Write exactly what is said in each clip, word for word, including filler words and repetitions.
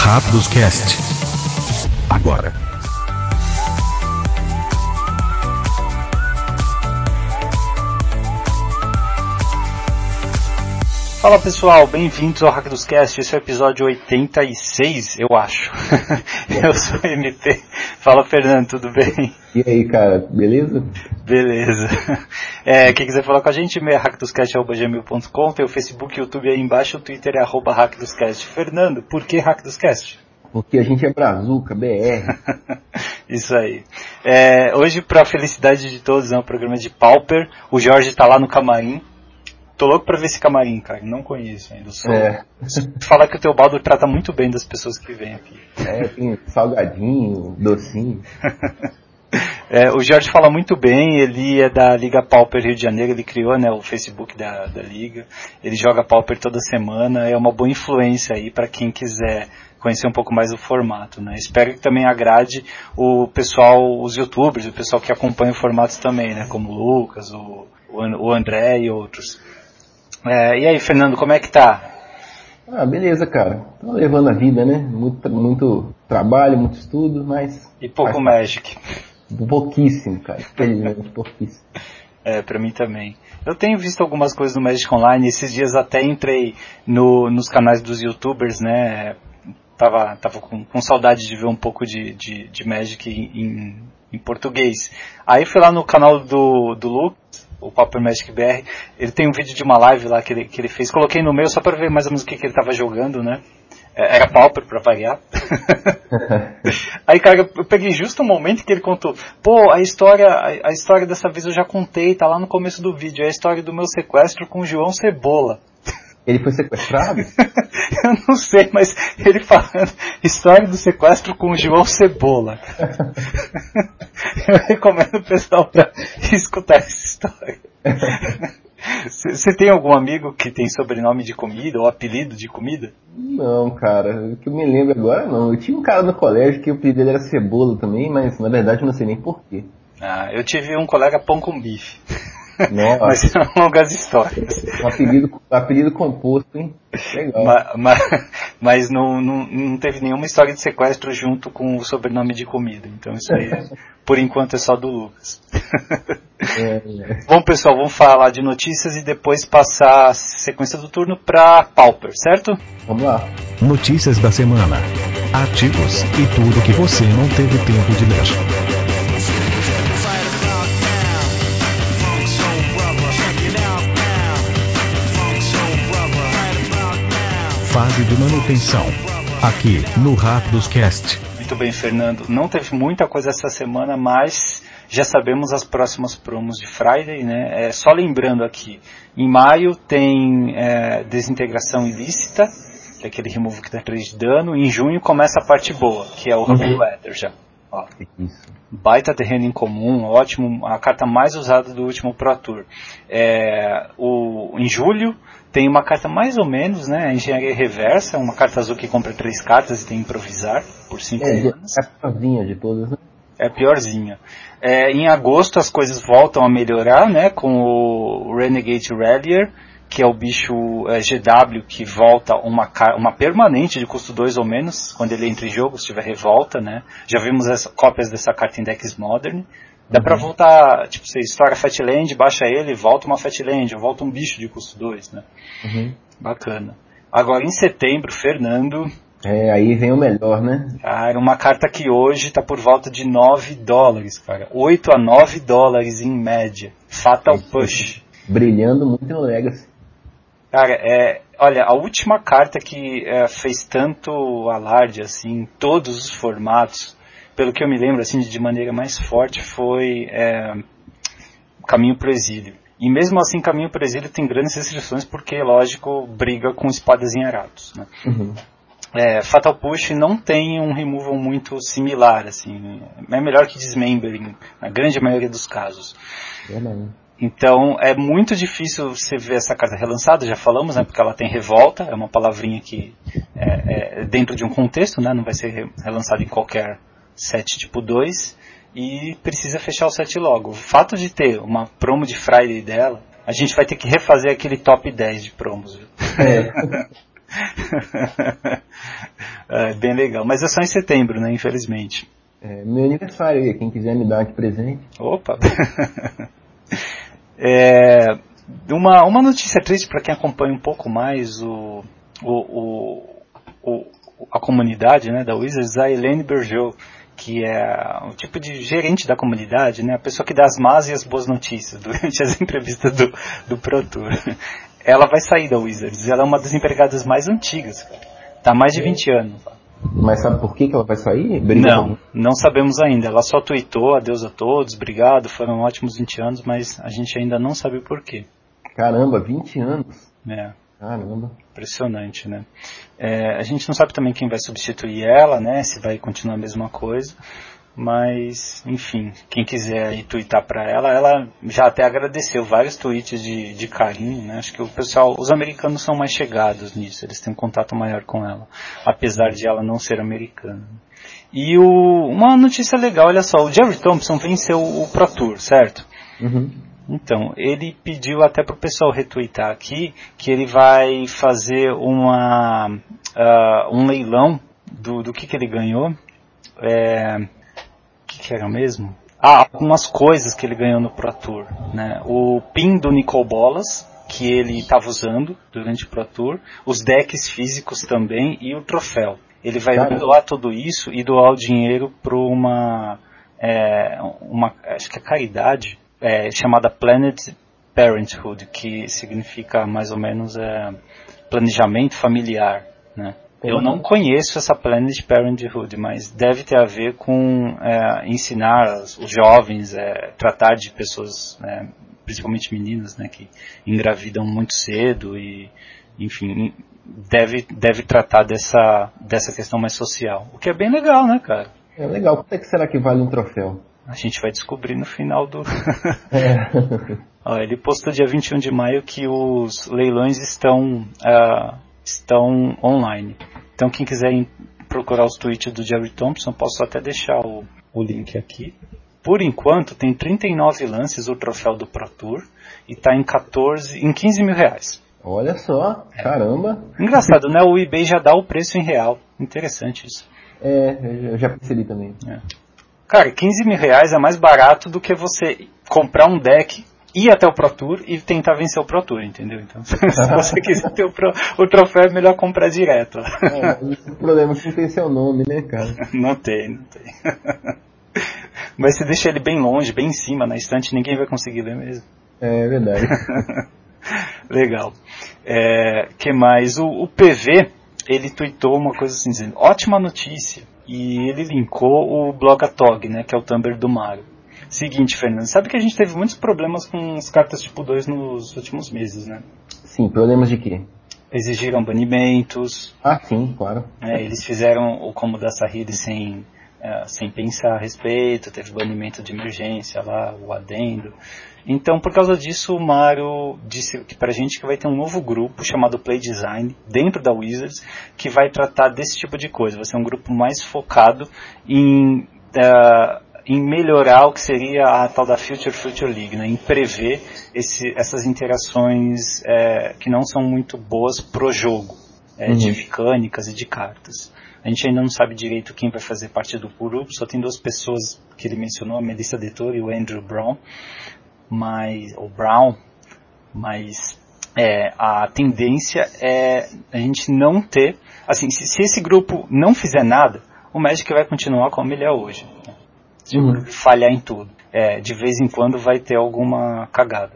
Rápidos Cast. Agora. Fala pessoal, bem-vindos ao Rápidos Cast. Esse é o episódio oitenta e seis, eu acho. Eu sou o M P. Fala Fernando, tudo bem? E aí, cara, beleza? Beleza. É, quem quiser falar com a gente, é hackdoscast arroba gmail ponto com, tem o Facebook e o YouTube aí embaixo, o Twitter é arroba hackdoscast. Fernando, por que Hackdoscast? Porque a gente é brazuca, B R. Isso aí. É, hoje, para a felicidade de todos, é um programa de Pauper. O Jorge está lá no camarim. Tô louco pra ver esse camarim, cara. Não conheço ainda. Sou... É. Falar que o Teobaldo trata muito bem das pessoas que vêm aqui. É, tem salgadinho, docinho. É, o Jorge fala muito bem. Ele é da Liga Pauper Rio de Janeiro. Ele criou, né, o Facebook da, da Liga. Ele joga Pauper toda semana. É uma boa influência aí pra quem quiser conhecer um pouco mais o formato, né? Espero que também agrade o pessoal, os youtubers, o pessoal que acompanha o formato também, né? Como o Lucas, o, o André e outros. É, e aí, Fernando, como é que tá? Ah, beleza, cara. Tô levando a vida, né? Muito, muito trabalho, muito estudo, mas... E pouco Magic. Pouquíssimo, cara. Infelizmente, pouquíssimo. É, pra mim também. Eu tenho visto algumas coisas no Magic Online. Esses dias até entrei no, nos canais dos youtubers, né? Tava, tava com, com saudade de ver um pouco de, de, de Magic em, em português. Aí fui lá no canal do, do Lucas, o Pauper Magic B R, ele tem um vídeo de uma live lá que ele, que ele fez, coloquei no meu só para ver mais ou menos o que, que ele tava jogando, né? Era Pauper pra variar. Aí, cara, eu peguei justo o momento que ele contou, pô, a história, a, a história dessa vez eu já contei, tá lá no começo do vídeo, é a história do meu sequestro com o João Cebola. Ele foi sequestrado? Eu não sei, mas ele falando história do sequestro com o João Cebola. Eu recomendo o pessoal pra escutar essa história. Você tem algum amigo que tem sobrenome de comida ou apelido de comida? Não, cara, o que eu me lembro agora não. Eu tinha um cara no colégio que o apelido dele era Cebola também, mas na verdade eu não sei nem porquê. Ah, eu tive um colega pão com bife. Nossa. Mas são longas histórias. Um apelido, apelido composto, hein? Legal. Mas, mas, mas não, não, não teve nenhuma história de sequestro junto com o sobrenome de comida. Então isso aí, por enquanto, é só do Lucas. É, é. Bom, pessoal, vamos falar de notícias e depois passar a sequência do turno para Pauper, certo? Vamos lá. Notícias da semana, artigos e tudo que você não teve tempo de ler. Fase de manutenção, aqui no Rápidos Cast. Muito bem, Fernando. Não teve muita coisa essa semana, mas já sabemos as próximas promos de Friday, né? É, só lembrando aqui, em maio tem é, desintegração ilícita, que é aquele remove que dá três de dano. Em junho começa a parte boa, que é o Humble Weather já. Ó. Baita terreno em comum, ótimo, a carta mais usada do último Pro Tour. É, o, em julho tem uma carta mais ou menos, né, a Engenharia Reversa, uma carta azul que compra três cartas e tem Improvisar por cinco é, anos. É a piorzinha de todas, né? É a piorzinha. É, em agosto as coisas voltam a melhorar, né, com o Renegade Rallier, que é o bicho é, G W que volta uma, uma permanente de custo dois ou menos, quando ele entra em jogo, se tiver revolta, né. Já vimos as cópias dessa carta em decks Modern. Dá uhum. pra voltar, tipo, você estoura Fatland, baixa ele, volta uma Fatland, ou volta um bicho de custo dois, né? Uhum. Bacana. Agora, em setembro, Fernando... É, aí vem o melhor, né? Cara, uma carta que hoje tá por volta de nove dólares, cara. oito a nove dólares em média. Fatal é, Push. Brilhando muito no Legacy. Cara, é... Olha, a última carta que é, fez tanto alarde, assim, em todos os formatos... Pelo que eu me lembro, assim, de maneira mais forte, foi é, Caminho pro Exílio. E mesmo assim, Caminho pro Exílio tem grandes restrições, porque, lógico, briga com espadas em arados, né? Uhum. É, Fatal Push não tem um removal muito similar, assim. É melhor que Dismembering, na grande maioria dos casos. É não. Então, é muito difícil você ver essa carta relançada, já falamos, né, porque ela tem revolta, é uma palavrinha que é, é dentro de um contexto, né, não vai ser relançada em qualquer set tipo dois, e precisa fechar o set logo. O fato de ter uma promo de Friday dela, a gente vai ter que refazer aquele top dez de promos. Viu? É. É bem legal, mas é só em setembro, né, infelizmente. É meu aniversário aí, quem quiser me dar de presente. Opa! é, uma, uma notícia triste para quem acompanha um pouco mais o, o, o, o, a comunidade, né, da Wizards, a Helene Bergeau, que é o tipo de gerente da comunidade, né, a pessoa que dá as más e as boas notícias durante as entrevistas do, do Pro Tour. Ela vai sair da Wizards, ela é uma das empregadas mais antigas, cara. Tá há mais de vinte anos. Mas sabe por que que ela vai sair? Briga não, não sabemos ainda. Ela só tweetou, adeus a todos, obrigado, foram ótimos vinte anos, mas a gente ainda não sabe o porquê. Caramba, vinte anos? É. Caramba. Impressionante, né? É, a gente não sabe também quem vai substituir ela, né? Se vai continuar a mesma coisa. Mas, enfim, quem quiser aí tweetar pra ela, ela já até agradeceu vários tweets de, de carinho, né? Acho que o pessoal, os americanos são mais chegados nisso, eles têm um contato maior com ela, apesar de ela não ser americana. E o, uma notícia legal, olha só, o Jerry Thompson venceu o Pro Tour, certo? Uhum. Então, ele pediu até pro pessoal retweetar aqui, que ele vai fazer uma, uh, um leilão do, do que que ele ganhou. É... O que, que era mesmo? Ah, algumas coisas que ele ganhou no Pro Tour, né? O pin do Nicol Bolas, que ele estava usando durante o Pro Tour, os decks físicos também e o troféu. Ele vai Caramba. doar tudo isso e doar o dinheiro para uma, é, uma, acho que é caridade, é, chamada Planned Parenthood, que significa mais ou menos é, planejamento familiar, né? Eu não conheço essa Planned Parenthood, mas deve ter a ver com é, ensinar os jovens, é, tratar de pessoas, é, principalmente meninas, né, que engravidam muito cedo e, enfim, deve, deve tratar dessa, dessa questão mais social. O que é bem legal, né, cara? É legal. Quanto é que será que vale um troféu? A gente vai descobrir no final do... é. Ó, ele postou dia vinte e um de maio que os leilões estão... Uh, estão online. Então quem quiser procurar os tweets do Jerry Thompson, posso até deixar o, o link aqui. Por enquanto tem trinta e nove lances o troféu do Pro Tour e está em quatorze, em quinze mil reais. Olha só, é. Caramba. Engraçado, né? O eBay já dá o preço em real. Interessante isso. É, eu já percebi também. É. Cara, quinze mil reais é mais barato do que você comprar um deck, ir até o Pro Tour e tentar vencer o Pro Tour, entendeu? Então, se você quiser ter o, pro, o troféu, é melhor comprar direto. É, o problema é que não tem seu nome, né, cara? Não tem, não tem. Mas se deixa ele bem longe, bem em cima, na estante, ninguém vai conseguir ler mesmo. É verdade. Legal. É, que mais? O, o P V, ele tweetou uma coisa assim, dizendo, ótima notícia. E ele linkou o Blogatog, né, que é o Tumblr do Mario. Seguinte, Fernando, sabe que a gente teve muitos problemas com as cartas tipo dois nos últimos meses, né? Sim, problemas de quê? Exigiram banimentos. Ah, sim, claro. É, eles fizeram o combo da Sahiri sem, uh, sem pensar a respeito, teve banimento de emergência lá, o adendo. Então, por causa disso, o Mario disse que pra gente que vai ter um novo grupo chamado Play Design, dentro da Wizards, que vai tratar desse tipo de coisa. Vai ser um grupo mais focado em... Uh, em melhorar o que seria a tal da Future Future League, né? Em prever esse, essas interações é, que não são muito boas pro jogo, é, uhum. de mecânicas e de cartas. A gente ainda não sabe direito quem vai fazer parte do grupo, só tem duas pessoas que ele mencionou, a Melissa Dettori e o Andrew Brown, mas, ou Brown, mas é, a tendência é a gente não ter, assim, se, se esse grupo não fizer nada, o Magic vai continuar como ele é hoje. Se o grupo falhar em tudo. É, de vez em quando vai ter alguma cagada.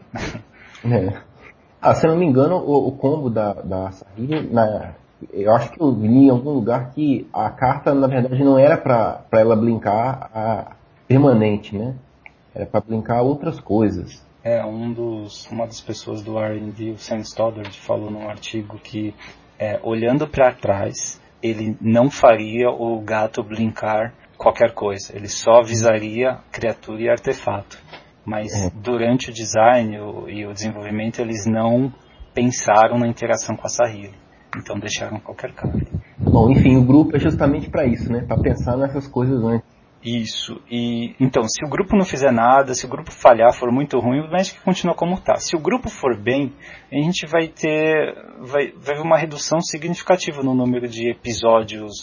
É. Ah, se eu não me engano, o, o combo da, da Sahiri, na, eu acho que eu li em algum lugar que a carta, na verdade, não era pra, pra ela blinkar a permanente, né? Era pra blinkar outras coisas. É, um dos, uma das pessoas do R and D, o Sam Stoddard, falou num artigo que, é, olhando pra trás, ele não faria o gato blinkar qualquer coisa, ele só visaria criatura e artefato, mas é. durante o design o, e o desenvolvimento eles não pensaram na interação com a Sahiri, então deixaram qualquer carta. Bom, enfim, o grupo é justamente para isso, né, para pensar nessas coisas antes. Isso, e então se o grupo não fizer nada, se o grupo falhar, for muito ruim, o Magic continua como está. Se o grupo for bem, a gente vai ter vai, vai ver uma redução significativa no número de episódios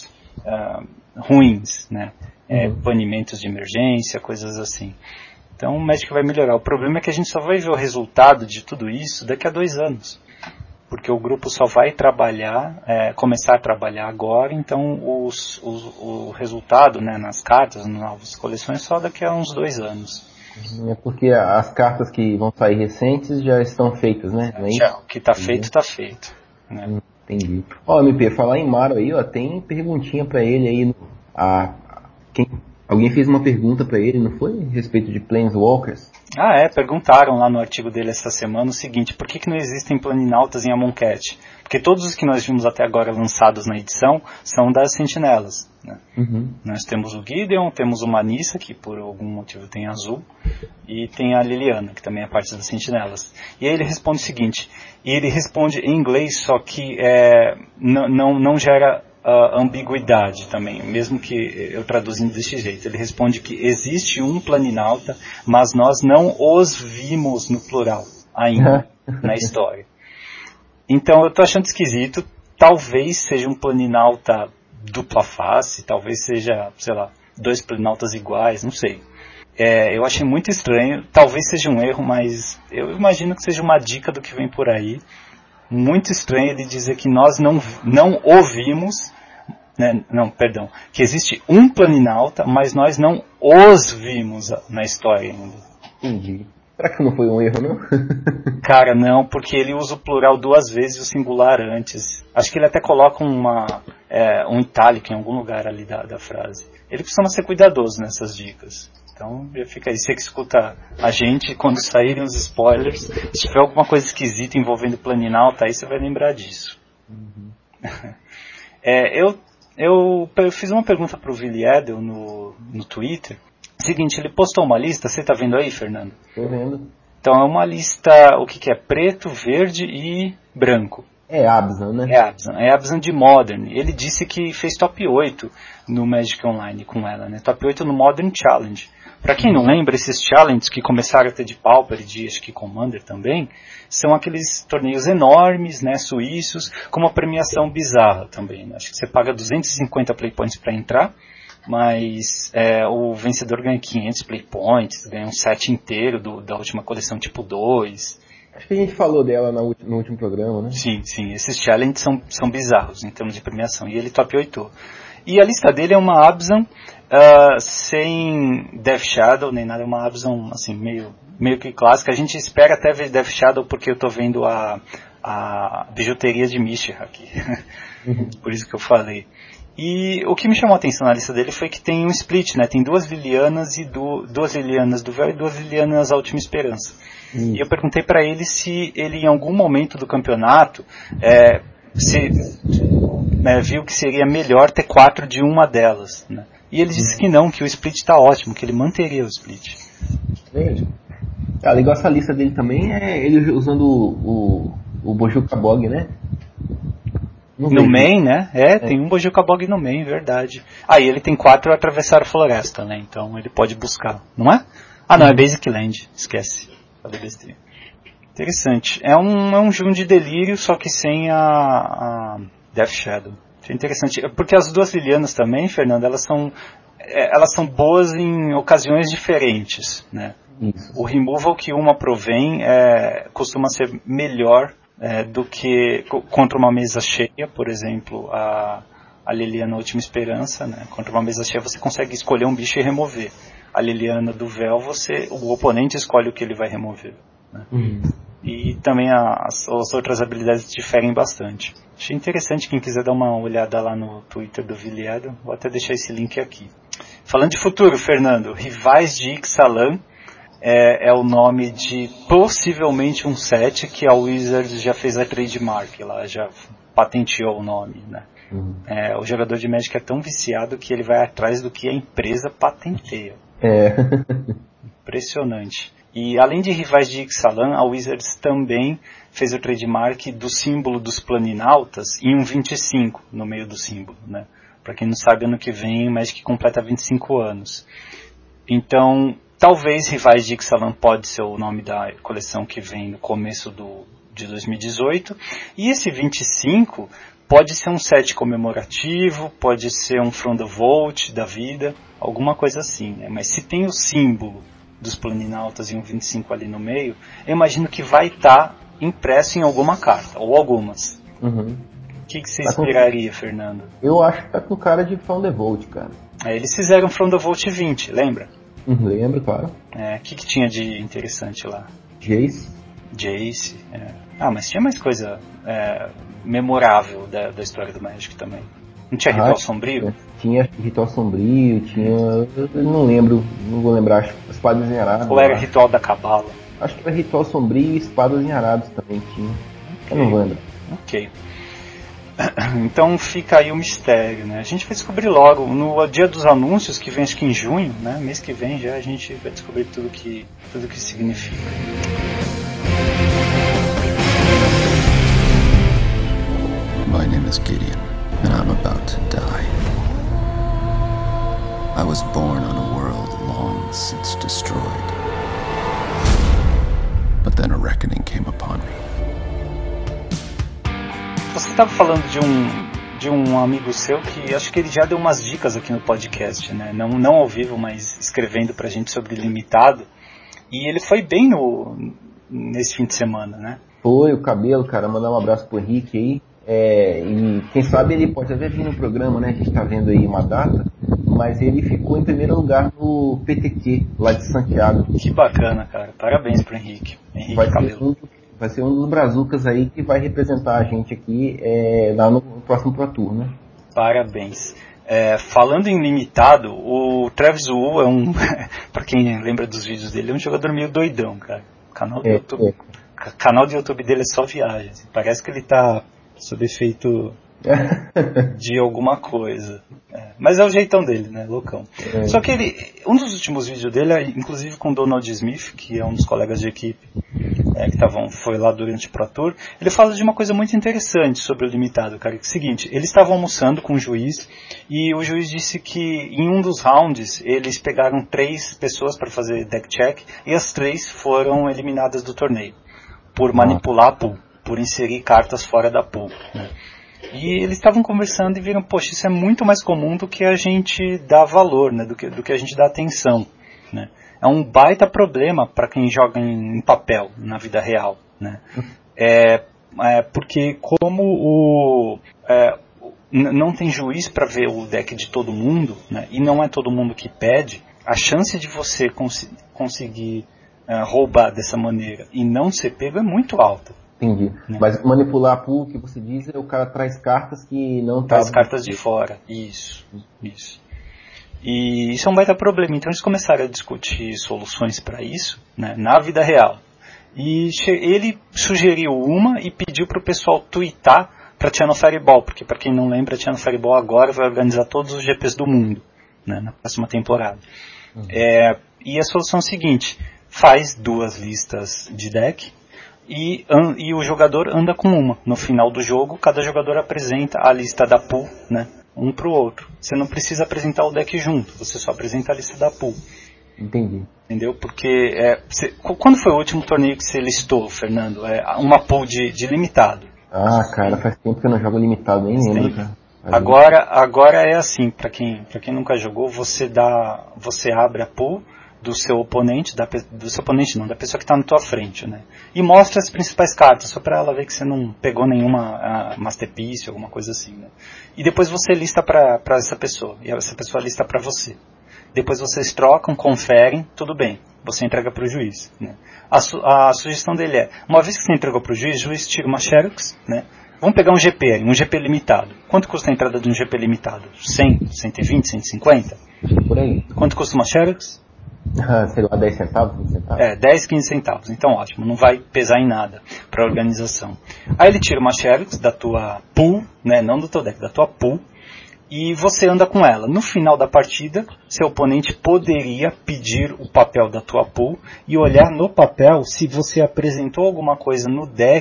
uh, ruins, né? É, Uhum. banimentos de emergência, coisas assim. Então o Magic vai melhorar. O problema é que a gente só vai ver o resultado de tudo isso daqui a dois anos. Porque o grupo só vai trabalhar, é, começar a trabalhar agora, então os, os, o resultado, né, nas cartas, nas novas coleções, só daqui a uns dois anos. É porque as cartas que vão sair recentes já estão feitas, né? Não é Já, isso? o que está feito, está feito. Né? Hum, Entendi. Ó, M P, falar em Maro aí, ó, tem perguntinha pra ele aí. No, a, quem, alguém fez uma pergunta pra ele, não foi? A respeito de Planeswalkers. Ah, é, perguntaram lá no artigo dele essa semana o seguinte: por que, que não existem planinautas em Amonkhet? Porque todos os que nós vimos até agora lançados na edição são das sentinelas. Né? Uhum. Nós temos o Gideon, temos o Manissa, que por algum motivo tem azul, e tem a Liliana, que também é parte das sentinelas. E aí ele responde o seguinte, e ele responde em inglês, só que é, não, não, não gera uh, ambiguidade também, mesmo que eu traduzindo desse jeito. Ele responde que existe um planinauta, mas nós não os vimos no plural ainda na história. Então eu estou achando esquisito, talvez seja um planinauta dupla face, talvez seja, sei lá, dois planinautas iguais, não sei. É, eu achei muito estranho, talvez seja um erro, mas eu imagino que seja uma dica do que vem por aí. Muito estranho ele dizer que nós não, não ouvimos, né, não, perdão, que existe um planinauta, mas nós não os vimos na história ainda. Entendi. Será que não foi um erro, não? Cara, não, porque ele usa o plural duas vezes e o singular antes. Acho que ele até coloca uma, é, um itálico em algum lugar ali da, da frase. Ele costuma ser cuidadoso nessas dicas. Então já fica aí, você que escuta a gente, quando saírem os spoilers, se tiver alguma coisa esquisita envolvendo planinauta, aí você vai lembrar disso. Uhum. é, eu, eu, eu fiz uma pergunta pro Willi Edel no, no Twitter. Seguinte, ele postou uma lista, você tá vendo aí, Fernando? Tô vendo. Então é uma lista, o que, que é? Preto, verde e branco. É Abzan, né? É Abzan, é Abzan de Modern. Ele disse que fez top oito no Magic Online com ela, né? Top oito no Modern Challenge. Pra quem não lembra, esses challenges que começaram a ter de Pauper e de, acho que Commander também, são aqueles torneios enormes, né, suíços, com uma premiação bizarra também, né? Acho que você paga duzentos e cinquenta play points pra entrar, mas é, o vencedor ganha quinhentos play points, ganha um set inteiro do, da última coleção tipo dois. Acho que a gente falou dela no, no último programa, né? Sim, sim, esses challenges são, são bizarros em termos de premiação, e ele top oito. E a lista dele é uma Abzan uh, sem Death Shadow, nem nada, é uma Abzan assim, meio, meio que clássica. A gente espera até ver Death Shadow porque eu estou vendo a, a bijuteria de Mishra aqui, uhum. Por isso que eu falei. E o que me chamou a atenção na lista dele foi que tem um split, né? Tem duas Lilianas e du- duas Lilianas do Véu e duas Lilianas à Última Esperança. Hum. E eu perguntei para ele se ele em algum momento do campeonato é, se, né, viu que seria melhor ter quatro de uma delas, né? E ele disse hum. que não, que o split está ótimo, que ele manteria o split. É. Ah, legal essa lista dele também é ele usando o, o, o Bojuka Bog, né? No main, né? É, é, tem um Bojuka Bog no main, verdade. Ah, e ele tem quatro atravessar a floresta, né? Então ele pode buscar, não é? Ah, não, é Basic Land, esquece. Falei besteira. Interessante. É um, é um jogo de delírio, só que sem a, a Death Shadow. É interessante. Porque as duas Lilianas também, Fernando, elas são, elas são boas em ocasiões diferentes, né? Isso. O removal que uma provém é, costuma ser melhor É, do que contra uma mesa cheia, por exemplo, a, a Liliana Última Esperança, né? Contra uma mesa cheia você consegue escolher um bicho e remover. A Liliana do Véu, você, o oponente escolhe o que ele vai remover, né? Uhum. E também a, as, as outras habilidades diferem bastante. Achei interessante, quem quiser dar uma olhada lá no Twitter do Willi Edel, vou até deixar esse link aqui. Falando de futuro, Fernando, Rivais de Ixalan É, é o nome de possivelmente um set que a Wizards já fez a trademark, lá já patenteou o nome, né? Uhum. É, o jogador de Magic é tão viciado que ele vai atrás do que a empresa patenteia. É. Impressionante. E além de Rivais de Ixalan, a Wizards também fez o trademark do símbolo dos planinautas em um vinte e cinco no meio do símbolo, né? Para quem não sabe, ano que vem Magic completa vinte e cinco anos. Então talvez Rivais de Ixalan pode ser o nome da coleção que vem no começo do, de dois mil e dezoito, e esse vinte e cinco pode ser um set comemorativo, pode ser um From the Vault da vida, alguma coisa assim, né? Mas se tem o símbolo dos Planinautas e um vinte e cinco ali no meio, eu imagino que vai estar tá impresso em alguma carta, ou algumas. Uhum. O que, que você esperaria, com... Fernando? Eu acho que tá com cara de From the Vault, cara. É, eles fizeram From the Vault vinte, lembra? Uhum, lembro, claro. É, o que, que tinha de interessante lá? Jace. Jace, é. Ah, mas tinha mais coisa é, memorável da, da história do Magic também. Não tinha Ritual ah, Sombrio? É. Tinha Ritual Sombrio, tinha... Eu não lembro, não vou lembrar, acho que Espadas em Arados. Ou era Ritual da Cabala? Acho que era Ritual Sombrio e Espadas em Arados também tinha. Okay. Eu não vou lembrar. Ok. Então fica aí o mistério, né? A gente vai descobrir logo, no dia dos anúncios, que vem acho que em junho, né? Mês que vem já a gente vai descobrir tudo que, tudo que significa. My name is Gideon, and I'm about to die. I was born on a world long since destroyed. But then a reckoning came upon me. Você estava falando de um, de um amigo seu que acho que ele já deu umas dicas aqui no podcast, né? Não, não ao vivo, mas escrevendo pra gente sobre limitado. E ele foi bem no, nesse fim de semana, né? Foi, o Cabelo, cara, mandar um abraço pro Henrique aí. É, e quem sabe ele pode até vir no programa, né? A gente tá vendo aí uma data. Mas ele ficou em primeiro lugar no P T Q, lá de Santiago. Que bacana, cara. Parabéns pro Henrique. Henrique vai Cabelo. Ser um, vai ser um dos brazucas aí que vai representar a gente aqui é, lá no próximo Pro Tour, né? Parabéns. É, falando em limitado, o Travis Wu é um, pra quem lembra dos vídeos dele, é um jogador meio doidão, cara. O canal do é, YouTube, é. canal do YouTube dele é só viagens. Parece que ele tá sob efeito de alguma coisa. É, mas é o jeitão dele, né? Loucão. É. Só que ele, um dos últimos vídeos dele, é, inclusive com o Donald Smith, que é um dos colegas de equipe, é, que tavam, foi lá durante o Pro Tour, ele fala de uma coisa muito interessante sobre o limitado, cara. Que é o seguinte, eles estavam almoçando com o juiz, e o juiz disse que em um dos rounds, eles pegaram três pessoas para fazer deck check, e as três foram eliminadas do torneio, por manipular a pool, por inserir cartas fora da pool, né? E eles estavam conversando e viram, poxa, isso é muito mais comum do que a gente dá valor, né? do, que, do que a gente dá atenção, né? É um baita problema para quem joga em, em papel, na vida real, né? É, é porque como o, é, não tem juiz para ver o deck de todo mundo, né? E não é todo mundo que pede, a chance de você cons- conseguir uh, roubar dessa maneira e não ser pego é muito alta. Entendi. É. Mas manipular a pool, que você diz, é o cara traz cartas que não traz cartas de fora. Isso, isso. E isso é um baita problema. Então eles começaram a discutir soluções para isso, né, na vida real. E ele sugeriu uma e pediu para o pessoal tweetar para Channel Fireball, porque para quem não lembra, a Channel Fireball agora vai organizar todos os G Ps do mundo, né, na próxima temporada. Uhum. É, e a solução é a seguinte: faz duas listas de deck, E, e o jogador anda com uma. No final do jogo, cada jogador apresenta a lista da pool, né, um pro outro. Você não precisa apresentar o deck junto, você só apresenta a lista da pool. Entendi. Entendeu? Porque, é, você, quando foi o último torneio que você listou, Fernando? É, uma pool de, de limitado. Ah, cara, faz tempo que eu não jogo limitado, nem lembro, cara. Agora, agora é assim, pra quem, pra quem nunca jogou, você, dá, você abre a pool do seu oponente, da, do seu oponente não, da pessoa que está na tua frente, né? E mostra as principais cartas, só para ela ver que você não pegou nenhuma Masterpiece, alguma coisa assim, né? E depois você lista para essa pessoa, e essa pessoa lista para você. Depois vocês trocam, conferem, tudo bem, você entrega para o juiz, né? A, su a sugestão dele é, uma vez que você entregou para o juiz, o juiz tira uma Xerox, né? Vamos pegar um G P aí, um G P limitado. Quanto custa a entrada de um G P limitado? cem, cento e vinte, cento e cinquenta? Por aí. Quanto custa uma Xerox? Ah, sei lá, dez centavos, quinze centavos. É, dez, quinze centavos. Então ótimo, não vai pesar em nada para a organização. Aí ele tira uma Xerox da tua pool, né, não do teu deck, da tua pool, e você anda com ela. No final da partida, seu oponente poderia pedir o papel da tua pool e olhar no papel se você apresentou alguma coisa no deck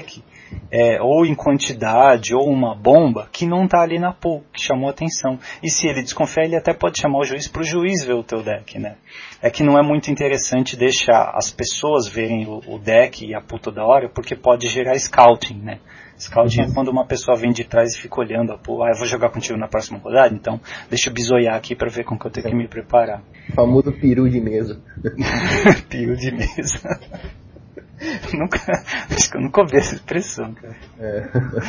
é, ou em quantidade, ou uma bomba, que não está ali na pool, que chamou atenção. E se ele desconfiar, ele até pode chamar o juiz para o juiz ver o teu deck, né? É que não é muito interessante deixar as pessoas verem o, o deck e a pool toda hora, porque pode gerar scouting, né? Scouting uhum. é quando uma pessoa vem de trás e fica olhando a pool, ah, eu vou jogar contigo na próxima rodada, então deixa eu bisoiar aqui para ver como que eu tenho que me preparar. O famoso peru de mesa. Peru de mesa. Nunca, acho que eu nunca ouvi essa expressão, cara. É.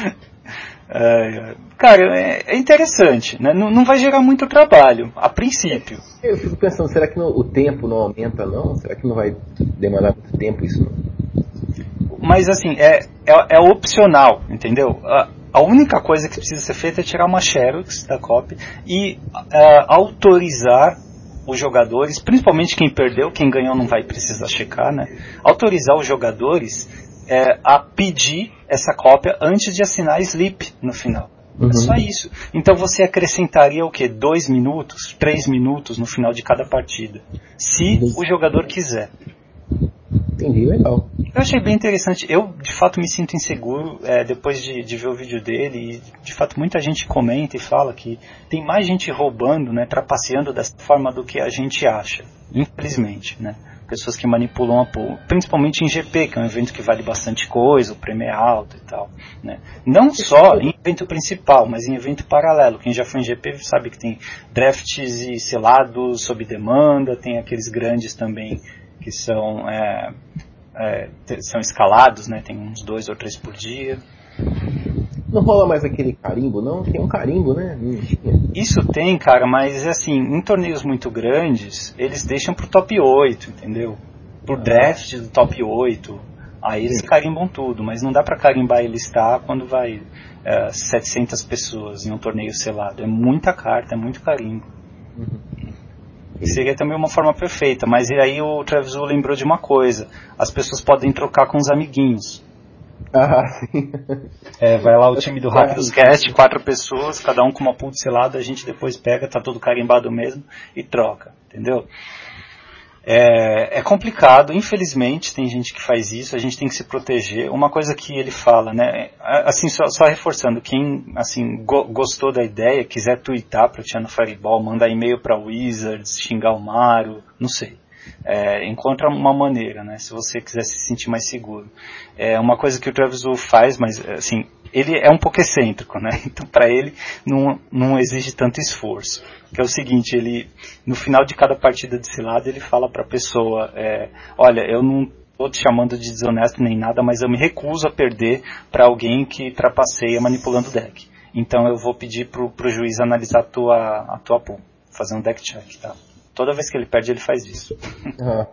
É, cara, é, é interessante, né? Não, não vai gerar muito trabalho, a princípio. Eu fico pensando, será que não, o tempo não aumenta, não? Será que não vai demorar muito tempo isso, não? Mas assim, é, é, é opcional, entendeu? A, a única coisa que precisa ser feita é tirar uma xerox da cópia e uh, autorizar os jogadores, principalmente quem perdeu, quem ganhou não vai precisar checar, né? Autorizar os jogadores é, a pedir essa cópia antes de assinar a slip no final. Uhum. É só isso. Então você acrescentaria o quê? Dois minutos, três minutos no final de cada partida, se uhum. o jogador quiser. Entendi, legal. Eu achei bem interessante. Eu, de fato, me sinto inseguro é, depois de, de ver o vídeo dele. E, de fato, muita gente comenta e fala que tem mais gente roubando, né, trapaceando dessa forma do que a gente acha. Infelizmente, né? Pessoas que manipulam a pool. Principalmente em G P, que é um evento que vale bastante coisa, o prêmio é alto e tal. Né? Não só em evento principal, mas em evento paralelo. Quem já foi em G P sabe que tem drafts e selados sob demanda, tem aqueles grandes também que são, é, é, são escalados, né? Tem uns dois ou três por dia. Não rola mais aquele carimbo, não? Tem um carimbo, né? Isso tem, cara, mas assim, em torneios muito grandes, eles deixam pro top oito, entendeu? Pro draft do top oito, aí eles carimbam tudo, mas não dá pra carimbar e listar quando vai é, setecentas pessoas em um torneio selado. É muita carta, é muito carimbo. Uhum. Seria também uma forma perfeita, mas aí o Travis Wu lembrou de uma coisa: as pessoas podem trocar com os amiguinhos. Ah, sim. É, vai lá o time do Hack dos Cast, quatro pessoas, cada um com uma pool de selado, a gente depois pega, tá todo carimbado mesmo e troca, entendeu? É, é complicado, infelizmente tem gente que faz isso, a gente tem que se proteger. Uma coisa que ele fala, né, assim, só, só reforçando, quem assim, go, gostou da ideia, quiser twittar para o Tiano Fireball, mandar e-mail para Wizards, xingar o Mario, não sei, é, encontra uma maneira, né, se você quiser se sentir mais seguro. É uma coisa que o Travis Wu faz, mas assim, ele é um pouco excêntrico, né, então para ele não, não exige tanto esforço. Que é o seguinte, ele, no final de cada partida de selado, ele fala para a pessoa, é, olha, eu não estou te chamando de desonesto nem nada, mas eu me recuso a perder para alguém que trapaceia manipulando o deck. Então eu vou pedir pro, pro juiz analisar a tua, a tua pool, fazer um deck check, tá? Toda vez que ele perde, ele faz isso. Ah.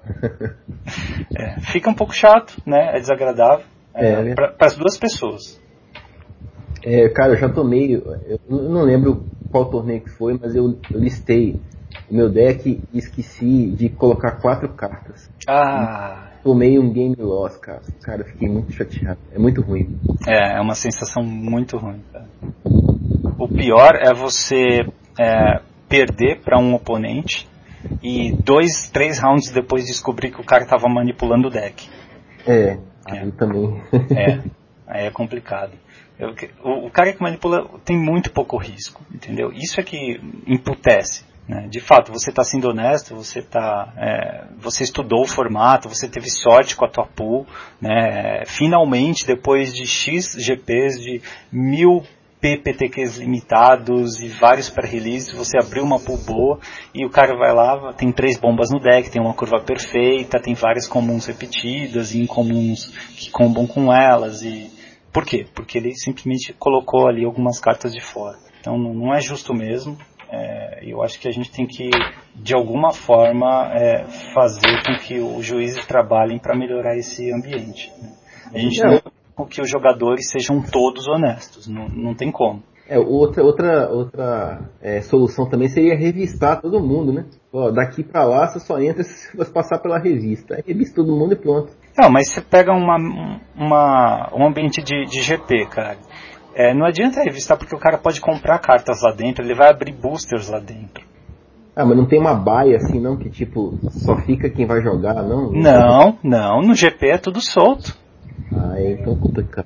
É, fica um pouco chato, né? É desagradável é, é, para as duas pessoas. É, cara, eu já tomei, eu não lembro qual torneio que foi, mas eu, eu listei o meu deck e esqueci de colocar quatro cartas. Ah! Tomei um game loss, cara. Cara, eu fiquei muito chateado. É muito ruim. É, é uma sensação muito ruim, cara. O pior é você é, perder para um oponente e dois, três rounds depois descobrir que o cara estava manipulando o deck. É, aí é. também. É, aí é complicado. Eu, o, o cara que manipula tem muito pouco risco, entendeu? Isso é que emputece, né? De fato, você está sendo honesto, você, tá, é, você estudou o formato, você teve sorte com a tua pool, né? Finalmente, depois de X G Ps, de mil P P T Qs limitados e vários pré-releases, você abriu uma pool boa e o cara vai lá, tem três bombas no deck, tem uma curva perfeita, tem várias comuns repetidas e incomuns que combam com elas e... Por quê? Porque ele simplesmente colocou ali algumas cartas de fora. Então não é justo mesmo. É, eu acho que a gente tem que, de alguma forma, é, fazer com que os juízes trabalhem para melhorar esse ambiente. Né? A gente não quer que os jogadores sejam todos honestos. Não, não tem como. É, outra outra, outra é, solução também seria revistar todo mundo, né? Ó, daqui para lá você só entra se você passar pela revista. Aí revista todo mundo e pronto. Não, mas você pega uma, uma, um ambiente de, de G P, cara. É, não adianta revistar porque o cara pode comprar cartas lá dentro, ele vai abrir boosters lá dentro. Ah, mas não tem uma baia assim não, que tipo, só fica quem vai jogar, não? Não, não, no G P é tudo solto. Ah, é então complicado.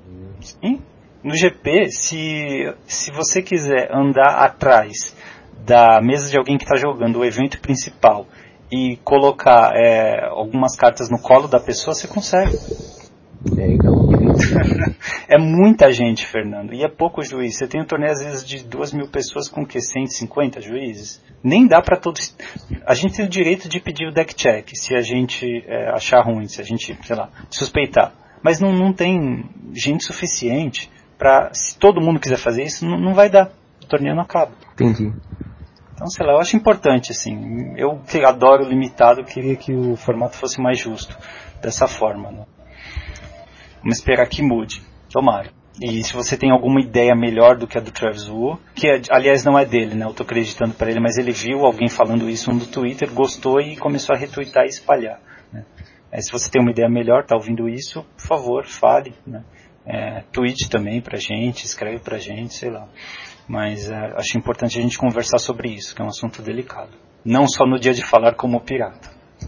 Sim. No G P, se, se você quiser andar atrás da mesa de alguém que está jogando o evento principal e colocar é, algumas cartas no colo da pessoa, você consegue. É, então... é muita gente, Fernando, e é pouco juiz. Você tem um torneio às vezes de duas mil pessoas com o que? cento e cinquenta juízes? Nem dá para todos. A gente tem o direito de pedir o deck check se a gente é, achar ruim, se a gente, sei lá, suspeitar. Mas não, não tem gente suficiente para, se todo mundo quiser fazer isso, não, não vai dar. O torneio não acaba. Entendi. Então, sei lá, eu acho importante, assim. Eu que adoro o limitado, queria que o formato fosse mais justo dessa forma, né? Vamos esperar que mude. Tomara. E se você tem alguma ideia melhor do que a do Travis Wu, que aliás não é dele, né? Eu tô acreditando para ele, mas ele viu alguém falando isso no Twitter, gostou e começou a retweetar e espalhar, né? É, se você tem uma ideia melhor, tá ouvindo isso, por favor, fale, né? É, tweet também pra gente, escreve pra gente, sei lá. Mas é, acho importante a gente conversar sobre isso, que é um assunto delicado. Não só no dia de falar como pirata.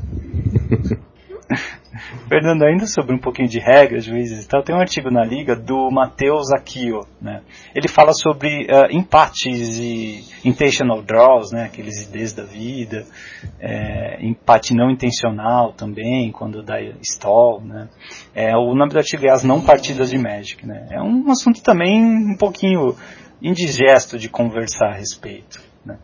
Fernando, ainda sobre um pouquinho de regras, juízes e tal, tem um artigo na Liga do Matheus Aquio, né? Ele fala sobre uh, empates e intentional draws, né? Aqueles I Ds da vida, é, empate não intencional também, quando dá stall, né? É, o nome do artigo é As Não Partidas de Magic, né? É um assunto também um pouquinho indigesto de conversar a respeito, né?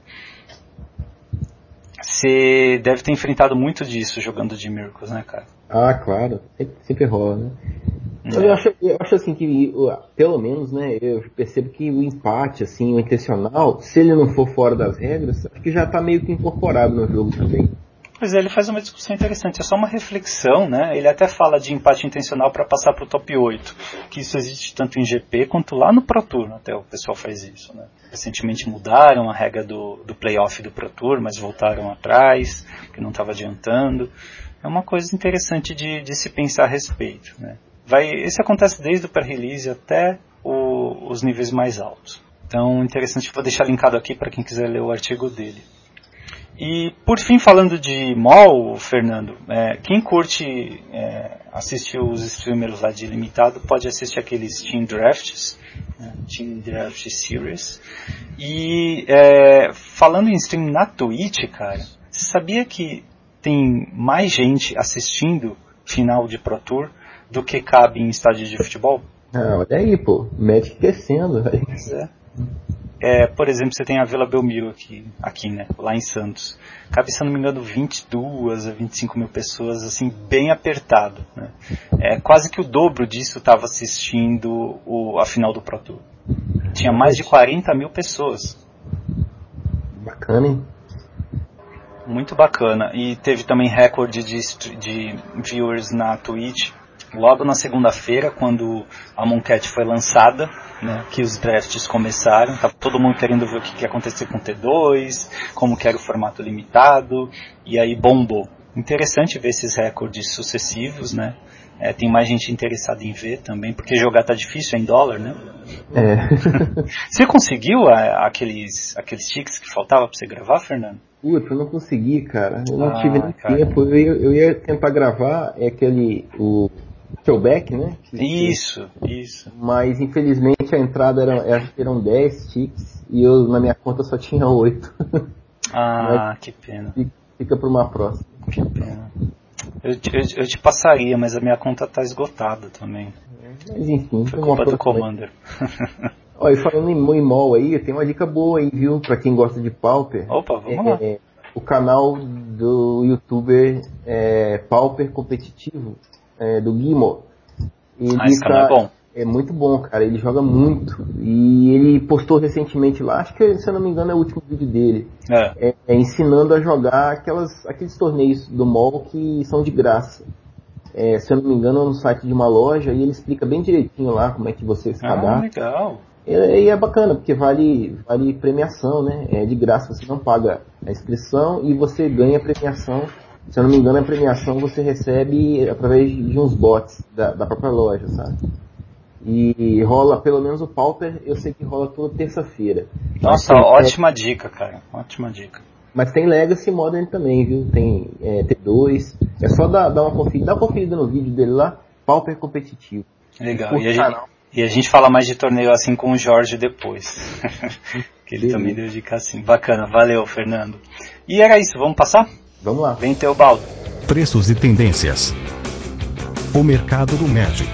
Você deve ter enfrentado muito disso jogando de Miracles, né, cara? Ah, claro. Sempre, sempre rola, né? É. Eu, acho, eu acho assim que, pelo menos, né, eu percebo que o empate, assim, o intencional, se ele não for fora das regras, acho que já está meio que incorporado no jogo também. Pois é, ele faz uma discussão interessante, é só uma reflexão, né? Ele até fala de empate intencional para passar para o top oito, que isso existe tanto em G P quanto lá no Pro Tour, até o pessoal faz isso, né? Recentemente mudaram a regra do, do playoff do Pro Tour, mas voltaram atrás, porque não estava adiantando. É uma coisa interessante de, de se pensar a respeito, né? Vai, isso acontece desde o pré-release até o, os níveis mais altos. Então, interessante, vou deixar linkado aqui para quem quiser ler o artigo dele. E, por fim, falando de mall, Fernando, é, quem curte é, assistir os streamers lá de Limitado pode assistir aqueles Team Drafts, né, Team Draft Series. E, é, falando em stream na Twitch, cara, você sabia que tem mais gente assistindo final de Pro Tour do que cabe em estádio de futebol? Ah, olha aí, pô, Magic crescendo, velho. Pois é. É, por exemplo, você tem a Vila Belmiro aqui, aqui, né, lá em Santos. Cabe, se não me engano, vinte e duas a vinte e cinco mil pessoas, assim, bem apertado, né? É, quase que o dobro disso estava assistindo o, a final do Pro Tour. Tinha mais de quarenta mil pessoas. Bacana, hein? Muito bacana. E teve também recorde de, de viewers na Twitch logo na segunda-feira, quando a Moncat foi lançada, né, que os drafts começaram. Tava todo mundo querendo ver o que, que ia acontecer com o T dois, como que era o formato limitado, e aí bombou. Interessante ver esses recordes sucessivos, né? É, tem mais gente interessada em ver também, porque jogar tá difícil, é em dólar, né? É. Você conseguiu a, aqueles, aqueles tickets que faltava pra você gravar, Fernando? Putz, eu não consegui, cara. Eu não Ah, tive nem cara. tempo. Eu ia, eu ia tentar gravar é aquele, o showback, né? Isso, isso. Mas infelizmente a entrada era, era- eram dez tickets e eu na minha conta só tinha oito. Ah, que pena, Fica para uma próxima. que pena. Eu, te- eu, eu te passaria, mas a minha conta tá esgotada também. Mas enfim, Foi uma culpa do próxima. Commander. Olha, e falando em, em mall aí, tem uma dica boa aí, viu? Pra quem gosta de Pauper. Opa, vamos É, lá. é, o canal do youtuber é, Pauper Competitivo, é, do Guimo. Ele Ah, esse canal é bom. É muito bom, cara. Ele joga muito. E ele postou recentemente lá, acho que, se eu não me engano, é o último vídeo dele. É. É, é ensinando a jogar aquelas, aqueles torneios do mall que são de graça. É, se eu não me engano, é no site de uma loja e ele explica bem direitinho lá como é que você se Ah, cadastra. legal. E e é bacana, porque vale, vale premiação, né? É de graça, você não paga a inscrição e você ganha a premiação. Se eu não me engano, a premiação você recebe através de uns bots da, da própria loja, sabe? E rola, pelo menos o Pauper, eu sei que rola toda terça-feira. Nossa, Mas tem- ótima dica, cara. Ótima dica. Mas tem Legacy Modern também, viu? Tem é, T dois. É só dar, dar uma conferida, dá uma conferida no vídeo dele lá, Pauper Competitivo. Legal. O E a gente, canal. E a gente fala mais de torneio assim com o Jorge depois. Que ele também deu dica assim. Bacana, valeu, Fernando. E era isso, vamos passar? Vamos lá. Vem Teobaldo. Preços e tendências. O mercado do Magic.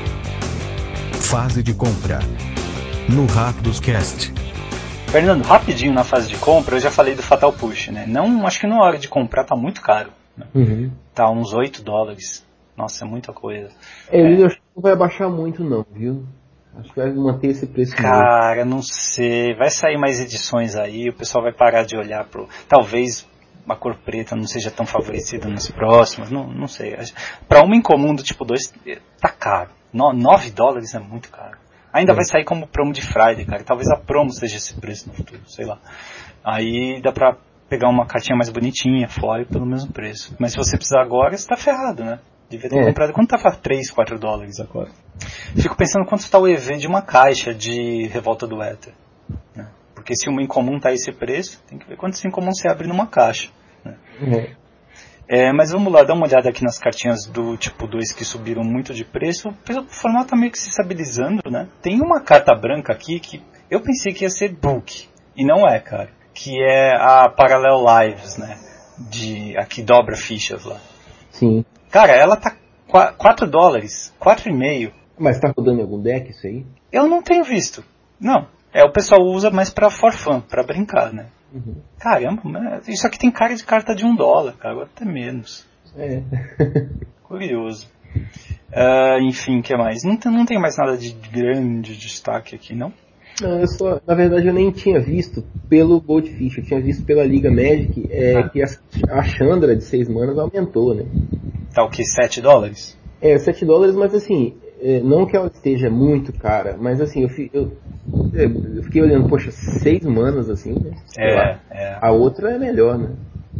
Fase de compra. No Rápidos Cast. Fernando, rapidinho na fase de compra, eu já falei do Fatal Push, né? Não, acho que na hora de comprar tá muito caro. Né? Uhum. Tá uns oito dólares. Nossa, é muita coisa. É, eu acho que não vai abaixar muito não, viu? Acho que vai manter esse preço. Cara, não sei. Vai sair mais edições aí, o pessoal vai parar de olhar pro... Talvez a cor preta não seja tão favorecida nas próximas, não, não sei. Pra uma incomum do tipo dois, tá caro. nove dólares é muito caro. Ainda é. Vai sair como promo de Friday, cara. Talvez a promo seja esse preço no futuro, sei lá. Aí dá pra pegar uma cartinha mais bonitinha, foil, pelo mesmo preço. Mas se você precisar agora, você tá ferrado, né? Devia ter é. comprado. Quanto tava três, quatro dólares agora? Fico pensando quanto está o E V de uma caixa de Revolta do Éter. Né? Porque se uma incomum tá esse preço, tem que ver quantos incomum você abre numa caixa. Né? Uhum. É, mas vamos lá, dar uma olhada aqui nas cartinhas do tipo dois que subiram muito de preço. O formato tá meio que se estabilizando, né? Tem uma carta branca aqui que eu pensei que ia ser book. E não é, cara. Que é a Parallel Lives, né? De, aqui dobra fichas lá. Sim. Cara, ela tá quatro dólares, quatro e meio. Mas tá rodando em algum deck isso aí? Eu não tenho visto. Não. É, o pessoal usa mais pra for fun, pra brincar, né? Uhum. Caramba, isso aqui tem cara de carta de um dólar, cara, até menos. É. Curioso. Uh, enfim, o que mais? Não tem, não tem mais nada de grande destaque aqui, não? Não, eu só, na verdade eu nem tinha visto pelo Goldfish, eu tinha visto pela Liga Magic é, ah. que a, a Chandra de seis manas aumentou, né? Tá o que? sete dólares? É, sete dólares, mas assim, não que ela esteja muito cara, mas assim, eu, eu, eu fiquei olhando, poxa, seis manas assim, né? É, é. A outra é melhor, né?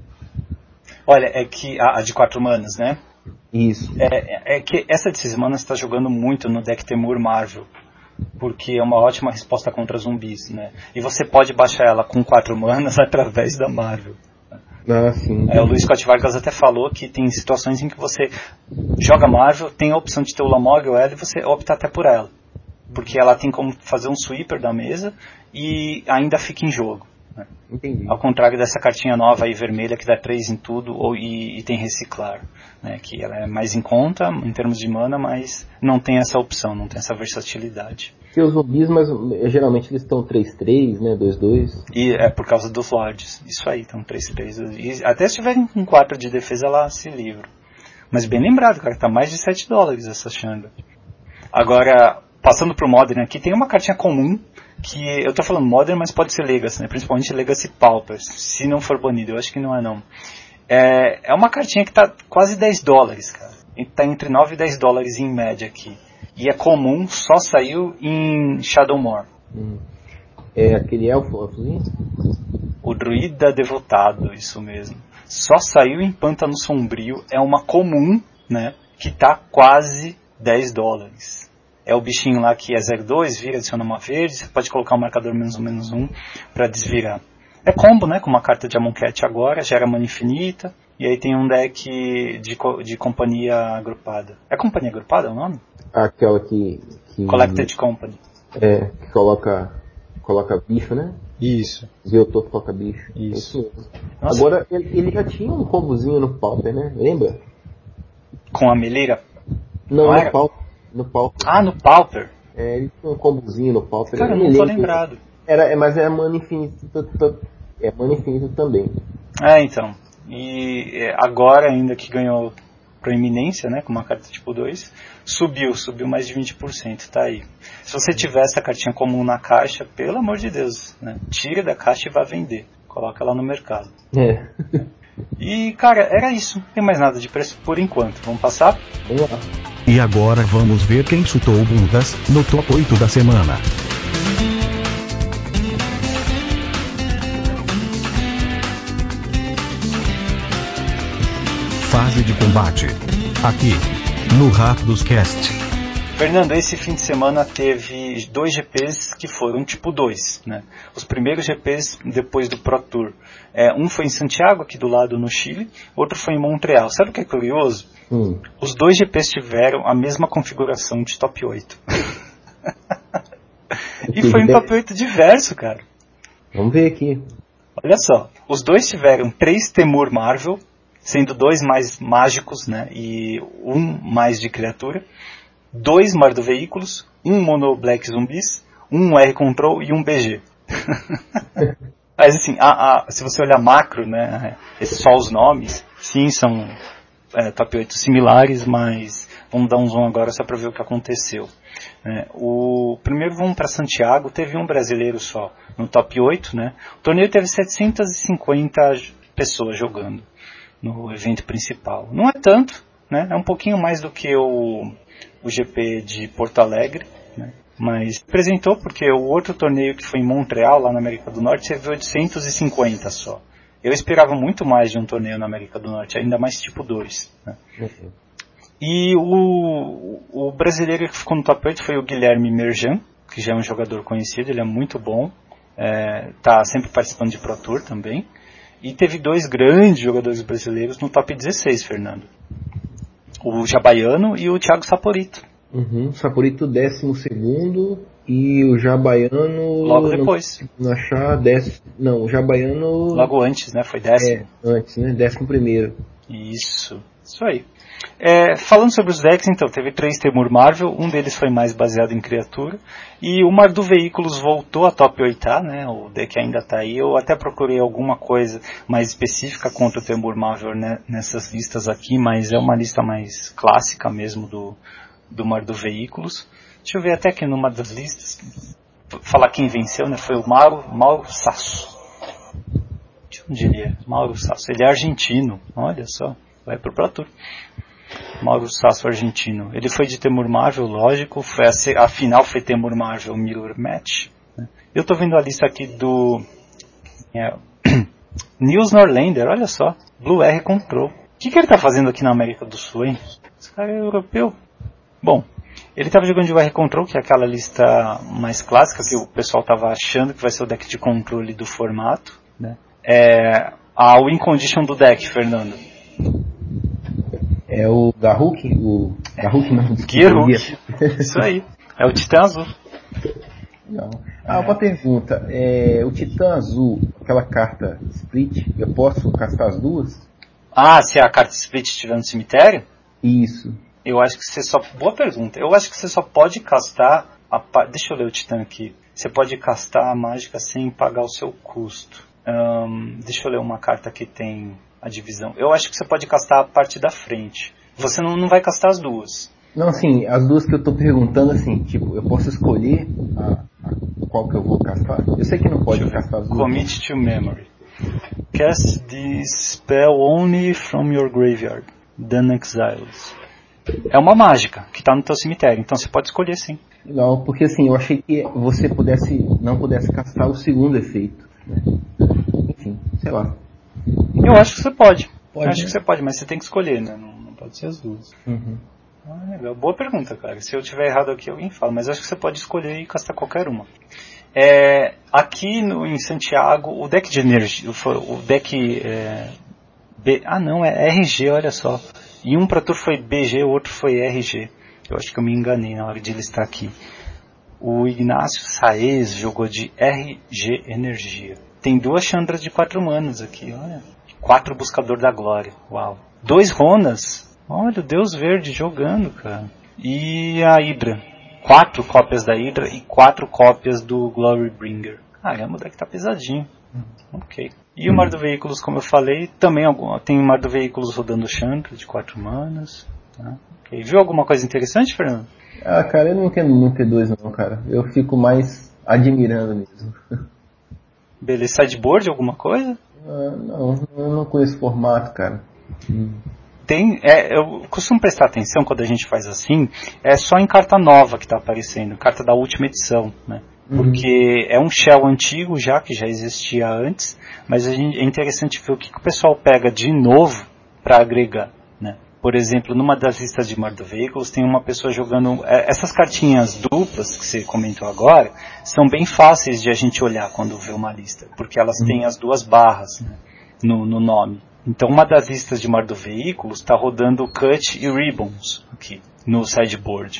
Olha, é que a, a de quatro manas, né? Isso. É, é que essa de seis manas está jogando muito no deck Temur Marvel, porque é uma ótima resposta contra zumbis, né? E você pode baixar ela com quatro manas através da Marvel. Ah, sim. É, o Luiz Scott Vargas até falou que tem situações em que você joga Marvel, tem a opção de ter o Lamog ou ela e você opta até por ela. Porque ela tem como fazer um sweeper da mesa e ainda fica em jogo. Né? Entendi. Ao contrário dessa cartinha nova aí vermelha que dá três em tudo ou, e, e tem reciclar. Né? Que ela é mais em conta em termos de mana, mas não tem essa opção, não tem essa versatilidade. Porque os zumbis, mas geralmente eles estão três três, né? dois dois. E é por causa dos lords. Isso aí, estão três três. E até se tiverem com quatro de defesa, ela se livra. Mas bem lembrado, cara, tá mais de sete dólares essa Chandra. Agora, passando pro Modern aqui, tem uma cartinha comum, que eu tô falando Modern, mas pode ser Legacy, né? Principalmente Legacy Paupers, se não for banido, eu acho que não é não. É, é uma cartinha que tá quase dez dólares, cara. Tá entre nove e dez dólares em média aqui. E é comum, só saiu em Shadowmoor. Hum. É aquele elfo, elfozinho? O Druida Devotado, isso mesmo. Só saiu em Pântano Sombrio, é uma comum, né? Que tá quase dez dólares. É o bichinho lá que é zero dois, vira, adiciona uma verde, você pode colocar o marcador menos um, menos um pra desvirar. É combo, né? Com uma carta de Amonkhet agora, gera mana infinita. E aí tem um deck de, de companhia agrupada. É companhia agrupada o nome? Aquela que... que Collected Company. É, que coloca, coloca bicho, né? Isso. Ziotor coloca bicho. Isso. Isso Agora, ele, ele já tinha um combozinho no Pauper, né? Lembra? Com a Meleira? Não, Não no Pauper. No Pauper. Ah, no Pauper? É, ele tinha um combozinho no Pauper. Cara, eu não tô lembrado. Era, é, mas é mana infinita, é mana infinita também. É, então. E agora, ainda que ganhou proeminência, né, com uma carta tipo dois, subiu, subiu mais de vinte por cento, tá aí. Se você tiver essa cartinha comum na caixa, pelo amor de Deus, né, tira da caixa e vá vender. Coloca lá no mercado. É. E, cara, era isso. Não tem mais nada de preço por enquanto. Vamos passar? Vamos lá. E agora vamos ver quem chutou bundas no top oito da semana. Fase de combate. Aqui, no Rápidos Cast. Fernando, esse fim de semana teve dois G Ps que foram tipo dois, né? Os primeiros G Ps depois do Pro Tour. É, um foi em Santiago, aqui do lado no Chile, outro foi em Montreal. Sabe o que é curioso? Hum. Os dois G Ps tiveram a mesma configuração de top oito. E foi um top oito diverso, cara. Vamos ver aqui. Olha só, os dois tiveram três Temur Marvel, sendo dois mais mágicos, né, e um mais de criatura, dois Mardo-Veículos, um Mono Black Zumbis, um R-Control e um B G. Mas assim, a, a, se você olhar macro, né, só os nomes, sim, são é, top oito similares, mas vamos dar um zoom agora só para ver o que aconteceu. É, o primeiro vamos para Santiago, teve um brasileiro só no top oito, né? O torneio teve setecentas e cinquenta pessoas jogando no evento principal. Não é tanto, né? É um pouquinho mais do que o, o G P de Porto Alegre, né? Mas apresentou porque o outro torneio que foi em Montreal, lá na América do Norte, teve oitocentos e cinquenta só. Eu esperava muito mais de um torneio na América do Norte, ainda mais tipo dois, né? Uhum. E o, o brasileiro que ficou no top oito foi o Guilherme Merjan, que já é um jogador conhecido, ele é muito bom, está é, sempre participando de Pro Tour também. E teve dois grandes jogadores brasileiros no top dezesseis, Fernando. O Jabaiano e o Thiago Saporito. Uhum, Saporito décimo segundo e o Jabaiano... Logo depois. Não, não achar décimo... Não, o Jabaiano... Logo antes, né? Foi décimo. É, antes, né? Décimo primeiro. Isso, isso aí. É, falando sobre os decks, então, teve três Temur Marvel, um deles foi mais baseado em criatura, e o Mardo-Veículos voltou a top oito, né, o deck ainda está aí. Eu até procurei alguma coisa mais específica contra o Temur Marvel, né, nessas listas aqui, mas é uma lista mais clássica mesmo do, do Mardo-Veículos. Deixa eu ver até aqui numa das listas, falar quem venceu, né, foi o Mauro, Mauro Sasso. De onde ele é? Mauro Sasso, ele é argentino, olha só, vai pro Pro Tour. Mauro Sasso, argentino. Ele foi de Temur Marvel, lógico. Foi a, a final foi Temur Marvel Mirror Match. Né? Eu tô vendo a lista aqui do é, Nils Norlander, olha só. Blue R Control. O que, que ele tá fazendo aqui na América do Sul, hein? Esse cara é europeu. Bom, ele tava jogando de R Control, que é aquela lista mais clássica que o pessoal tava achando que vai ser o deck de controle do formato. Né? É a win condition do deck, Fernando. É o Garruk? O Garruk não. Gearhook. Isso aí. É o Titã Azul. Não. Ah, uma pergunta. É, o Titã Azul, aquela carta Split, eu posso castar as duas? Ah, se a carta Split estiver no cemitério? Isso. Eu acho que você só... Boa pergunta. Eu acho que você só pode castar... A... Deixa eu ler o Titã aqui. Você pode castar a mágica sem pagar o seu custo. Um, deixa eu ler uma carta que tem... a divisão. Eu acho que você pode castar a parte da frente. Você não, não vai castar as duas. Não, assim, as duas que eu tô perguntando, assim, tipo, eu posso escolher a, a, qual que eu vou castar? Eu sei que não pode castar as duas. Commit to memory. Cast this spell only from your graveyard. Then exiles. É uma mágica que tá no teu cemitério, então você pode escolher sim. Legal, porque assim, eu achei que você pudesse, não pudesse castar o segundo efeito. Né? Enfim, sei lá. Eu acho que você pode. pode eu acho né? que você pode, mas você tem que escolher, né? Não, não pode ser as duas. Uhum. Ah, legal. Boa pergunta, cara. Se eu tiver errado aqui, alguém fala. Mas eu acho que você pode escolher e castar qualquer uma. É, aqui no, em Santiago, o deck de energia, o, o deck é, B, ah não, é R G, olha só. E um Pro Tour foi B G, o outro foi R G. Eu acho que eu me enganei na hora de listar aqui. O Ignacio Saez jogou de R G Energia. Tem duas Chandras de quatro manas aqui, olha. Quatro Buscador da Glória, uau. Dois Ronas, olha o Deus Verde jogando, cara. E a Hydra. Quatro cópias da Hydra e quatro cópias do Glory Bringer. Caramba, o deck tá pesadinho. Ok. E o Mardo-Veículos, como eu falei, também algum, tem o Mardo-Veículos rodando Chandra de quatro manas. Tá? Okay. Viu alguma coisa interessante, Fernando? Ah, cara, eu não entendo muito T dois não, cara. Eu fico mais admirando mesmo. Beleza, sideboard, alguma coisa? Ah, não, eu não conheço o formato, cara. Hum. Tem, é, eu costumo prestar atenção quando a gente faz assim, é só em carta nova que está aparecendo, carta da última edição, né? Porque uhum. é um shell antigo já, que já existia antes, mas a gente, é interessante ver o que, que o pessoal pega de novo para agregar, né? Por exemplo, numa das listas de Mardo-Veículos tem uma pessoa jogando... É, essas cartinhas duplas que você comentou agora são bem fáceis de a gente olhar quando vê uma lista, porque elas uhum. têm as duas barras, né, no, no nome. Então uma das listas de Mardo-Veículos está rodando Cut e Ribbons aqui no sideboard.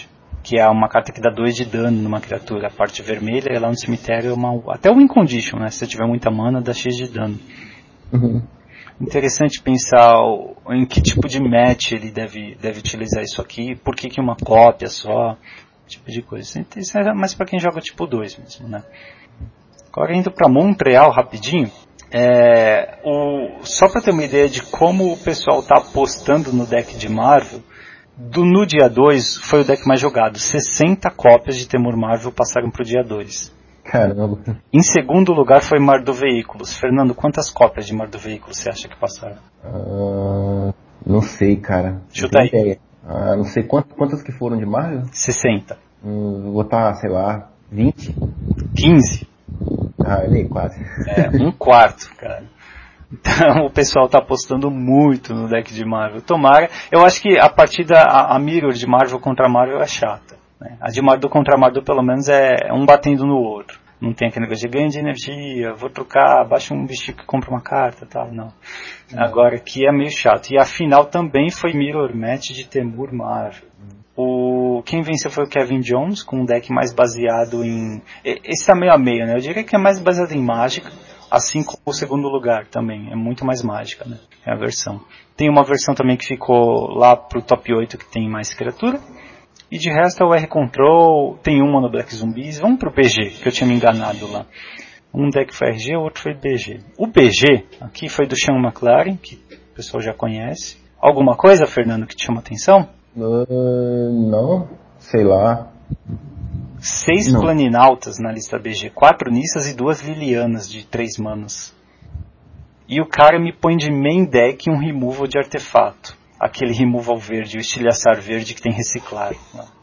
que é uma carta que dá dois de dano numa criatura. A parte vermelha, lá no cemitério, é uma, até o Incondition, né? Se você tiver muita mana, dá X de dano. Uhum. Interessante pensar em que tipo de match ele deve, deve utilizar isso aqui, por que, que uma cópia só, tipo de coisa. Isso é mais para quem joga tipo dois mesmo, né? Agora indo para Montreal rapidinho, é, o, só para ter uma ideia de como o pessoal está apostando no deck de Marvel, do, no dia dois foi o deck mais jogado, sessenta cópias de Temur Marvel passaram para o dia dois. Caramba. Em segundo lugar foi Mar do Veículos. Fernando, quantas cópias de Mar do Veículos você acha que passaram? Uh, não sei, cara. Chuta aí. Ideia. Uh, não sei quantas, quantas que foram de Marvel? sessenta. Hum, vou botar, sei lá, vinte? quinze. Ah, nem quase. É, um quarto, cara. Então o pessoal tá apostando muito no deck de Marvel. Tomara. Eu acho que a partida, a, a Mirror de Marvel contra Marvel é chata. A de Marvel contra Marvel pelo menos é um batendo no outro. Não tem aquele negócio de ganho de energia, vou trocar, baixa um bichinho que compra uma carta e tal, não. não. Agora aqui é meio chato. E a final também foi Mirror Match de Temur Marvel. O, quem venceu foi o Kevin Jones, com um deck mais baseado em... Esse tá meio a meio, né? Eu diria que é mais baseado em mágica, assim como o segundo lugar também. É muito mais mágica, né? É a versão. Tem uma versão também que ficou lá pro top oito, que tem mais criatura. E de resto é o R-Control, tem uma no Black Zumbis. Vamos pro B G, que eu tinha me enganado lá. Um deck foi R G, o outro foi B G. O B G, aqui foi do Sean McLaren, que o pessoal já conhece. Alguma coisa, Fernando, que te chama atenção? Uh, não, sei lá. Seis não. Planinautas na lista B G. Quatro Nissas e duas Lilianas de três manas. E o cara me põe de main deck um removal de artefato. Aquele removal verde, o estilhaçar verde que tem reciclar.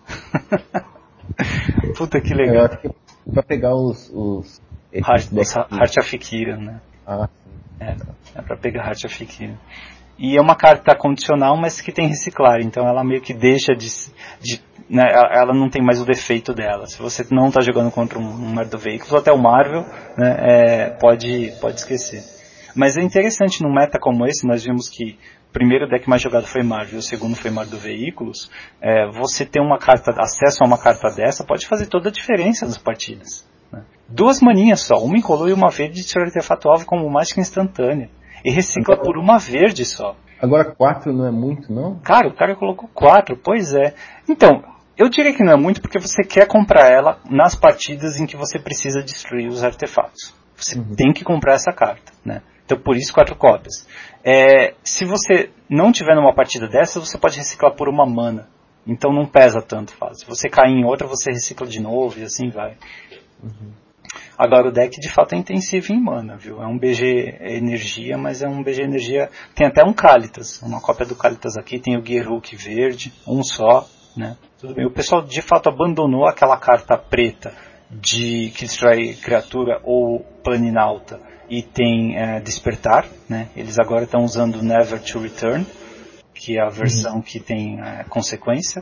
Puta que legal. Eu acho que é pra pegar os... os Heart, os Heart of Kira, né? Ah, é, é pra pegar Heart of Kira. E é uma carta condicional, mas que tem reciclar. Então ela meio que deixa de... de né, ela não tem mais o defeito dela. Se você não está jogando contra um, um Mar do Veículos, ou até o Marvel, né, é, pode, pode esquecer. Mas é interessante, num meta como esse, nós vimos que o primeiro deck mais jogado foi Marvel, o segundo foi Mar do Veículos. É, você ter uma carta, acesso a uma carta dessa pode fazer toda a diferença nas partidas. Né? Duas maninhas só, uma incolor e uma verde de seu artefato alvo como mágica instantânea. E recicla por uma verde só. Agora quatro não é muito, não? Cara, o cara colocou quatro, pois é. Então, eu diria que não é muito porque você quer comprar ela nas partidas em que você precisa destruir os artefatos. Você uhum. tem que comprar essa carta, né? Então por isso quatro cópias. É, se você não tiver numa partida dessa, você pode reciclar por uma mana. Então não pesa tanto, faz. Se você cair em outra, você recicla de novo e assim vai. Uhum. Agora o deck de fato é intensivo em mana, viu? É um B G energia, mas é um B G energia... Tem até um Kalitas, uma cópia do Kalitas aqui, tem o Gerhulk verde, um só, né? Tudo bem. O pessoal de fato abandonou aquela carta preta de que destrói criatura ou planinauta e tem é, despertar, né? Eles agora estão usando Never to Return, que é a versão uhum. que tem é, consequência.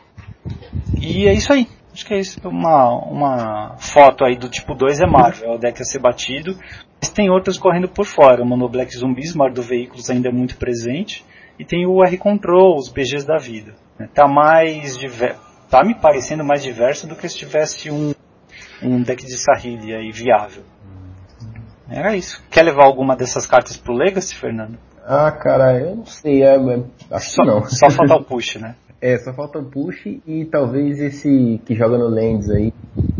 E é isso aí. Acho que é isso. Uma, uma foto aí do tipo dois é Marvel, é o deck a ser batido. Mas tem outros correndo por fora. O Mono Black Zumbis, Mar do Veículos ainda é muito presente. E tem o R-Control, os B Gs da vida. Né? Tá mais diver... tá me parecendo mais diverso do que se tivesse um, um deck de Saheeli aí viável. Era isso. Quer levar alguma dessas cartas pro Legacy, Fernando? Ah, cara, eu não sei. É, é, acho só, que não. Só falta o push, né? É, só falta o push e talvez esse que joga no Lands aí.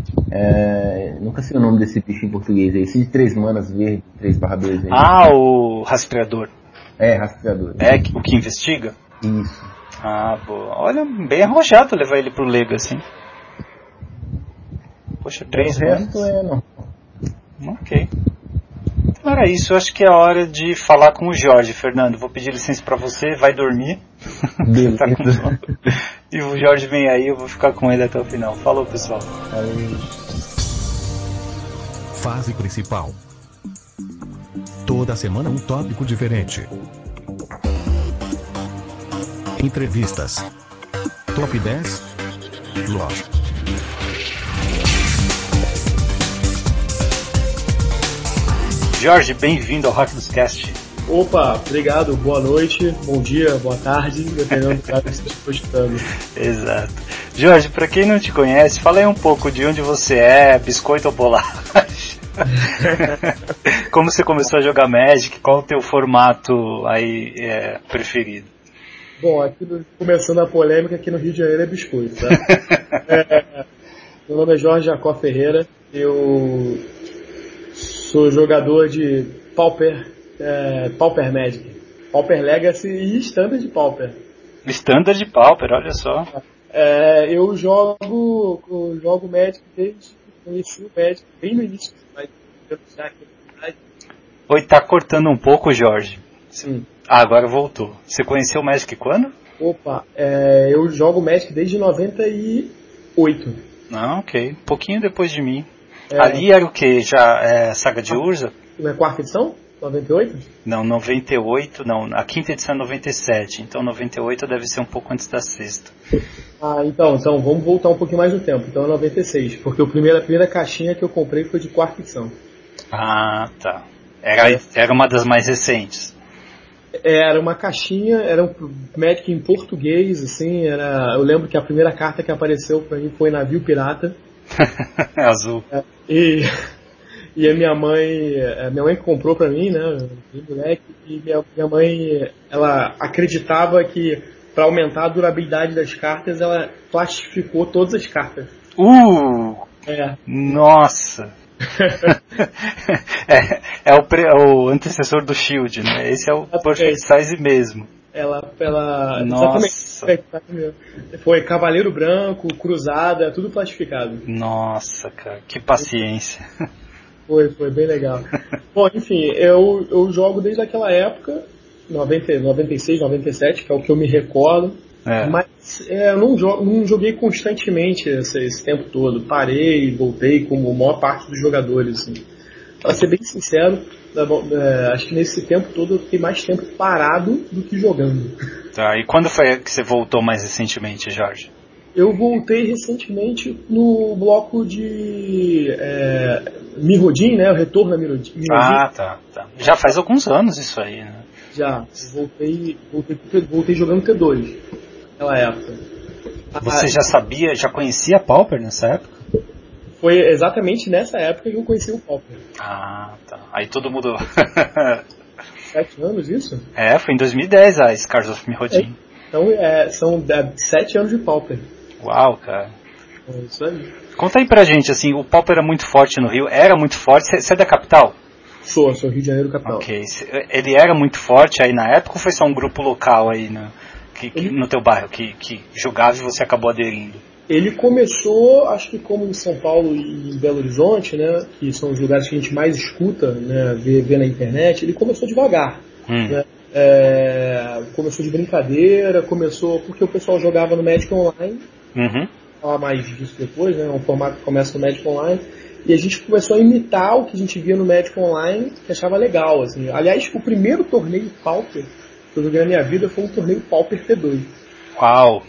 É, nunca sei o nome desse bicho em português aí. Esse de três manas verde, três barra dois aí. Ah, o rastreador. É, rastreador. É, o que investiga? Isso. Ah, boa. Olha, bem arrojado levar ele pro Legacy, hein? Poxa, três manas. O resto é, não. Ok. Então era isso, eu acho que é a hora de falar com o Jorge, Fernando. Vou pedir licença pra você, vai dormir. Tá com sono. E o Jorge vem aí, eu vou ficar com ele até o final. Falou, pessoal. Valeu. Fase principal. Toda semana um tópico diferente. Entrevistas. Top dez. Lost. Jorge, bem-vindo ao Hack dos Cast. Opa, obrigado, boa noite, bom dia, boa tarde, dependendo do cara que você está escutando. Exato. Jorge, pra quem não te conhece, fala aí um pouco de onde você é, biscoito ou bolacha? Como você começou a jogar Magic? Qual o teu formato aí é, preferido? Bom, aqui no, começando a polêmica, aqui no Rio de Janeiro é biscoito, tá? é, meu nome é Jorge Jacó Ferreira, eu sou jogador de Pauper, é, Pauper Magic, Pauper Legacy e Standard Pauper. Standard Pauper, olha só. É, eu jogo, eu jogo Magic desde que conheci o Magic, bem no início, mas já aqui na cidade. Oi, tá cortando um pouco, Jorge. Sim. Ah, agora voltou. Você conheceu o Magic quando? Opa, é, eu jogo Magic desde noventa e oito. Ah, ok. Um pouquinho depois de mim. É. Ali era o que? Já é Saga de Urza? Na quarta edição? noventa e oito? Não, noventa e oito, não. A quinta edição é noventa e sete. Então noventa e oito deve ser um pouco antes da sexta. Ah, então, então vamos voltar um pouquinho mais no tempo. Então é noventa e seis, porque o primeiro, a primeira caixinha que eu comprei foi de quarta edição. Ah, tá. Era, É. era uma das mais recentes. Era uma caixinha, era um Magic em português, assim, era. Eu lembro que a primeira carta que apareceu pra mim foi Navio Pirata. Azul. E, e a minha mãe, a minha mãe que comprou pra mim, né, moleque, e minha, minha mãe, ela acreditava que pra aumentar a durabilidade das cartas, ela plastificou todas as cartas. Uh! É. Nossa! é, é, o pre, é o antecessor do Shield, né? Esse é o Perfect Size mesmo. Ela, ela Nossa. Exatamente. Foi Cavaleiro Branco, Cruzada, tudo plastificado. Nossa, cara, que paciência. Foi, foi bem legal. Bom, enfim, eu, eu jogo desde aquela época, noventa, noventa e seis, noventa e sete, que é o que eu me recordo. É. Mas é, eu não, jo- não joguei constantemente esse, esse tempo todo. Parei e voltei como a maior parte dos jogadores. Assim. Pra ser bem sincero, é, acho que nesse tempo todo eu fiquei mais tempo parado do que jogando. Tá, e quando foi que você voltou mais recentemente, Jorge? Eu voltei recentemente no bloco de é, Mirrodin, né? O retorno a Mirrodin. Ah, tá, tá. Já faz alguns anos isso aí, né? Já, voltei, voltei, voltei jogando T dois naquela época. Você Ah, já sabia, já conhecia a Pauper nessa época? Foi exatamente nessa época que eu conheci o Pauper. Ah, tá. Aí todo mundo... Sete anos isso? é, foi em dois mil e dez a Scars of Mirrodin. Então é, são é, sete anos de Pauper. Uau, cara. É isso aí. Conta aí pra gente, assim, o Pauper era muito forte no Rio, era muito forte, você é da capital? Sou, sou Rio de Janeiro capital. Ok, ele era muito forte aí na época ou foi só um grupo local aí no, que, que, no teu bairro que, que jogava e você acabou aderindo? Ele começou, acho que como em São Paulo e em Belo Horizonte, né, que são os lugares que a gente mais escuta, né, vê, vê na internet, ele começou devagar. Hum. Né? É, começou de brincadeira, começou porque o pessoal jogava no Magic Online, Uhum. falar mais disso depois, né, é um formato que começa no Magic Online, e a gente começou a imitar o que a gente via no Magic Online, que achava legal. Assim. Aliás, o primeiro torneio Pauper que eu joguei na minha vida foi um torneio Pauper T dois. Uau!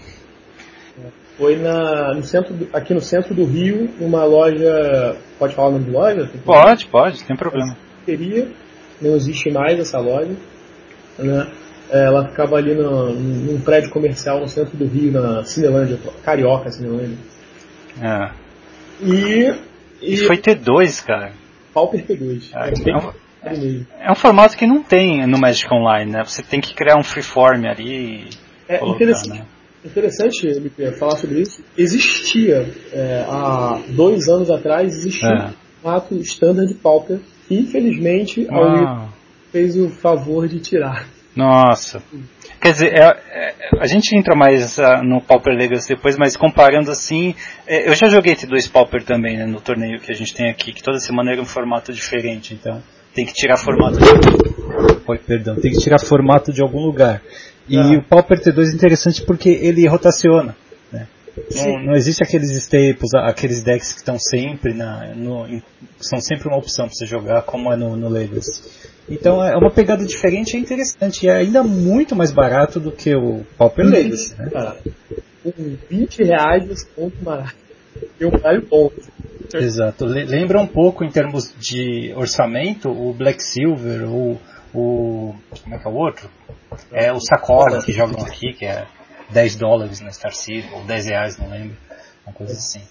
Foi na, no centro do, aqui no centro do Rio, numa loja. Pode falar o nome de loja? Pode, pode, não tem problema. Teria, não existe mais essa loja. Né? Ela ficava ali no, num prédio comercial no centro do Rio, na Cinelândia, Carioca Cinelândia. É. E, e Isso foi T dois, cara. Pauper T dois. Ah, É bem é, um, primeiro. é um formato que não tem no Magic Online, né? Você tem que criar um freeform ali e É colocar, interessante, né? interessante M P, falar sobre isso. Existia, é, há dois anos atrás, existia É. um formato standard Pauper que, infelizmente, a Ah. Wii fez o favor de tirar. Nossa. Quer dizer, é, é, a gente entra mais uh, no Pauper Legacy depois, mas comparando assim, é, eu já joguei T dois Pauper também, né, no torneio que a gente tem aqui, que toda semana era um formato diferente, então tem que tirar formato de... Oi, perdão, tem que tirar formato de algum lugar. E Ah. o Pauper T dois é interessante porque ele rotaciona, né? Sim. Não, não existe aqueles staples, aqueles decks que estão sempre na, no, em- são sempre uma opção para você jogar, como é no, no Legacy. Então é uma pegada diferente e é interessante, e é ainda muito mais barato do que o Pauper Legacy, né? Cara, com vinte reais você compra um barato. E um baralho bom. Exato. Le- Lembra um pouco em termos de orçamento o Black Silver ou o... como é que é o outro? É o Sacola que jogam aqui, que é dez dólares na Star City, ou dez reais, não lembro, uma coisa assim.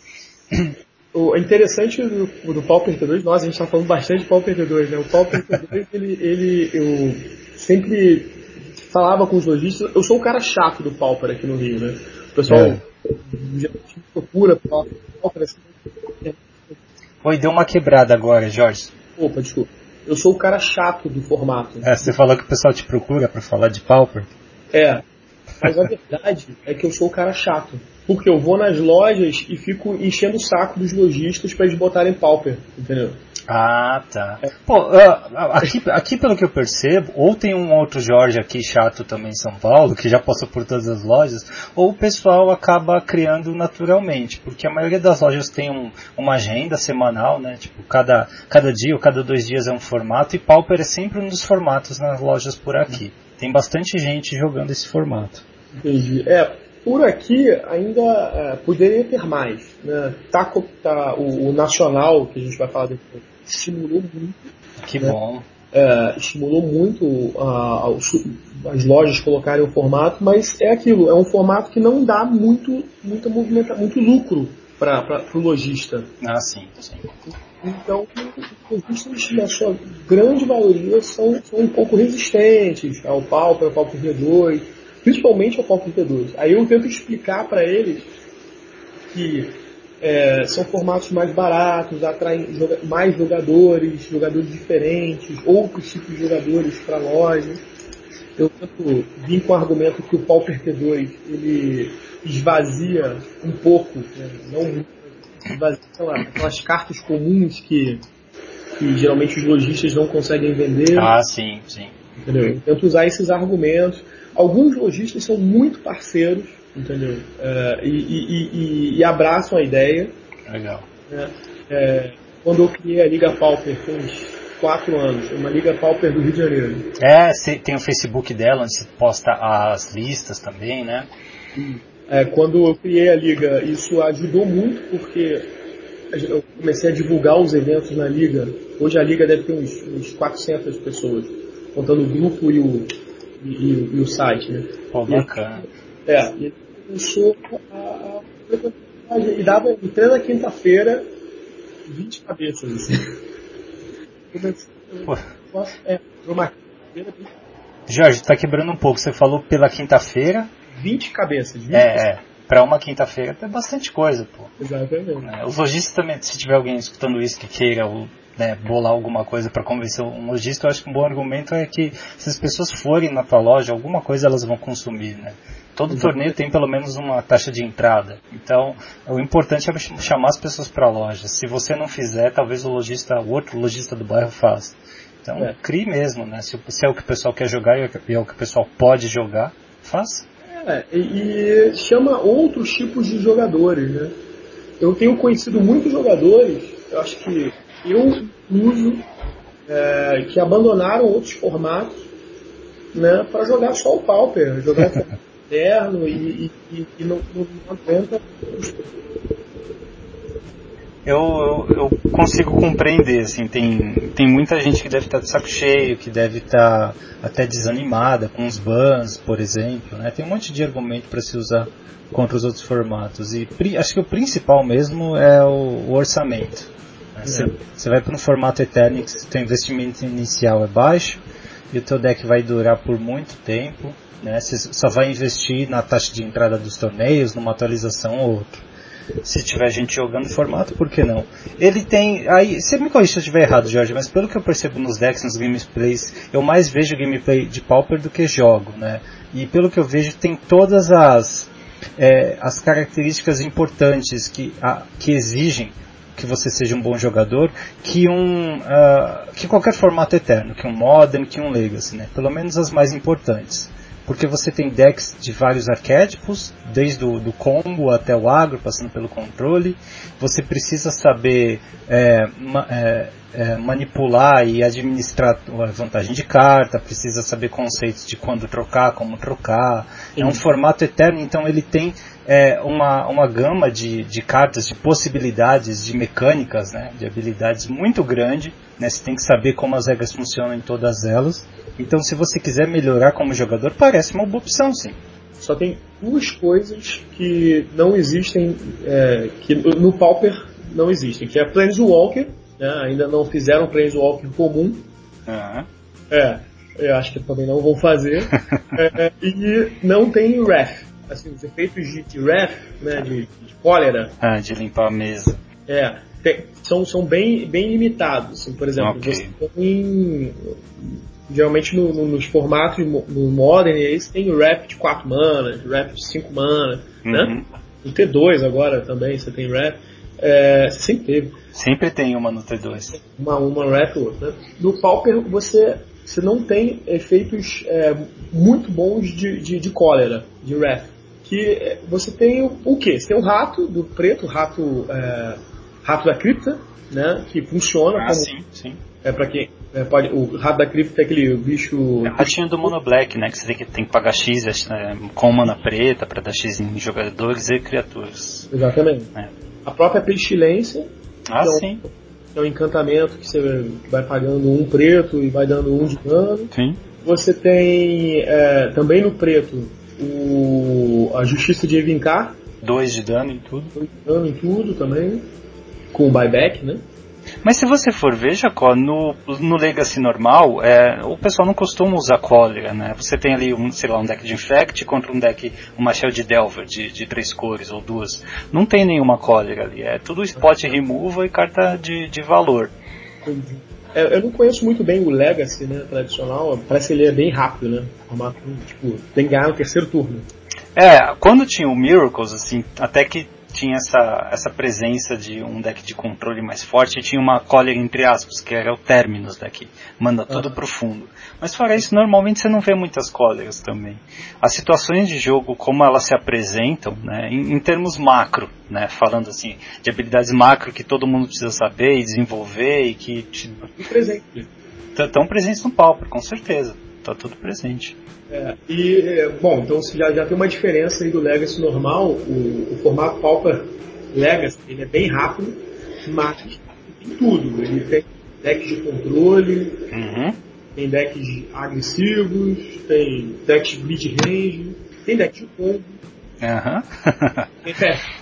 O interessante do, do Pauper T dois, nossa, a gente está falando bastante de Pauper T dois, né? O Pauper T dois, ele, ele, eu sempre falava com os lojistas, eu sou o cara chato do Pauper aqui no Rio, né? O pessoal É. já procura Pauper assim. Oi, deu uma quebrada agora, Jorge. Opa, desculpa. Eu sou o cara chato do formato. É, você falou que o pessoal te procura para falar de Pauper. É, mas a verdade é que eu sou o cara chato. Porque eu vou nas lojas e fico enchendo o saco dos lojistas para eles botarem Pauper, entendeu? Ah, tá. Pô, uh, aqui, aqui pelo que eu percebo, ou tem um outro Jorge aqui chato também em São Paulo, que já passou por todas as lojas, ou o pessoal acaba criando naturalmente, porque a maioria das lojas tem um, uma agenda semanal, né? Tipo, cada, cada dia ou cada dois dias é um formato, e Pauper é sempre um dos formatos nas lojas por aqui. Tem bastante gente jogando esse formato. Entendi. É, por aqui ainda é, poderia ter mais, né? Tá, tá, o, o nacional, que a gente vai falar depois, estimulou muito. Que né? bom. É, estimulou muito a, a, as lojas colocarem o formato, mas é aquilo, é um formato que não dá muito, muita movimenta, muito lucro para o lojista. Ah, sim, sim. Então, os lojistas, na sua grande maioria, são, são um pouco resistentes ao Pauper, ao Pauper T dois, principalmente ao Pauper T dois. Aí eu tento explicar para eles que é, são formatos mais baratos, atraem joga- mais jogadores, jogadores diferentes, outros tipos de jogadores para a loja. Eu tento vir com o argumento que o Pauper T dois ele esvazia um pouco, né, não muito, esvazia, sei lá, aquelas cartas comuns que, que geralmente os lojistas não conseguem vender. Ah, sim, sim. Entendeu? Eu tento usar esses argumentos. Alguns lojistas são muito parceiros, entendeu? É, e, e, e, e abraçam a ideia. Legal. Né? É, quando eu criei a Liga Pauper, tem uns quatro anos, uma Liga Pauper do Rio de Janeiro. É, tem o Facebook dela, onde você posta as listas também, né? É, quando eu criei a Liga, isso ajudou muito, porque eu comecei a divulgar os eventos na Liga. Hoje a Liga deve ter uns, uns quatrocentas pessoas, contando o grupo e o, e, e, e o site, né? Pô, bacana. E, é, e começou a, a, e dava, em plena quinta-feira, vinte cabeças, assim. Comecei, Pô. é, uma quinta-feira, Jorge, tá quebrando um pouco. Você falou pela quinta-feira. vinte cabeças. vinte É, é. Pra uma quinta-feira é bastante coisa, pô. Exatamente. É, os lojistas também, se tiver alguém escutando isso que queira né, bolar alguma coisa para convencer um lojista, eu acho que um bom argumento é que se as pessoas forem na tua loja, alguma coisa elas vão consumir, né? Todo Exatamente. torneio tem pelo menos uma taxa de entrada. Então, o importante é chamar as pessoas para a loja. Se você não fizer, talvez o lojista, o outro lojista do bairro faça. Então, É. crie mesmo, né? Se, se é o que o pessoal quer jogar e é o que o pessoal pode jogar, faça. É, e, e chama outros tipos de jogadores, né? Eu tenho conhecido muitos jogadores, eu acho que eu uso, é, que abandonaram outros formatos, né, para jogar só o Pauper, jogar o moderno e, e, e não, não aguenta. Eu, eu, eu consigo compreender, assim, tem, tem muita gente que deve estar de saco cheio, que deve estar até desanimada com os bans, por exemplo, né? Tem um monte de argumento para se usar contra os outros formatos, e pri, acho que o principal mesmo é o, o orçamento. Né? Você, É. você vai para um formato Eterno que o teu investimento inicial é baixo, e o teu deck vai durar por muito tempo, né? Você só vai investir na taxa de entrada dos torneios, numa atualização ou outra. Se tiver gente jogando formato, por que não? Ele tem... Aí, você me corrija se eu estiver errado, Jorge, mas pelo que eu percebo nos decks, nos gameplays, eu mais vejo gameplay de Pauper do que jogo, né? E pelo que eu vejo, tem todas as, é, as características importantes que, a, que exigem que você seja um bom jogador, que um uh, que qualquer formato Eterno, que um Modern, que um Legacy, né? Pelo menos as mais importantes. Porque você tem decks de vários arquétipos, desde o do combo até o agro, passando pelo controle. Você precisa saber é, ma, é, é, manipular e administrar a vantagem de carta, precisa saber conceitos de quando trocar, como trocar. Sim. É um formato Eterno, então ele tem é, uma, uma gama de, de cartas, de possibilidades, de mecânicas, né, de habilidades muito grande. Né, você tem que saber como as regras funcionam em todas elas. Então, se você quiser melhorar como jogador, parece uma boa opção, sim. Só tem duas coisas que não existem, é, que no Pauper não existem, que é Planeswalker, né? Ainda não fizeram Planeswalker comum. Uhum. É, eu acho que também não vão fazer. é, e não tem Wrath. Assim, os efeitos de, de Wrath, né, de, de cólera. Ah, de limpar a mesa. É, tem, são, são bem, bem limitados. Assim, por exemplo, Okay. você tem, geralmente no, no, nos formatos, no Modern, eles têm Wrath de quatro manas, Wrath de cinco manas, Uhum. né? No T dois agora também você tem Wrath. É, você sempre teve. Sempre tem uma no T dois. Uma, uma Wrath ou outra. Né? No Pauper você, você não tem efeitos é, muito bons de, de, de cólera, de Wrath. Que você tem o, o quê? Você tem o rato do preto, o rato, é, rato da cripta, né? Que funciona Ah, como. sim, sim. É pra quem. É, pode, o rato da cripta é aquele bicho. É o ratinho do Mono Black, né? Que você tem que, tem que pagar X é, com mana preta pra dar X em jogadores e criaturas. Exatamente. É. A própria pestilência. Ah, que é um, sim. que é um encantamento que você vai pagando um preto e vai dando um de dano. Sim. Você tem é, também no preto o, a Justiça de Evincar. Dois de dano em tudo. Dois de dano em tudo também. Com o buyback, né? Mas se você for ver, Jacó, no, no Legacy normal, é, o pessoal não costuma usar cólera, né? Você tem ali, um, sei lá, um deck de Infect contra um deck, uma Shell de Delver de, de três cores ou duas. Não tem nenhuma cólera ali, é tudo spot removal e carta de, de valor. É, eu não conheço muito bem o Legacy, né, tradicional, parece que ele é bem rápido, né? Formato, tipo, tem que ganhar no terceiro turno. É, quando tinha o Miracles, assim, até que tinha essa, essa presença de um deck de controle mais forte, e tinha uma cólera entre aspas, que era o Terminus daqui, manda tudo Ah. pro fundo. Mas fora isso, normalmente você não vê muitas cóleras também. As situações de jogo, como elas se apresentam, né, em, em termos macro, né, falando assim, de habilidades macro que todo mundo precisa saber e desenvolver e que E presente. estão presentes no Pauper, com certeza, tá tudo presente. É, e, é, bom, então já, já tem uma diferença aí do Legacy normal, o, o formato Pauper Legacy, ele é bem rápido, mas tem tudo. Ele tem decks de controle, Uhum. tem decks agressivos, tem decks de bleed range, tem deck de combo. Aham. É,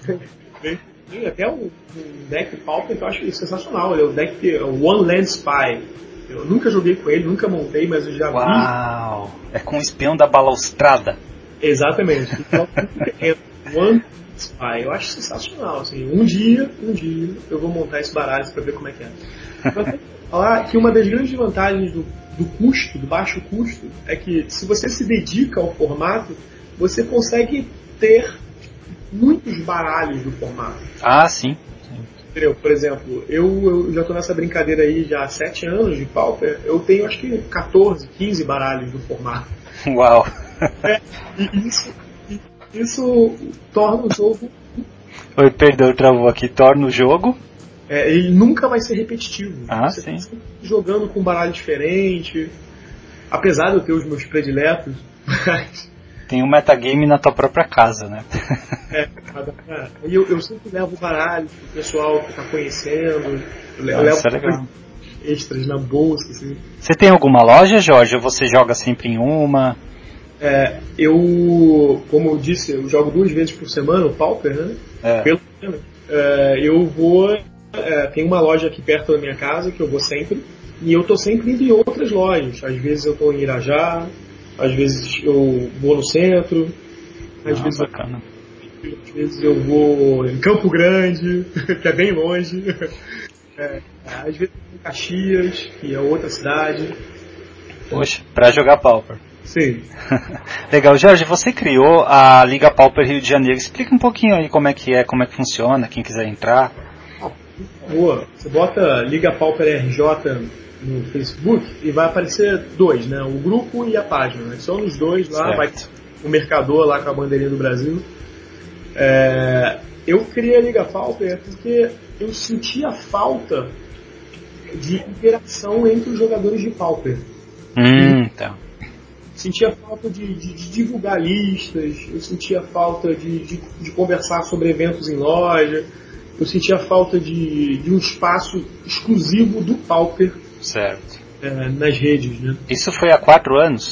tem, tem até um, um deck Pauper que eu acho sensacional, ele é o deck que é o One Land Spy. Eu nunca joguei com ele, nunca montei, mas eu já Uau! É com o espião da balaustrada. vi. Exatamente. Então, é One Spy. Eu acho sensacional. Assim, um dia, um dia, eu vou montar esse baralho para ver como é que é. Mas, falar que uma das grandes vantagens do, do custo, do baixo custo, é que se você se dedica ao formato, você consegue ter muitos baralhos do formato. Ah, sim. Entendeu? Por exemplo, eu, eu já estou nessa brincadeira aí já há sete anos de Pauper, eu tenho acho que catorze, quinze baralhos do formato. Uau! É, e isso, e isso torna o jogo. Oi, perdão, travou aqui. Torna o jogo. É, ele nunca vai ser repetitivo. Ah, Você sim. tá sempre jogando com um baralho diferente. Apesar de eu ter os meus prediletos, mas. Tem um metagame na tua própria casa, né? É, é, e eu, eu sempre levo baralhos pro pessoal que tá conhecendo. Eu levo, Ah, levo isso é legal. extras na bolsa, assim. Você tem alguma loja, Jorge? Ou você joga sempre em uma? É, eu, como eu disse, eu jogo duas vezes por semana o Pauper, né? É. Pelo menos. É, eu vou. É, tem uma loja aqui perto da minha casa que eu vou sempre. E eu tô sempre indo em outras lojas. Às vezes eu tô em Irajá, às vezes eu vou no centro, às, Ah, vezes, bacana. eu, às vezes eu vou em Campo Grande, que é bem longe. É, às vezes em Caxias, que é outra cidade. Poxa, pra jogar Pauper. Sim. Legal, Jorge, você criou a Liga Pauper Rio de Janeiro. Explica um pouquinho aí como é que é, como é que funciona, quem quiser entrar. Boa. Você bota Liga Pauper R J no Facebook e vai aparecer dois, né? O grupo e a página. Né? São os dois lá, Certo. vai o mercador lá com a bandeirinha do Brasil. É, eu criei a Liga Pauper porque eu sentia falta de interação entre os jogadores de Pauper. Hum, então. Sentia falta de, de, de divulgar listas, eu sentia falta de, de, de conversar sobre eventos em loja, eu sentia falta de, de um espaço exclusivo do Pauper Certo. é, nas redes, né? Isso foi há quatro anos?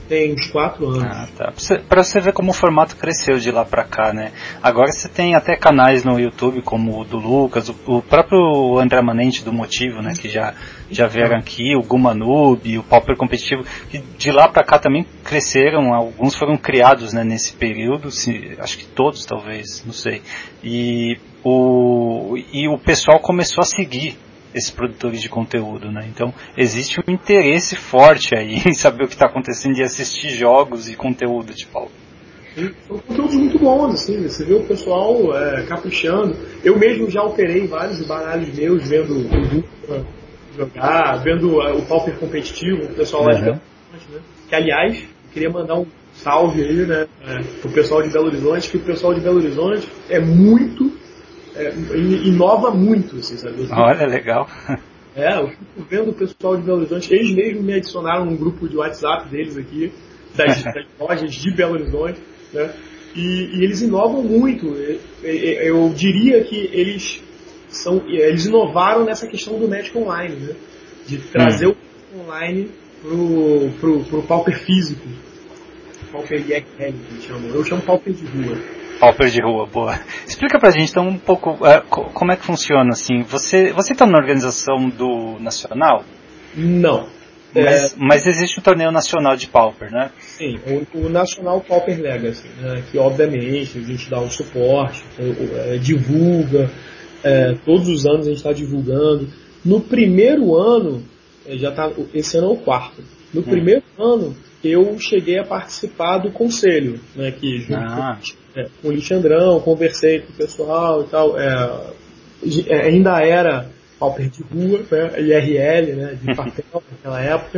Tem uns quatro anos. Ah, tá. Pra você, pra você ver como o formato cresceu de lá pra cá, né? Agora você tem até canais no YouTube, como o do Lucas, o, o próprio André Manente do Motivo, né? Que já, já vieram aqui, o Guma Noob, o Pauper Competitivo, que de lá pra cá também cresceram, alguns foram criados, né, nesse período, se, acho que todos talvez, não sei. E o, e o pessoal começou a seguir esses produtores de conteúdo, né? Então existe um interesse forte aí em saber o que está acontecendo e assistir jogos e conteúdo de Pauper. São conteúdos muito bons, assim, você vê o pessoal é, caprichando. Eu mesmo já operei vários baralhos meus, vendo o Duca jogar, vendo uh, o Pauper Competitivo, o pessoal lá de Belo Horizonte, né? Que, aliás, eu queria mandar um salve aí, né, é, pro pessoal de Belo Horizonte, que o pessoal de Belo Horizonte é muito É, inova muito, assim, sabe? Eu fico, olha, legal. É, eu fico vendo o pessoal de Belo Horizonte, eles mesmos me adicionaram num grupo de WhatsApp deles aqui, das, das lojas de Belo Horizonte, né? E, e eles inovam muito. Eu, eu diria que eles são, eles inovaram nessa questão do Magic Online, né? De trazer hum. o Online pro, pro, pro Pauper físico. Pauper Yak Head, que eles chamam. Eu chamo Pauper de rua. Pauper de rua, boa. Explica pra gente então um pouco uh, co- como é que funciona assim. Você você tá na organização do Nacional? Não. Mas, é... mas existe um torneio nacional de Pauper, né? Sim, o, o Nacional Pauper Legacy, né, que obviamente a gente dá o suporte, é, divulga, é, todos os anos a gente está divulgando. No primeiro ano, já tá, esse ano é o quarto, no hum. primeiro ano eu cheguei a participar do conselho, né, que junto ah. com, é, com o Alexandrão, conversei com o pessoal e tal, é, ainda era Pauper de rua, né, I R L, né, de papel naquela época,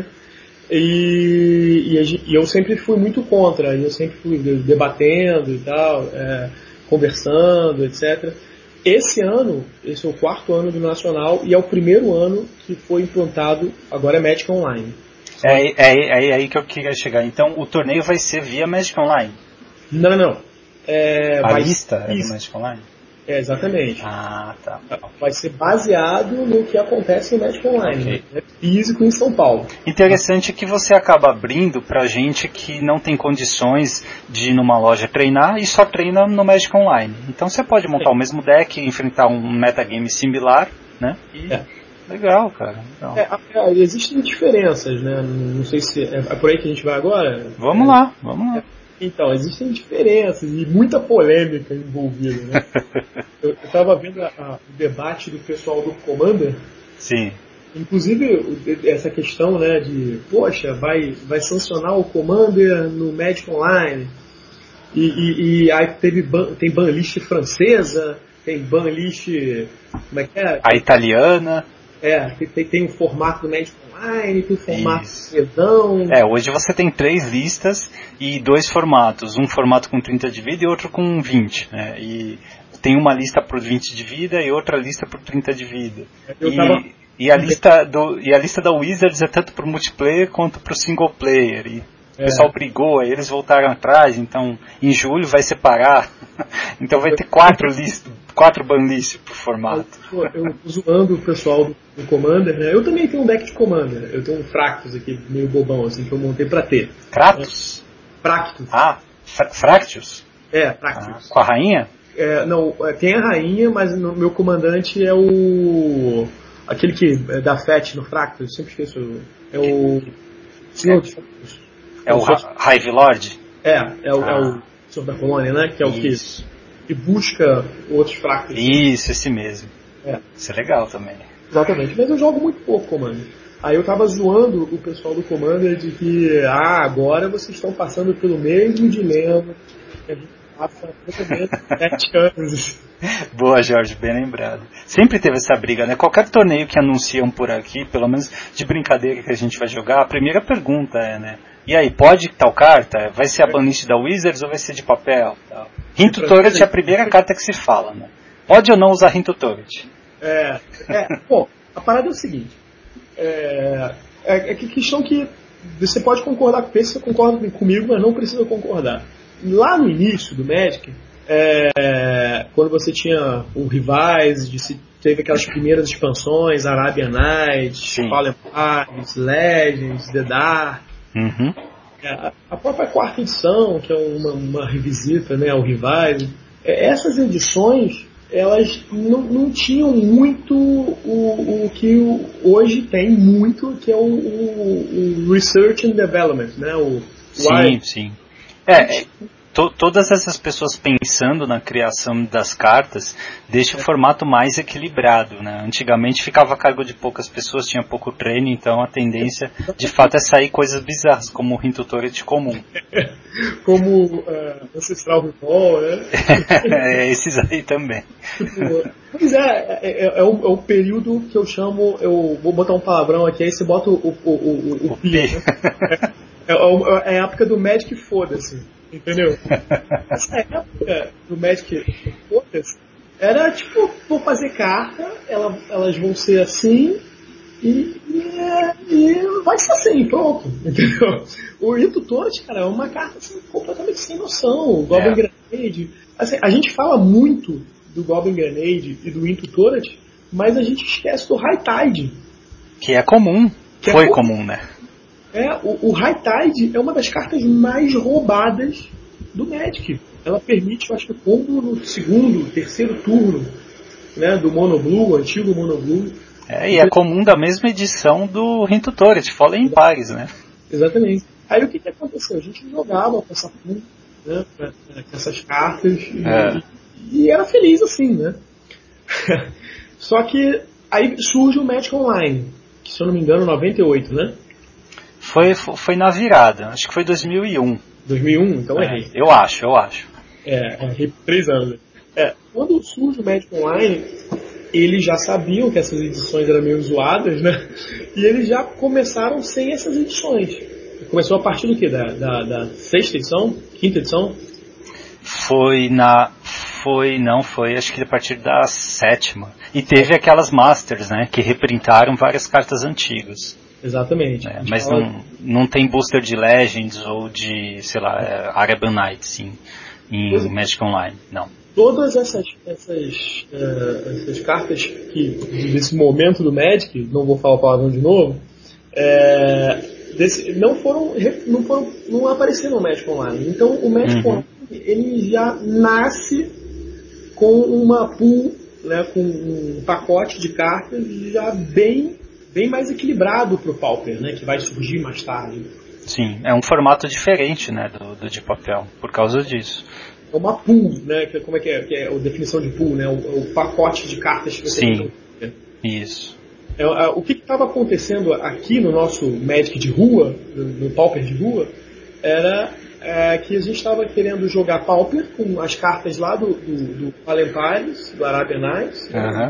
e, e, e eu sempre fui muito contra, eu sempre fui debatendo e tal, é, conversando, etcétera. Esse ano, esse é o quarto ano do Nacional e é o primeiro ano que foi implantado, agora é Magic Online. É, é, é aí que eu queria chegar. Então o torneio vai ser via Magic Online? Não, não, não. É, a vai, lista é do Magic Online? É, exatamente. Ah, tá. Vai ser baseado no que acontece no Magic Online, okay. Né? Físico em São Paulo. Interessante que você acaba abrindo pra gente que não tem condições de ir numa loja treinar e só treina no Magic Online. Então você pode montar é. o mesmo deck, enfrentar um metagame similar, né? E... É. Legal, cara. Legal. É, é, existem diferenças, né? Não sei se é, é por aí que a gente vai agora. Vamos é, lá, vamos lá. É, então, existem diferenças e muita polêmica envolvida, né? eu estava vendo a, a, o debate do pessoal do Commander. Sim. Inclusive, essa questão, né, de, poxa, vai, vai sancionar o Commander no Magic Online. E, e, e aí teve ban, tem banlist francesa, tem banlist, como é que é? A italiana. É, tem, tem o formato do Magic Online, tem o formato sedão. É, hoje você tem três listas e dois formatos. Um formato com trinta de vida e outro com vinte. Né? E tem uma lista por vinte de vida e outra lista por trinta de vida. Eu e, tava... e, a lista do, e a lista da Wizards é tanto para o multiplayer quanto para o single player. E o é. pessoal brigou, aí eles voltaram atrás, então em julho vai separar. Então vai ter quatro listas. Quatro banlists por formato. Eu, eu tô zoando o pessoal do, do Commander, né? Eu também tenho um deck de Commander. Eu tenho um Fractus aqui, meio bobão, assim, que eu montei pra ter. Kratos? É, Fractus. Ah, fra- Fractus? É, Fractus. Ah, com a rainha? É, não, tem a rainha, mas o meu comandante é o... aquele que é da F A T no Fractus, eu sempre esqueço. É o... Senhor dos Fractus. É o Ra- Hive Lord? É, é o, ah. é o Senhor da Colônia, né? Que é o Isso. que... e busca outros fractos. Isso, esse mesmo. É. Isso é legal também. Exatamente, mas eu jogo muito pouco Commander. Aí eu tava zoando o pessoal do Commander de que, ah, agora vocês estão passando pelo mesmo dilema que a gente passa há sete anos. Boa, Jorge, bem lembrado. Sempre teve essa briga, né? Qualquer torneio que anunciam por aqui, pelo menos de brincadeira que a gente vai jogar, a primeira pergunta é, né? E aí, pode tal carta? Vai ser a banlist da Wizards ou vai ser de papel? Tal. Hint Turret é a primeira carta que se fala, né? Pode ou não usar Hint Turret? É, é, bom, a parada é o seguinte, é, é, é que questão que você pode concordar com isso, você concorda comigo, mas não precisa concordar. Lá no início do Magic, é, quando você tinha o Rivais, teve aquelas primeiras expansões, Arabian Nights, Fallen Empires, Legends, The Dark, uhum. É, a, a própria quarta edição, que é uma, uma revisita, né, ao Revise, é, essas edições, elas não, não tinham muito o, o que hoje tem muito, que é o, o, o Research and Development, né? O, sim, o sim. É, é to, todas essas pessoas pensando na criação das cartas deixam o formato mais equilibrado, né? Antigamente ficava a cargo de poucas pessoas, tinha pouco treino, então a tendência de fato é sair coisas bizarras, como o Rintutoret comum. Como uh, Ancestral Recall, né? É, esses aí também. Pois é, é, é, o, é o período que eu chamo, eu vou botar um palavrão aqui, aí você bota o, o, o, o, o P, né? É, é, é a época do Magic foda-se, entendeu? Essa época do Magic foda-se era tipo, vou fazer carta, ela, elas vão ser assim, e, e, e vai ser assim, pronto, entendeu? O Rintutoret, cara, é uma carta assim, completamente sem noção. O Goblin é. Grenade. Assim, a gente fala muito do Goblin Grenade e do Rintutoret, mas a gente esquece do High Tide. Que é comum. Que Foi é comum, comum, né? É, o, o High Tide é uma das cartas mais roubadas do Magic. Ela permite, eu acho que, combo no segundo, terceiro turno, né, do Mono Blue, o antigo Mono Blue. É, e é comum da mesma edição do Rintutoret, Fallen em pares, né? Exatamente. Aí o que, que aconteceu? A gente jogava com essa pool, né, com essas cartas, e, é. e, e era feliz assim, né? Só que aí surge o Magic Online, que se eu não me engano, noventa e oito, né? Foi, foi na virada, acho que foi dois mil e um. dois mil e um? Então é, errei. Eu acho, eu acho. É, errei por três anos. É, quando surge o Magic Online, eles já sabiam que essas edições eram meio zoadas, né? E eles já começaram sem essas edições. Começou a partir do quê? Da, da, da sexta edição? Quinta edição? Foi na... Foi, não, foi acho que a partir da sétima. E teve aquelas Masters, né? Que reprintaram várias cartas antigas. Exatamente. É, mas fala... não, não tem booster de Legends ou de, sei lá, é, Arabian Nights em, em Magic Online, não. Todas essas, essas, uh, essas cartas que, desse momento do Magic, não vou falar o palavrão de novo, é, desse, não foram, não foram, não apareceram no Magic Online. Então o Magic uhum. Online, ele já nasce com uma pool, né, com um pacote de cartas já bem, bem mais equilibrado para o Pauper, né, que vai surgir mais tarde. Sim, é um formato diferente, né, do, do de papel, por causa disso. É uma pool, né, que, como é que é, que é a definição de pool, né, o, o pacote de cartas que você Sim, tem. isso. É, é, o que estava acontecendo aqui no nosso Magic de rua, no, no Pauper de rua, era é, que a gente estava querendo jogar Pauper com as cartas lá do, do, do Valentine's, do Arabian Nights, uhum. né,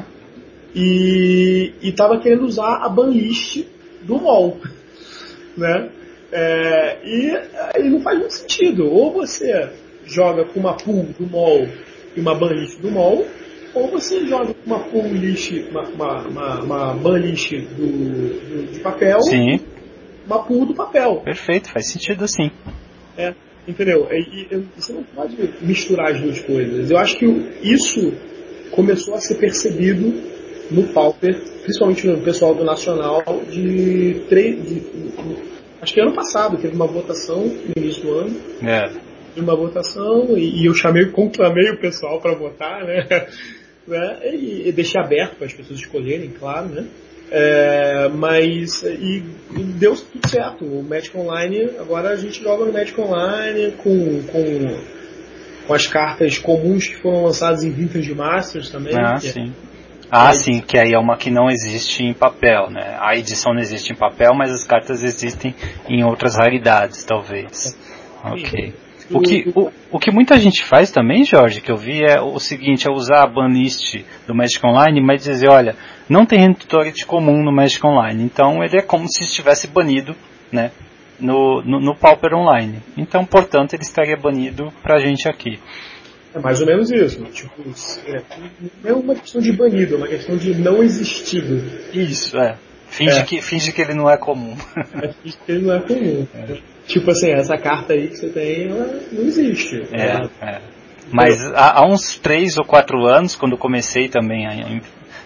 e estava querendo usar a banlist do M O L, né? É, e, e não faz muito sentido. Ou você joga com uma pool do M O L e uma banlist do M O L, ou você joga com uma pool list, uma, uma, uma, uma banlist do, do, de papel, Sim. uma pool do papel. Perfeito, faz sentido assim. É, entendeu? E, e, você não pode misturar as duas coisas. Eu acho que isso começou a ser percebido no Pauper, principalmente no pessoal do Nacional, de, tre- de, de acho que ano passado teve uma votação no início do ano. É. Teve uma votação e, e eu chamei, conclamei o pessoal para votar, né? né? E, e deixei aberto para as pessoas escolherem, claro, né? É, mas e, e deu tudo certo. O Magic Online, agora a gente joga no Magic Online com, com, com as cartas comuns que foram lançadas em Vintage Masters também. Ah, que sim. Ah, sim, que aí é uma que não existe em papel, né? A edição não existe em papel, mas as cartas existem em outras raridades, talvez. Ok. O que, o, o que muita gente faz também, Jorge, que eu vi, é o seguinte, é usar a banlist do Magic Online, mas dizer, olha, não tem Rintutoret comum no Magic Online, então ele é como se estivesse banido, né, no, no, no Pauper Online. Então, portanto, ele estaria banido pra gente aqui. É mais ou menos isso. Tipo, é, não é uma questão de banido, é uma questão de não existido. Isso, é. Finge, é. Que, finge que ele não é comum. É, finge que ele não é comum. É. Tipo assim, essa carta aí que você tem, ela não existe. É, ela... é. Mas há, há uns três ou quatro anos, quando eu comecei também a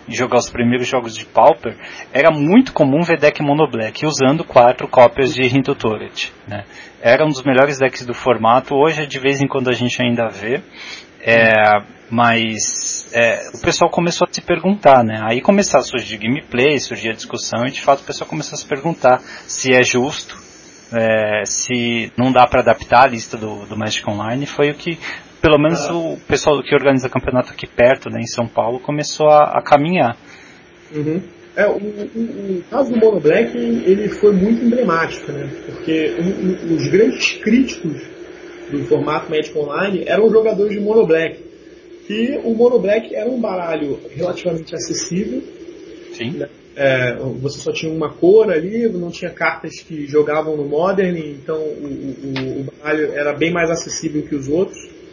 e jogar os primeiros jogos de Pauper, era muito comum ver deck Mono Black usando quatro cópias de Hinto Turret, né? Era um dos melhores decks do formato. Hoje, de vez em quando, a gente ainda vê. É, mas é, o pessoal começou a se perguntar, né? Aí começou a surgir gameplay, surgir a discussão, e de fato o pessoal começou a se perguntar se é justo, é, se não dá para adaptar a lista do, do Magic Online. Foi o que, pelo menos o pessoal que organiza o campeonato aqui perto, né, em São Paulo, começou a, a caminhar. Uhum. É, o, o, o caso do Mono Black, ele foi muito emblemático, né? Porque um, um, os grandes críticos do formato Magic Online eram os jogadores de Mono Black. E o Mono Black era um baralho relativamente acessível. Sim. Né? É, você só tinha uma cor ali, não tinha cartas que jogavam no Modern, então o, o, o baralho era bem mais acessível que os outros.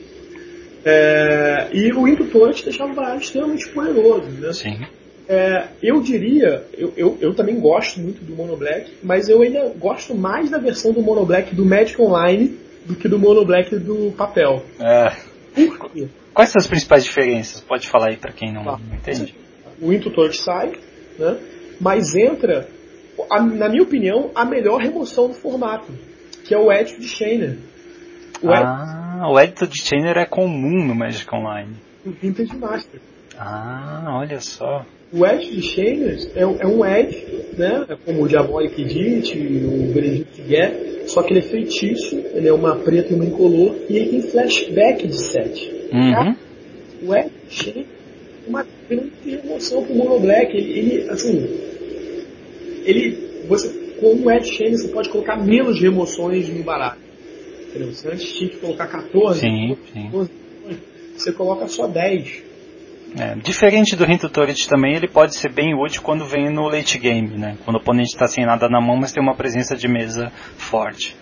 É, e o Hinto Turret deixava o baralho extremamente poderoso. Né? Sim. É, eu diria, eu, eu, eu também gosto muito do Mono Black, mas eu ainda gosto mais da versão do Mono Black do Magic Online do que do Mono Black do papel. É. Por quê? Quais são as principais diferenças? Pode falar aí para quem não, Ah, não entende. O Hinto Turret sai, né? Mas entra, a, na minha opinião, a melhor remoção do formato, que é o Edge de Chainer. O ah, Ed... o Edge de Chainer é comum no Magic Online. O Vintage Master. Ah, olha só. O Edge de Chainer é, é um Edge, né? Como o Diabolic Edit, o Benedict Guerre, só que ele é feitiço, ele é uma preta e uma incolor, e ele tem flashback de sete. Uhum. O Edge de Chainer é uma grande emoção pro Mono Black. Ele, ele assim, ele, você, com o Edge de Chainer você pode colocar menos remoções no baralho. Entendeu? Você antes tinha que colocar quatorze, sim, sim. quatorze, você coloca só dez. É, diferente do Hinto Turret também, ele pode ser bem útil quando vem no late game, né? Quando o oponente está sem nada na mão, mas tem uma presença de mesa forte.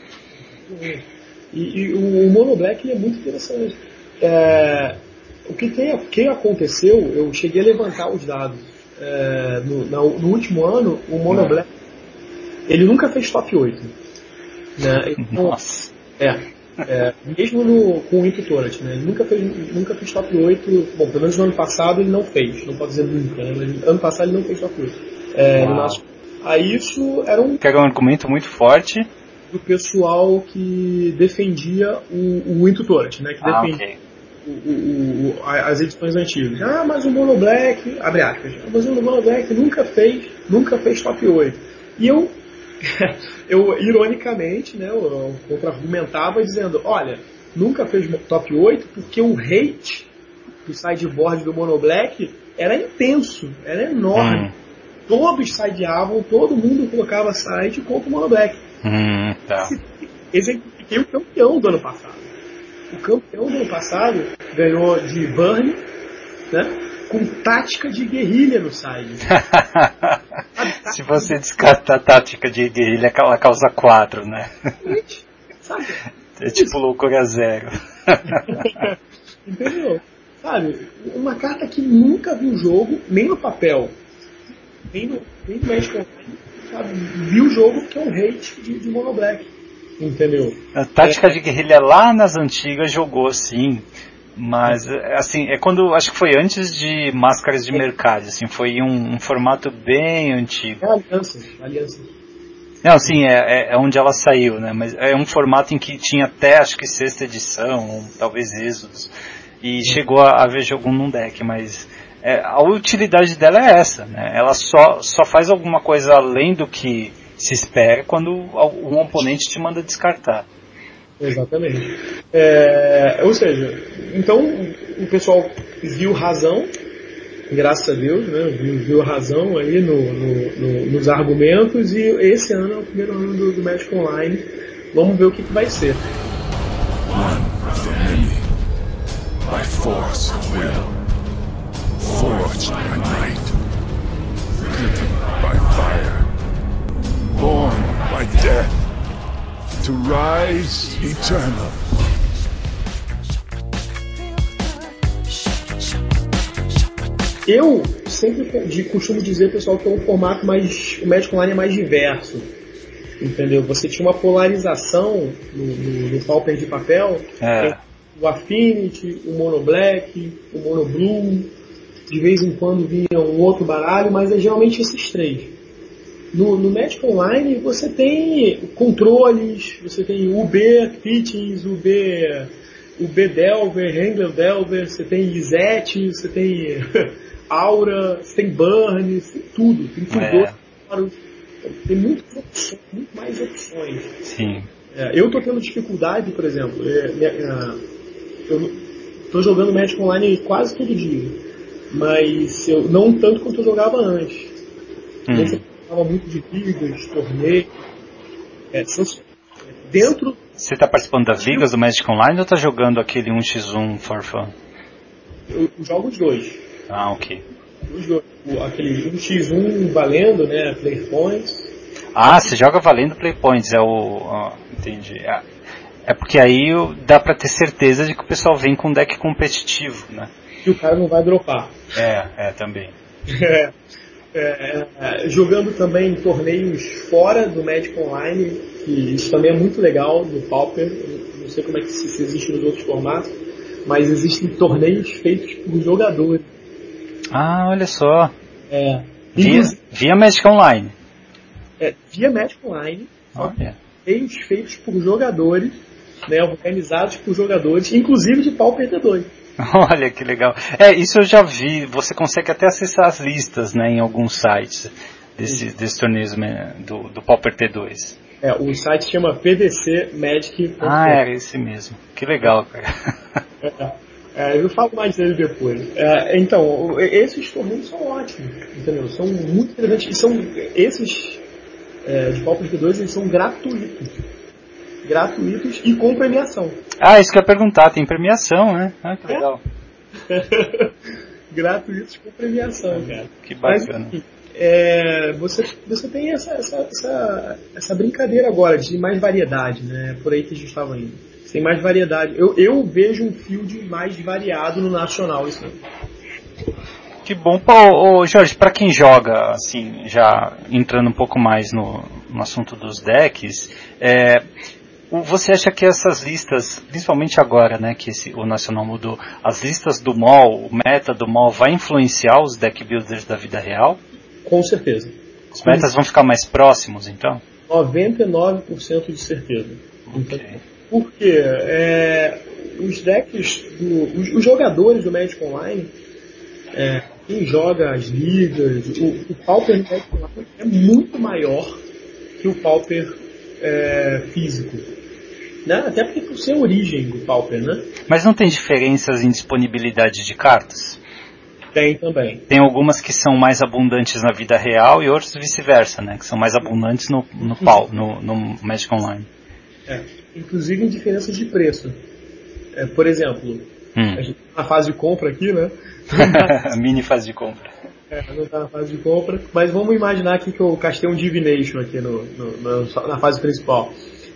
E, e o, o Mono Black é muito interessante. É, o que, tem, que aconteceu, eu cheguei a levantar os dados. É, no, na, no último ano, o Mono é. Black, ele nunca fez top oito. Né? Então, Nossa. É. É, mesmo no, com o Hinto Turret, né? Ele nunca fez, nunca fez top oito. Bom, pelo menos no ano passado ele não fez. Não pode dizer nunca, né? Mas ano passado ele não fez top oito. É, no nosso... Aí isso era um... Que era um argumento muito forte do pessoal que defendia o, o Hinto Turret, né? Que ah, defendia okay. o, o, o, as edições antigas. Ah, mas o Mono Black, abre aspas, mas o Mono Black nunca fez, nunca fez top oito. E eu eu, ironicamente, né, eu, eu contra-argumentava dizendo, olha, nunca fez top oito porque o hate do sideboard do Mono Black era intenso, era enorme. Hum. Todos sideavam, todo mundo colocava side contra o Mono Black. Hum, tá. Exemplifiquei o campeão do ano passado. O campeão do ano passado ganhou de Burn, né, com tática de guerrilha no side. Se você descartar a tática de guerrilha, ela causa quatro, né? Sabe? É tipo loucura zero. Entendeu? Sabe? Uma carta que nunca viu o jogo, nem no papel, nem no, nem no Magic Online, sabe? Viu o jogo que é um hate de, de Mono Black. Entendeu? A tática é. de guerrilha lá nas antigas jogou, sim. Mas, assim, é quando, acho que foi antes de Máscaras de Mercado, assim, foi um, um formato bem antigo. É aliança, aliança. Não, sim, é, é onde ela saiu, né, mas é um formato em que tinha até, acho que sexta edição, ou talvez Êxodos, e é. chegou a haver jogo num deck, mas é, a utilidade dela é essa, né, ela só, só faz alguma coisa além do que se espera quando um oponente te manda descartar. Exatamente. É, ou seja, então o pessoal viu razão, graças a Deus, né? Viu, viu razão aí no, no, no, nos argumentos, e esse ano é o primeiro ano do, do Magic Online. Vamos ver o que, que vai ser. One of the many, by force of will, forged by night, driven by fire, born by death. To rise eternal. Eu sempre costumo dizer, pessoal, que é um formato mais... O Magic Online é mais diverso. Entendeu? Você tinha uma polarização no, no, no Pauper de papel. É. O Affinity, o Mono Black, o Mono Blue. de vez em quando vinha um outro baralho, mas é geralmente esses três. No, no Magic Online você tem controles, você tem U B Fittings, U B, U B Delver, Wrangler Delver, você tem Lisette, você tem Aura, você tem Burn, você tem tudo, tem tudo. É. Tem muitas opções, muito mais opções. Sim. É, eu tô tendo dificuldade, por exemplo, é, é, eu tô jogando Magic Online quase todo dia, mas eu, não tanto quanto eu jogava antes. Hum. Eu jogava muito de ligas, torneios, é, dentro... Você tá participando das ligas do Magic Online ou tá jogando aquele um contra um for fun? Eu, eu jogo os dois. Ah, ok. Os dois. Aquele um contra um valendo, né, Player Points. Ah, você joga valendo Play Points, é o... Oh, entendi. É, é porque aí dá pra ter certeza de que o pessoal vem com um deck competitivo, né? Que o cara não vai dropar. É, é, também. é, é, é, jogando também em torneios fora do Magic Online, que isso também é muito legal, do Pauper. Eu não sei como é que se, se existe nos outros formatos, mas existem torneios feitos por jogadores. Ah, olha só. É, via, via Magic Online. É, via Magic Online, Olha. Torneios feitos por jogadores, né, organizados por jogadores, inclusive de Pauper T dois. Olha que legal. É, isso eu já vi. Você consegue até acessar as listas, né, em alguns sites desses, desses torneios, né, do, do Pauper T dois. É, o site chama P D C Magic. Ah, era esse mesmo. Que legal, cara. É. É, eu falo mais dele depois. É, então, esses torneios são ótimos, entendeu? São muito interessantes. E são, esses é, de Pauper T dois, eles são gratuitos. Gratuitos e com premiação. Ah, isso que eu ia perguntar. Tem premiação, né? Ah, que legal. É. Gratuitos com premiação, cara. Que bacana. Mas, é, você, você tem essa, essa, essa, essa brincadeira agora de mais variedade, né? Por aí que a gente estava indo. Tem mais variedade. Eu, eu vejo um field mais variado no nacional isso mesmo. Que bom. Pô, ô, Jorge, para quem joga, assim, já entrando um pouco mais no, no assunto dos decks, é, você acha que essas listas, principalmente agora, né, que esse, o nacional mudou, as listas do M O L, o meta do M O L, vai influenciar os deck builders da vida real? Com certeza. Os metas vão ficar mais próximos, então? noventa e nove por cento de certeza. Ok. Então, porque é, os decks, do, os, os jogadores do Magic Online, é, quem joga as ligas, o, o Pauper no Magic Online é muito maior que o Pauper é, físico. Né? Até porque por ser a origem do Pauper, né? Mas não tem diferenças em disponibilidade de cartas? Tem também. Tem algumas que são mais abundantes na vida real e outras vice-versa, né? Que são mais abundantes no, no, pau, no, no Magic Online. É, inclusive em diferenças de preço. É, por exemplo, hum. a gente tá na fase de compra aqui, né? Mini fase de compra. É, não tá na fase de compra, mas vamos imaginar aqui que eu castei um Divination aqui no, no, no, na fase principal.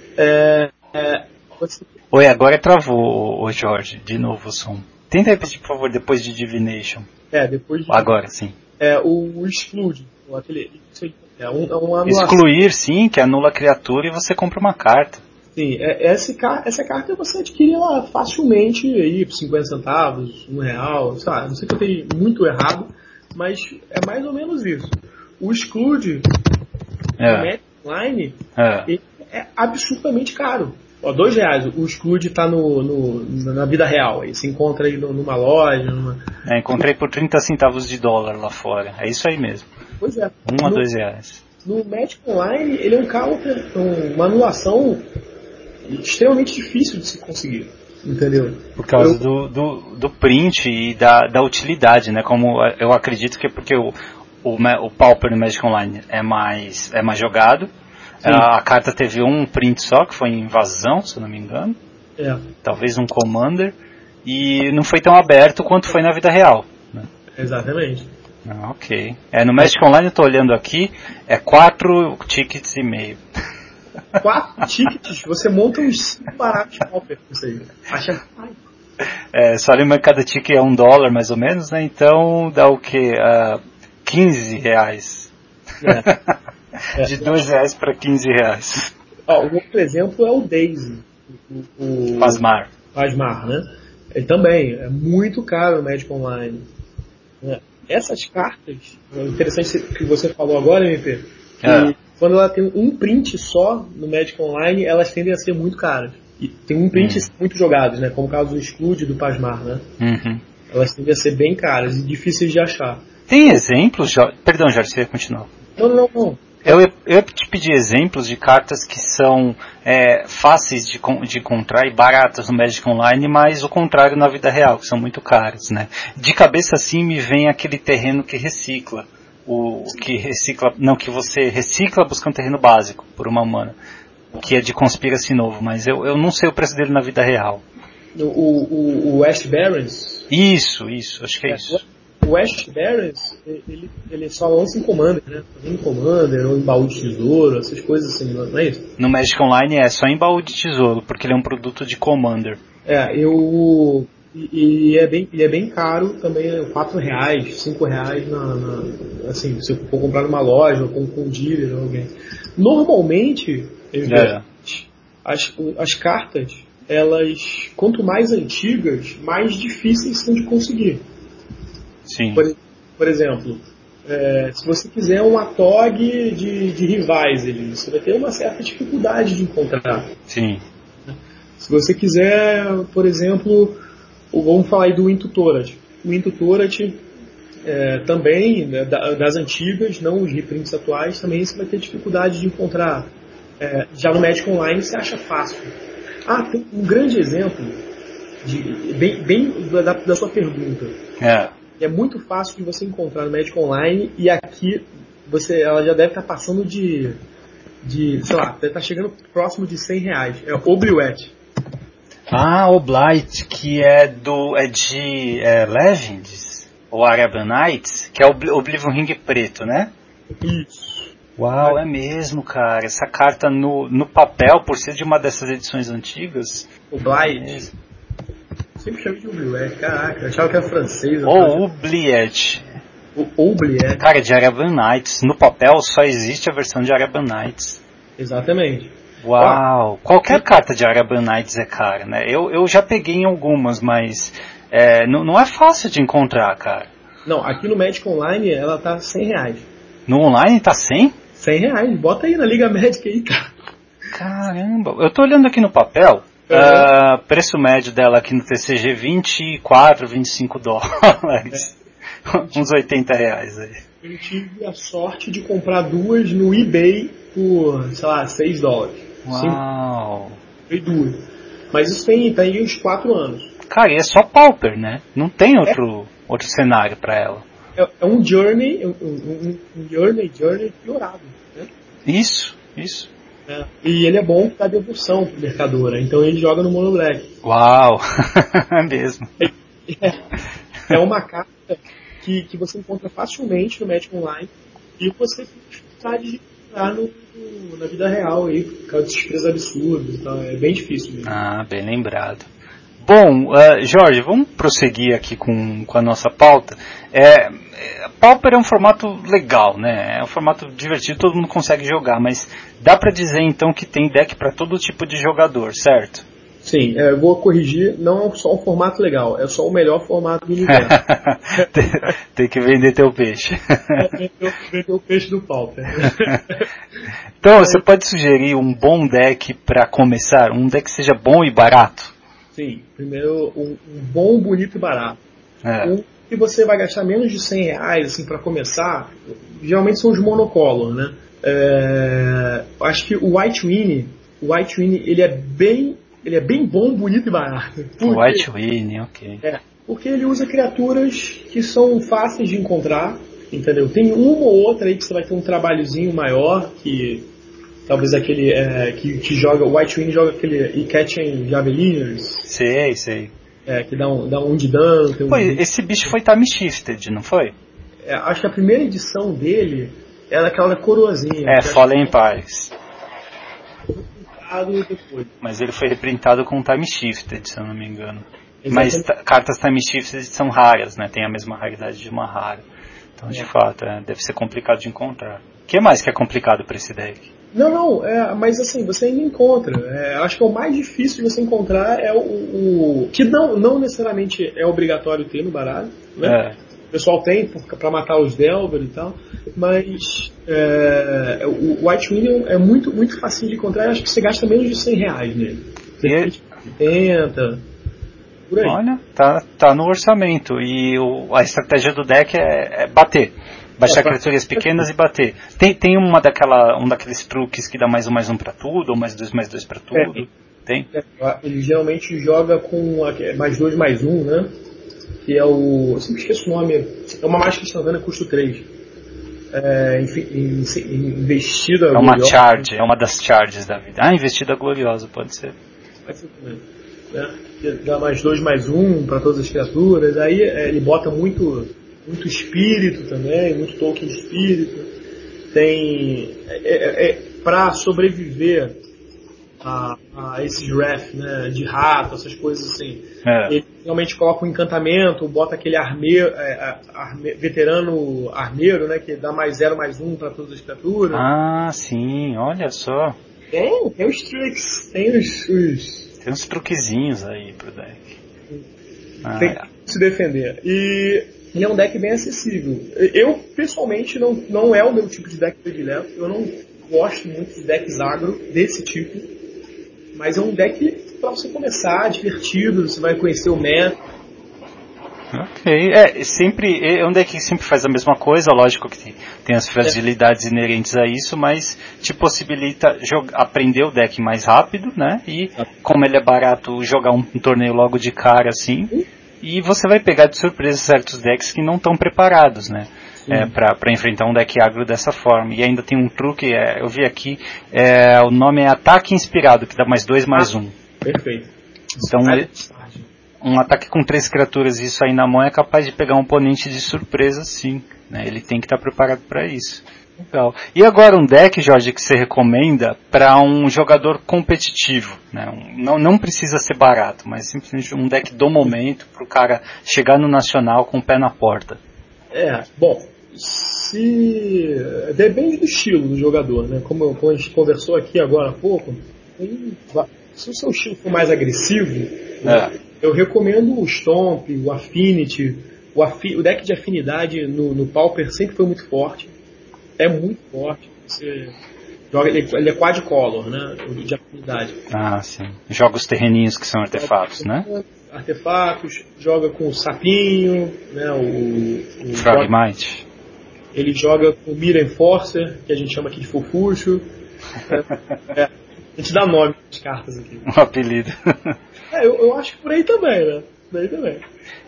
É, é, você... Oi, agora travou, o Jorge, de novo o som. Tenta repetir, por favor, depois de Divination. É, depois de... Agora, sim. É, o, o Exclude, aquele... É um, é uma Excluir, sim, que anula a criatura e você compra uma carta. Sim, essa, essa carta você adquire ela facilmente aí por cinquenta centavos, um real, sei lá, não sei que eu tenho muito errado, mas é mais ou menos isso. O Exclude, é. o Magic Online, é. ele é absurdamente caro. Ó, dois reais, o Exclude tá no, no, na vida real, aí você encontra aí numa loja. Numa... É, encontrei por trinta centavos de dólar lá fora, é isso aí mesmo. Pois é. Um a dois reais. No Magic Online, ele é um counter, uma anulação extremamente difícil de se conseguir, entendeu? Por causa eu... do, do, do print e da, da utilidade, né? Como eu acredito que é porque o, o, o Pauper no Magic Online é mais, é mais jogado. A, a carta teve um print só, que foi invasão, se eu não me engano. É. Talvez um Commander. E não foi tão aberto quanto foi na vida real, né? Exatamente. Ah, ok. É, no Magic Online eu estou olhando aqui, é quatro tickets e meio. Quatro tickets? Você monta uns cinco baratos de Pauper com isso aí. Acha... É, só lembra que cada ticket é um dólar mais ou menos, né? Então dá o quê? Uh, quinze reais. É. De dois reais para quinze reais. Ó, o outro exemplo é o Daisy. O, o... Pasmar. Pasmar, né? Ele também é muito caro no Magic Online. É. Essas cartas, é interessante que você falou agora, M P, que É. quando ela tem um print só no Magic Online, elas tendem a ser muito caras. E tem um print Hum. muito jogados, né? Como o caso do Exclude e do Pasmar, né? Uhum. Elas tendem a ser bem caras e difíceis de achar. Tem exemplos, Jorge? Perdão, Jorge, você continua. Não, não, não. Eu, ia- eu ia te pedir exemplos de cartas que são é, fáceis de, con- de encontrar e baratas no Magic Online, mas o contrário na vida real, que são muito caras, né? De cabeça assim me vem aquele terreno que recicla. O que recicla. Não, que você recicla buscando terreno básico por uma mana. Que é de Conspiracy novo, mas eu, eu não sei o preço dele na vida real. O, o, o Ash Barrens. Isso, isso, acho que é isso. O Ash Barrens, ele, ele só lança em Commander, né? Em Commander ou em baú de tesouro, essas coisas assim, não é isso? No Magic Online é só em baú de tesouro, porque ele é um produto de Commander. É, eu. E, e é, bem, e é bem caro também, quatro reais, cinco reais na, na, assim, se for comprar numa loja ou com, com um dealer ou alguém. Normalmente, eu É. as, as cartas, elas, quanto mais antigas, mais difíceis são de conseguir. Sim. Por, por exemplo, é, se você quiser um Atog de, de rivais, ele, você vai ter uma certa dificuldade de encontrar. Sim. Se você quiser, por exemplo, o- vamos falar aí do Into Torat. O Into Torat é, também, né, da- das antigas, não os reprints atuais, também você vai ter dificuldade de encontrar. É, já no Magic Online você acha fácil. Ah, tem um grande exemplo, de, bem, bem da, da sua pergunta. É. É muito fácil de você encontrar no Magic Online e aqui você, ela já deve estar passando de, de sei lá, deve estar chegando próximo de cem reais. É o Obliwet. Ah, o Blight, que é do é de é, Legends, ou Arabian Nights, que é o Obli- Oblivion Ring preto, né? Isso. Uau, é mesmo, cara. Essa carta no, no papel, por ser de uma dessas edições antigas. O é Blight. mesmo. Sempre chamei de Obliwet. Caraca, eu achava que era francês. eu Ou achava- Oubliette. O Obliwet. Cara, de Arabian Nights. No papel só existe a versão de Arabian Nights. Exatamente. Uau! Qualquer carta de Arabian Nights é cara, né? Eu, eu já peguei em algumas, mas é, não, não é fácil de encontrar, cara. Não, aqui no Magic Online ela tá cem reais. No online tá cem? cem reais. Bota aí na Liga Magic aí, cara. Caramba! Eu tô olhando aqui no papel, Uhum. ah, preço médio dela aqui no T C G vinte e quatro, vinte e cinco dólares. Uns oitenta reais aí. Eu tive a sorte de comprar duas no eBay por, sei lá, seis dólares. Cinco, Uau! e duas. Mas isso tem, tem uns quatro anos. Cara, e é só Pauper, né? Não tem outro, outro cenário pra ela. É, é um Journey, um, um, um Journey, Journey piorado. Né? Isso, isso. É. E ele é bom pra devolução pro mercadora, então ele joga no Mono Black. Uau! É mesmo. É, é uma carta que, que você encontra facilmente no Magic Online e você tem dificuldade de entrar no, no, na vida real aí, por causa de despesas absurdas, então é bem difícil mesmo. Ah, bem lembrado. Bom, uh, Jorge, vamos prosseguir aqui com, com a nossa pauta. É, é, Pauper é um formato legal, né? É um formato divertido, todo mundo consegue jogar, mas dá pra dizer então que tem deck pra todo tipo de jogador, certo? Sim, é, eu vou corrigir, não é só um formato legal, é só o melhor formato do universo. tem, tem que vender teu peixe. Vender o peixe do Pauper. Então, você pode sugerir um bom deck pra começar? Um deck que seja bom e barato? Sim, primeiro um, um bom, bonito e barato. É. Um que você vai gastar menos de cem reais assim, para começar, geralmente são os monocolor, né? É, acho que o White Winnie, o White Winnie, ele é bem, ele é bem bom, bonito e barato. Porque, White Winnie, ok. é, porque ele usa criaturas que são fáceis de encontrar, entendeu? Tem uma ou outra aí que você vai ter um trabalhozinho maior, que talvez aquele é, que, que joga, o White Winnie joga aquele E Catching Javeliners, Sei, sei. é, que dá um, dá um de dano. Tem um, Pô, esse bicho foi time shifted, não foi? é, acho que a primeira edição dele era aquela coroazinha. É, que Fallen Empires. foi pintado depois. Mas ele foi reprintado com time shifted, se eu não me engano. Exatamente. Mas ta- cartas time shifted são raras, né? Tem a mesma raridade de uma rara. Então, de É. fato, é, deve ser complicado de encontrar. O que mais que é complicado para esse deck? Não, não, é, mas assim, você ainda encontra. É, acho que o mais difícil de você encontrar é o, o que não, não necessariamente é obrigatório ter no baralho, né? É. o pessoal tem para matar os Delver e tal, mas é, o White Wind é muito, muito facinho de encontrar. Eu acho que você gasta menos de cem reais nele. oitenta, por aí. Olha, tá, tá no orçamento. E o, a estratégia do deck é, é bater. Baixar é, criaturas pequenas e bater. Tem, tem uma daquela, um daqueles truques que dá mais um mais um pra tudo, ou mais dois mais dois pra tudo? É. Tem? Ele geralmente joga com mais dois mais um, né? Que é o... Eu sempre esqueço o nome. É uma mágica instantânea, custo três. É, enfim, investida é uma gloriosa. Charge, é uma das charges da vida. Ah, investida gloriosa, pode ser. Pode ser também. Né? Dá mais dois mais um para todas as criaturas. Aí é, ele bota muito, muito espírito também, muito token de espírito. Tem... É, é, é, para sobreviver A, a esses ref, né, de rato, essas coisas assim. É. Ele realmente coloca um encantamento, bota aquele armeiro, é, arme, veterano armeiro, né, que dá mais zero, mais um para todas as criaturas. Ah, sim, olha só. Tem, tem os tricks, tem os, os... Tem uns truquezinhos aí pro deck. Ah, tem é. que se defender. E ele é um deck bem acessível. Eu, pessoalmente, não, não é o meu tipo de deck predileto. Eu não gosto muito de decks agro desse tipo. Mas é um deck para você começar, divertido, você vai conhecer o meta. Ok, é, sempre, é um deck que sempre faz a mesma coisa, lógico que tem, tem as fragilidades é. inerentes a isso, mas te possibilita jogar, aprender o deck mais rápido, né? E como ele é barato, jogar um, um torneio logo de cara, assim, uhum. E você vai pegar de surpresa certos decks que não estão preparados, né? É, para enfrentar um deck agro dessa forma. E ainda tem um truque, é, eu vi aqui, é, o nome é Ataque Inspirado, que dá mais dois, mais um. Perfeito. Então, ele, um ataque com três criaturas, isso aí na mão, é capaz de pegar um oponente de surpresa, sim. Né? Ele tem que estar preparado para isso. Legal. E agora um deck, Jorge, que você recomenda para um jogador competitivo. Né? Um, não, não precisa ser barato, mas simplesmente um deck do momento, para o cara chegar no Nacional com o pé na porta. É, bom... Se depende do estilo do jogador, né? Como, como a gente conversou aqui agora há pouco, se o seu estilo for mais agressivo, é. né, eu recomendo o Stomp, o Affinity. O, afi, o deck de afinidade no, no Pauper sempre foi muito forte. É muito forte. Você joga, ele, ele é quadcolor, né? De afinidade. Ah, sim. Joga os terreninhos que são artefatos, né? Artefatos, joga com o sapinho, né? O, o Frogmite. Ele joga com o Mira Enforcer, que a gente chama aqui de fofucho. É, a gente dá nome às cartas aqui. Um apelido. É, eu, eu acho que por aí também, né? Por aí também.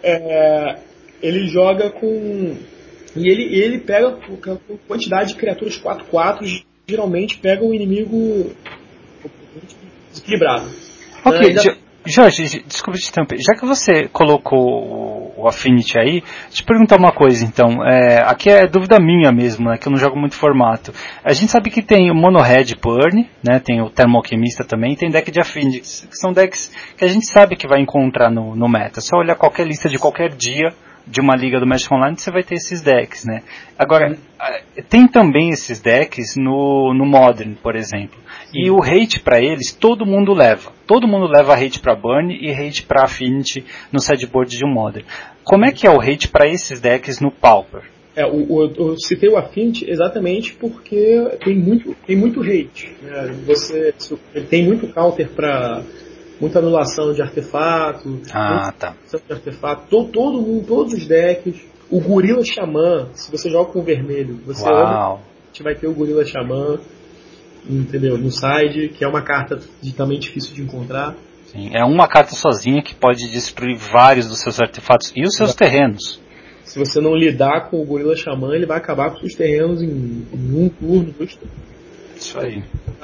É, ele joga com... E ele, ele pega com quantidade de criaturas quatro quatro, geralmente pega um inimigo desequilibrado. Ok, ainda... jo- Jorge, desculpa te interromper. Já que você colocou o Affinity aí, te perguntar uma coisa então. É, aqui é dúvida minha mesmo, né, que eu não jogo muito formato. A gente sabe que tem o Mono Red Burn, né, tem o Termoalquimista também, tem deck de Affinity, que são decks que a gente sabe que vai encontrar no, no meta. Só olhar qualquer lista de qualquer dia de uma liga do Magic Online, você vai ter esses decks, né? Agora, tem também esses decks no, no Modern, por exemplo. Sim. E o hate para eles, todo mundo leva. Todo mundo leva hate para Burn e hate para Affinity no sideboard de um Modern. Como é que é o hate para esses decks no Pauper? É, o, o, eu citei o Affinity exatamente porque tem muito, tem muito hate. Né? Você tem muito counter para... muita anulação de artefato, ah, tá. de artefato, todo, todo mundo, todos os decks, o Gorila Xamã, se você joga com vermelho, você ama, vai ter o Gorila Xamã, entendeu? No side, que é uma carta de, também difícil de encontrar. Sim, é uma carta sozinha que pode destruir vários dos seus artefatos e os seus terrenos. Se você não lidar com o Gorila Xamã, ele vai acabar com os seus terrenos em, em um turno, dois turnos. Isso aí.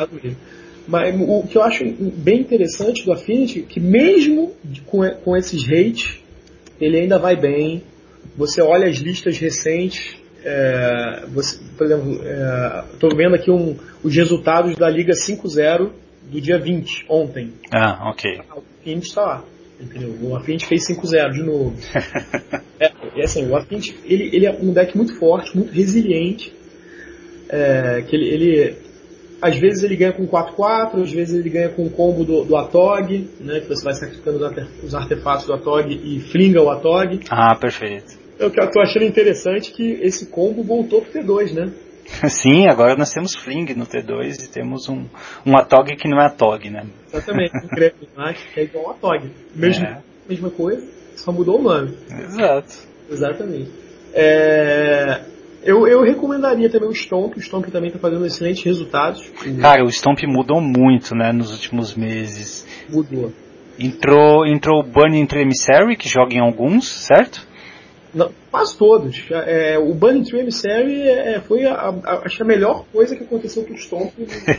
Mas o que eu acho bem interessante do Affinity, que mesmo com, com esses hates, ele ainda vai bem. Você olha as listas recentes, é, você, por exemplo, estou é, vendo aqui um, os resultados da Liga cinco zero do dia vinte, ontem. Ah, ok. O Affinity está lá, entendeu? O Affinity fez cinco zero de novo. é, é assim, o Affinity ele, ele é um deck muito forte, muito resiliente, é, que ele... ele às vezes ele ganha com quatro quatro, às vezes ele ganha com o combo do, do Atog, né, que você vai sacrificando os artefatos do Atog e flinga o Atog. Ah, perfeito. Eu que eu tô achando interessante que esse combo voltou pro T dois, né? Sim, agora nós temos Fling no T dois e temos um, um Atog que não é Atog, né? Exatamente, um creme que é igual a Atog. Mesmo, é. Mesma coisa, só mudou o nome. Exato. Exatamente. É, eu, eu recomendaria também o Stomp, o Stomp também está fazendo excelentes resultados. Cara, o Stomp mudou muito, né, nos últimos meses. Mudou. Entrou, entrou o Burning Tree Emissary, que joga em alguns, certo? Não, quase todos. É, o Burning Tree Emissary é, foi a, a, acho que a melhor coisa que aconteceu com o Stomp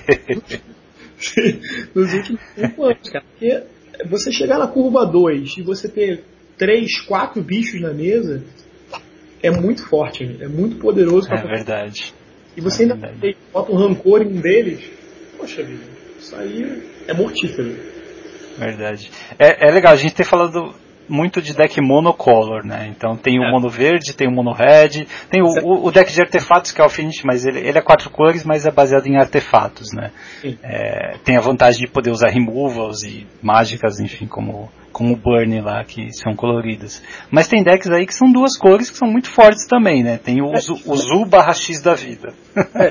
nos últimos cinco anos, cara. Porque você chegar na curva dois e você ter três, quatro bichos na mesa é muito forte, é muito poderoso. É verdade. E você é ainda tem, bota um rancor em um deles, poxa vida, isso aí é mortífero. Verdade. É, é legal a gente ter falado muito de deck monocolor, né? Então tem o é. mono verde, tem o mono red, tem o, o, o deck de artefatos que é o Affinity, mas ele, ele é quatro cores, mas é baseado em artefatos, né? É, tem a vantagem de poder usar removals e mágicas, enfim, como, como o Burn lá, que são coloridas. Mas tem decks aí que são duas cores que são muito fortes também, né? Tem o, o, o Zu barra X da vida. É,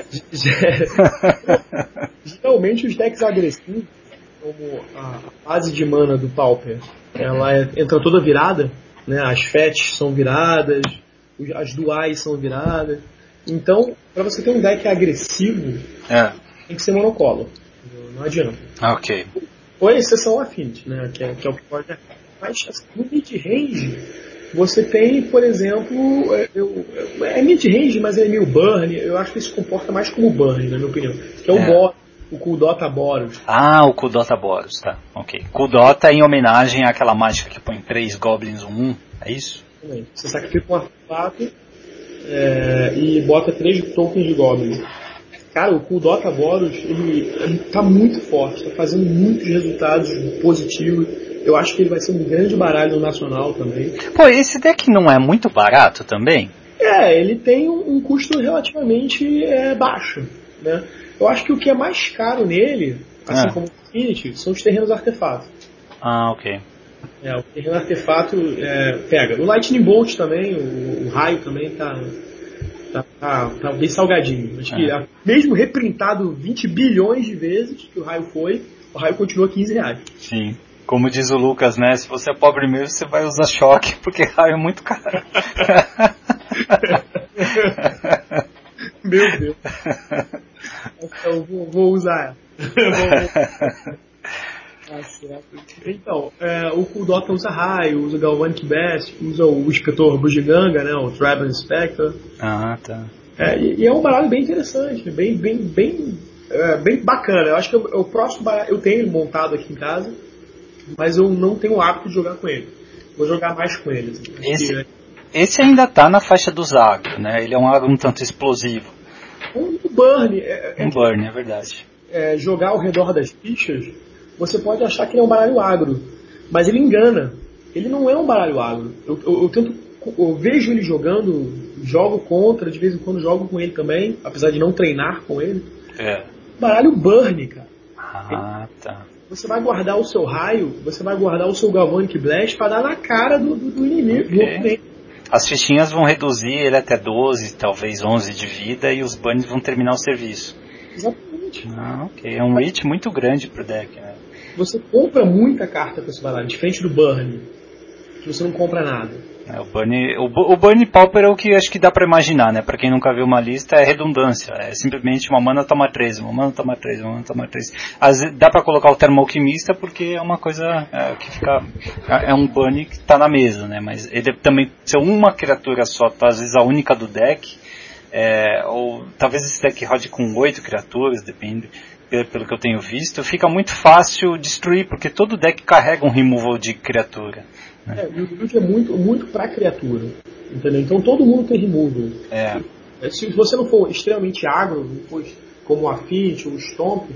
geralmente os decks agressivos, como a base de mana do Pauper, ela é, entra toda virada, né? As fetch são viradas, as duais são viradas. Então, para você ter um deck agressivo, é. tem que ser monocolo. Não adianta. Ah, ok. Ou a exceção Affinity, né? Que é, que é o que pode. Mas assim, no mid-range, você tem, por exemplo, eu, é mid-range, mas é meio burn. Eu acho que isso se comporta mais como burn, na minha opinião. Que é o é. Boss. O Kuldota Boros. Ah, o Kuldota Boros, tá. Ok. Kuldota em homenagem àquela mágica que põe três goblins um, é isso? Você sacrifica um artefato é, e bota três tokens de goblin. Cara, o Kuldota Boros, ele, ele tá muito forte, tá fazendo muitos resultados positivos. Eu acho que ele vai ser um grande baralho no nacional também. Pô, esse deck não é muito barato também? É, ele tem um, um custo relativamente é, baixo, né? Eu acho que o que é mais caro nele, assim é. como o Infinity, são os terrenos artefatos. Ah, ok. É, o terreno artefato é, pega. O Lightning Bolt também, o, o raio também tá, tá, tá, tá bem salgadinho. Acho é. que mesmo reprintado vinte bilhões de vezes que o raio foi, o raio continua quinze reais. Sim. Como diz o Lucas, né? Se você é pobre mesmo, você vai usar choque, porque raio é muito caro. Meu Deus. Eu vou, vou usar ela. Então, é, o Kuldota usa raio, usa Galvanic Blast, usa o Inspetor Bugiganga, né, o Tribal Inspector. Ah, tá. É, e, e é um baralho bem interessante, bem, bem, bem, é, bem bacana. Eu acho que é o próximo baralho, eu tenho ele montado aqui em casa, mas eu não tenho o hábito de jogar com ele. Vou jogar mais com ele. Assim, esse, que, esse ainda tá na faixa dos agro, né? Ele é um agro um tanto explosivo. Um burn. É, um burn, é verdade. É, jogar ao redor das fichas, você pode achar que ele é um baralho agro, mas ele engana. Ele não é um baralho agro. Eu, eu, eu, tento, eu vejo ele jogando, jogo contra, de vez em quando jogo com ele também, apesar de não treinar com ele. É. Baralho burn, cara. Ah, ele, tá. Você vai guardar o seu raio, você vai guardar o seu Galvanic Blast para dar na cara do, do, do inimigo. Okay. As fichinhas vão reduzir ele até doze, talvez onze de vida, e os burns vão terminar o serviço. Exatamente. Ah, ok. É um reach muito grande pro deck, né? Você compra muita carta com esse baralho, diferente do burn, que você não compra nada. É, o Burn, o, o Burn Pauper é o que acho que dá pra imaginar, né? Pra quem nunca viu uma lista, é redundância. É simplesmente uma mana toma três, uma mana toma três, uma mana toma três. Às vezes dá pra colocar o Termo Alquimista porque é uma coisa é, que fica... É, é um Burn que tá na mesa, né? Mas ele também, se é uma criatura só, tá, às vezes a única do deck, é, ou talvez esse deck rode com oito criaturas, depende... Pelo que eu tenho visto, fica muito fácil destruir, porque todo deck carrega um removal de criatura. Né? É, o build é muito, muito pra criatura, entendeu? Então todo mundo tem removal. É. Se você não for extremamente agro, como o Affinity ou o Stomp,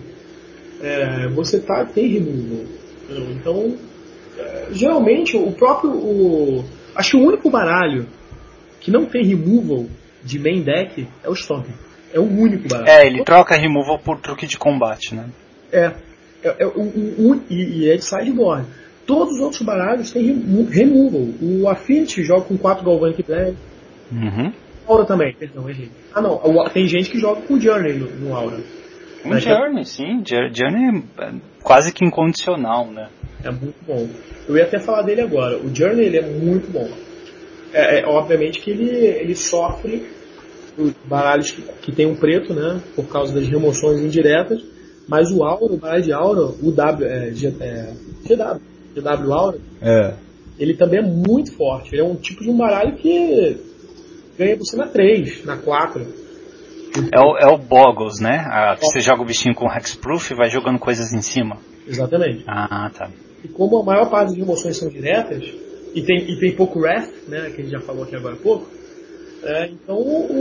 é, você tá, tem removal. Entendeu? Então, é, geralmente, o próprio... O, acho que o único baralho que não tem removal de main deck é o Stomp. É o único baralho. É, ele troca removal por truque de combate, né? É. é, é um, um, um, e, e é de sideboard. Todos os outros baralhos têm remo- removal. O Affinity joga com quatro Galvanic Blade. Uhum. Aura também, perdão, errei. Ah não, o- tem gente que joga com Journey no, no Aura. Um Né, Journey, sim. Jour- Journey é quase que incondicional, né? É muito bom. Eu ia até falar dele agora. O Journey ele é muito bom. É, é, obviamente que ele, ele sofre os baralhos que, que tem um preto, né? Por causa das remoções indiretas. Mas o Aura, o baralho de Aura, o W, é, G, é, G W, G W Aura, É. ele também é muito forte. Ele é um tipo de um baralho que ganha você na três, na quatro. É o, é o Boggles, né? Ah, que você joga o bichinho com Hexproof e vai jogando coisas em cima. Exatamente. Ah, tá. E como a maior parte das remoções são diretas, e tem, e tem pouco Wrath, né, que a gente já falou aqui agora há pouco, é, então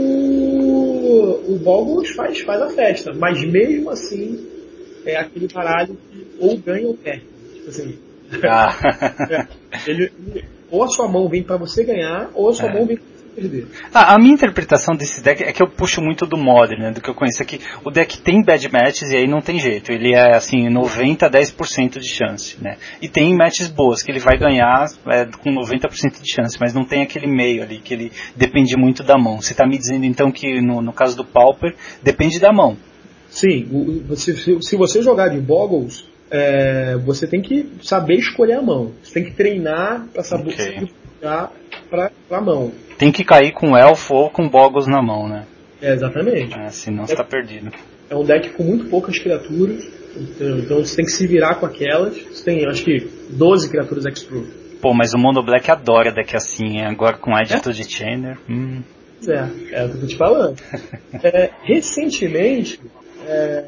o, o Boggles faz, faz a festa. Mas mesmo assim, é aquele baralho que ou ganha ou perde. Tipo assim, Ah. é, ele, ele- ou a sua mão vem pra você ganhar, ou a sua É. mão vem pra você perder. Ah, a minha interpretação desse deck é que eu puxo muito do Modern, né, do que eu conheço aqui. O deck tem bad matches e aí não tem jeito. Ele é assim, noventa a dez por cento de chance, né? E tem matches boas, que ele vai ganhar é, com noventa por cento de chance, mas não tem aquele meio ali, que ele depende muito da mão. Você está me dizendo então que no, no caso do Pauper, depende da mão. Sim, o- o- você- se, se você jogar de Boggles, é, você tem que saber escolher a mão. Você tem que treinar para saber Ok. saber jogar pra, pra mão. Tem que cair com Elfo ou com Boggles na mão, né? É, exatamente. Ah, senão você tá perdido. É um deck com muito poucas criaturas, então, então você tem que se virar com aquelas. Você tem, acho que, doze criaturas X-Proof. Pô, mas o Mono Black adora deck assim, hein? Agora com Editor de Chainer. Hum. Pois é, é o que eu tô te falando. É, recentemente, é,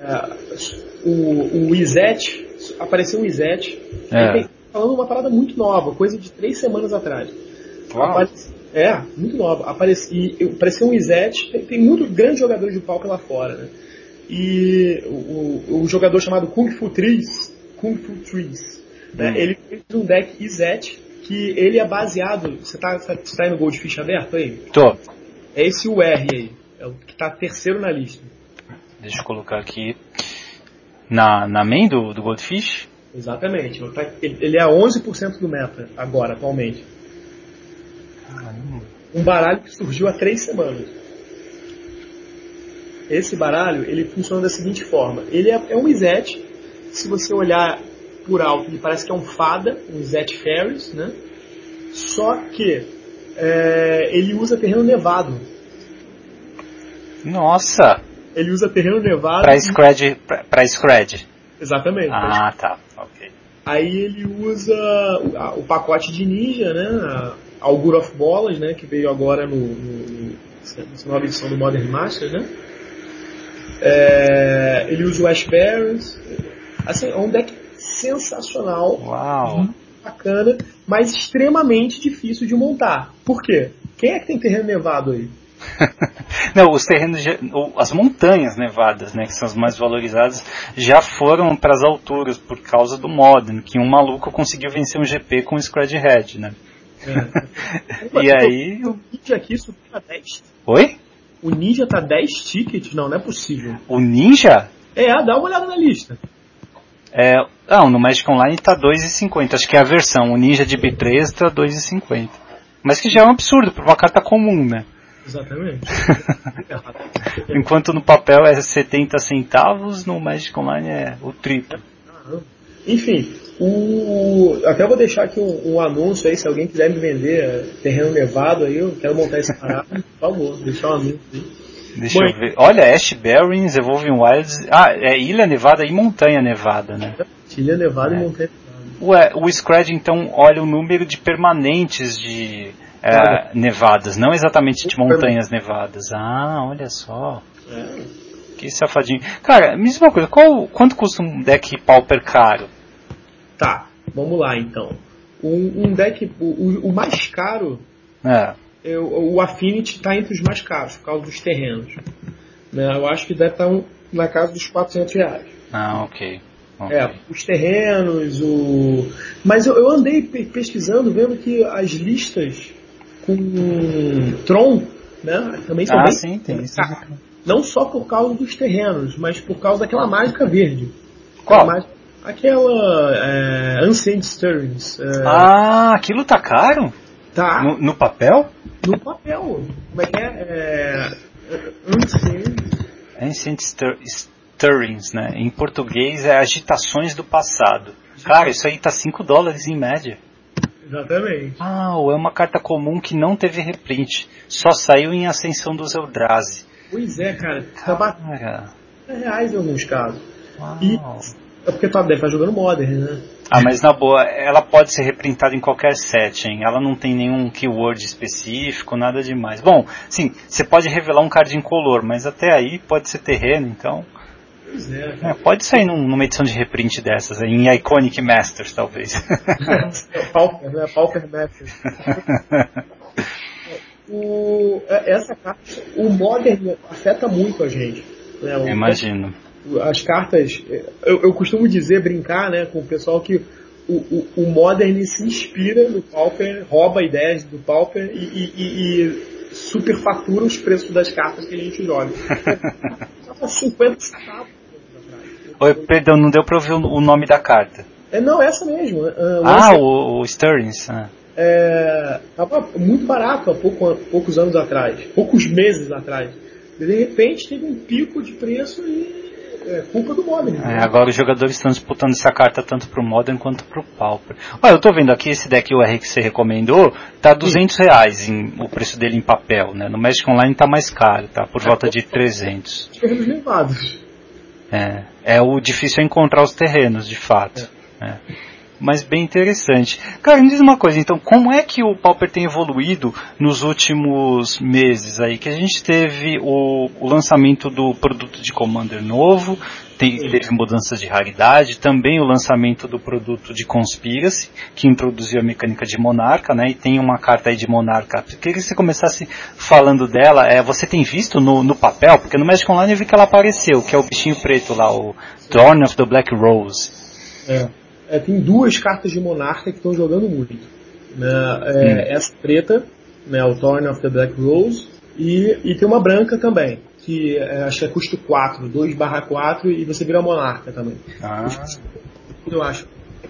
o, o Izete, apareceu um Izete, É. falando uma parada muito nova, coisa de três semanas atrás. Uau. Aparece- É, muito nova. Aparece, e apareceu um Izete, tem, tem muitos grandes jogadores de pauper lá fora, né? E o, o, o jogador chamado Kung Fu Trees, Kung Fu Trees, né? Hum. Ele fez um deck Izete, que ele é baseado. Você tá, você tá aí no Goldfish aberto aí? Tô. É esse o R aí, é o que tá terceiro na lista. Deixa eu colocar aqui. Na, na main do, do Goldfish? Exatamente. Ele ele é onze por cento do meta agora, atualmente. Um baralho que surgiu há três semanas. Esse baralho, ele funciona da seguinte forma. Ele é, é um Izete. Se você olhar por alto, ele parece que é um fada, um Izete Fairies, né? Só que é, ele usa terreno nevado. Nossa! Ele usa terreno nevado. Pra Scred. Pra, pra Scred. Exatamente. Ah, tá. Ok. Aí ele usa o, a- o pacote de ninja, né? A Augur of Bolas, né? Que veio agora no, no, no- nessa nova edição do Modern Masters, né? É, ele usa o Ash Barons. Assim, é um deck sensacional, Uau! bacana, mas extremamente difícil de montar. Por quê? Quem é que tem terreno nevado aí? Não, os terrenos, já- o- as montanhas nevadas, né, que são as mais valorizadas, já foram para as alturas por causa do Modern, que um maluco conseguiu vencer um G P com o Scred Head, né? É. E aí... O Ninja aqui subiu a dez. Oi? O Ninja tá dez tickets? Não, não é possível. O Ninja? É, dá uma olhada na lista. É, não, no Magic Online tá dois reais e cinquenta, acho que é a versão. O Ninja de B três tá dois reais e cinquenta. Mas que já é um absurdo, para uma carta comum, né? Exatamente. Enquanto no papel é setenta centavos, no Magic Online é o triplo. Enfim, o... até vou deixar aqui um, um anúncio aí, se alguém quiser me vender é, terreno nevado aí, eu quero montar esse parado, por favor, deixar um anúncio aí. Deixa Bom, eu ver. Olha, Ash Barrens, Evolving Wilds. Ah, é Ilha Nevada e Montanha Nevada, né? Ilha nevada É. e montanha nevada. Ué, o Scred então olha o número de permanentes de é, Claro. nevadas, não exatamente de montanhas nevadas. Ah, olha só. É. Que safadinho. Cara, me diz uma coisa, qual, quanto custa um deck Pauper caro? Tá, vamos lá então. Um, um deck, o, o- o mais caro, É. é, o, o Affinity está entre os mais caros, por causa dos terrenos. Né, eu acho que deve estar um, na casa dos quatrocentos reais. Ah, ok. Ok. É, os terrenos, o... Mas eu, eu andei pe- pesquisando, vendo que as listas com Tron, né, também são Ah, bem... sim, tem isso. Não só por causa dos terrenos, mas por causa daquela mágica verde. Qual? Aquela mágica- Aquela é, Ancient Stirrings. É, ah, aquilo tá caro? Tá. No, no papel? No papel. Como é que é? é Ancient... Ancient Stir, Stirrings, né? Em português é Agitações do Passado. Cara, isso aí tá cinco dólares em média. Exatamente. Ah, é uma carta comum que não teve reprint. Só saiu em Ascensão dos Eldrazi. Pois é, cara. Tá batendo reais em alguns casos. Uau. E é porque tá, deve estar jogando Modern, né? Ah, mas na boa, ela pode ser reprintada em qualquer setting. Ela não tem nenhum keyword específico, nada demais. Bom, sim, você pode revelar um card incolor, mas até aí pode ser terreno, então... Pois é, é, pode sair num, numa edição de reprint dessas, em Iconic Masters, talvez. Pauper, né? Pauper Masters. o, essa carta, o Modern afeta muito a gente. Né? O, Imagino. As cartas, eu, eu costumo dizer, brincar, né, com o pessoal que o, o, o Modern se inspira no Pauper, rouba ideias do Pauper e, e, e, e superfatura os preços das cartas que a gente joga. Só cinquenta centavos. Oi, perdão, não deu pra ouvir o nome da carta. É, não, essa mesmo. Uh, ah, essa, o, o Stirrings. Ah. É, tava muito barato há pouco, poucos anos atrás, poucos meses atrás. E de repente teve um pico de preço e é culpa do Modern. É, agora os jogadores estão disputando essa carta tanto pro Modern quanto pro Pauper. Olha, eu tô vendo aqui esse deck U R que você recomendou, tá duzentos reais em, o preço dele em papel, né? No Magic Online tá mais caro, tá? Por volta de trezentos. Terrenos levados. É, é o difícil é encontrar os terrenos, de fato. É. É. Mas bem interessante. Cara, me diz uma coisa, então, como é que o Pauper tem evoluído nos últimos meses aí? Que a gente teve o, o lançamento do produto de Commander novo, tem, teve mudanças de raridade, também o lançamento do produto de Conspiracy, que introduziu a mecânica de Monarca, né? E tem uma carta aí de Monarca. Eu queria que você começasse falando dela. É, você tem visto no, no papel? Porque no Magic Online eu vi que ela apareceu, que é o bichinho preto lá, o Thorn of the Black Rose. É. É, tem duas cartas de Monarca que estão jogando muito. Né? É, hum. Essa preta, né, o Thorn of the Black Rose, e, e tem uma branca também, que é, acho que é custo quatro, dois barra quatro, e você vira Monarca também. Ah. Eu acho.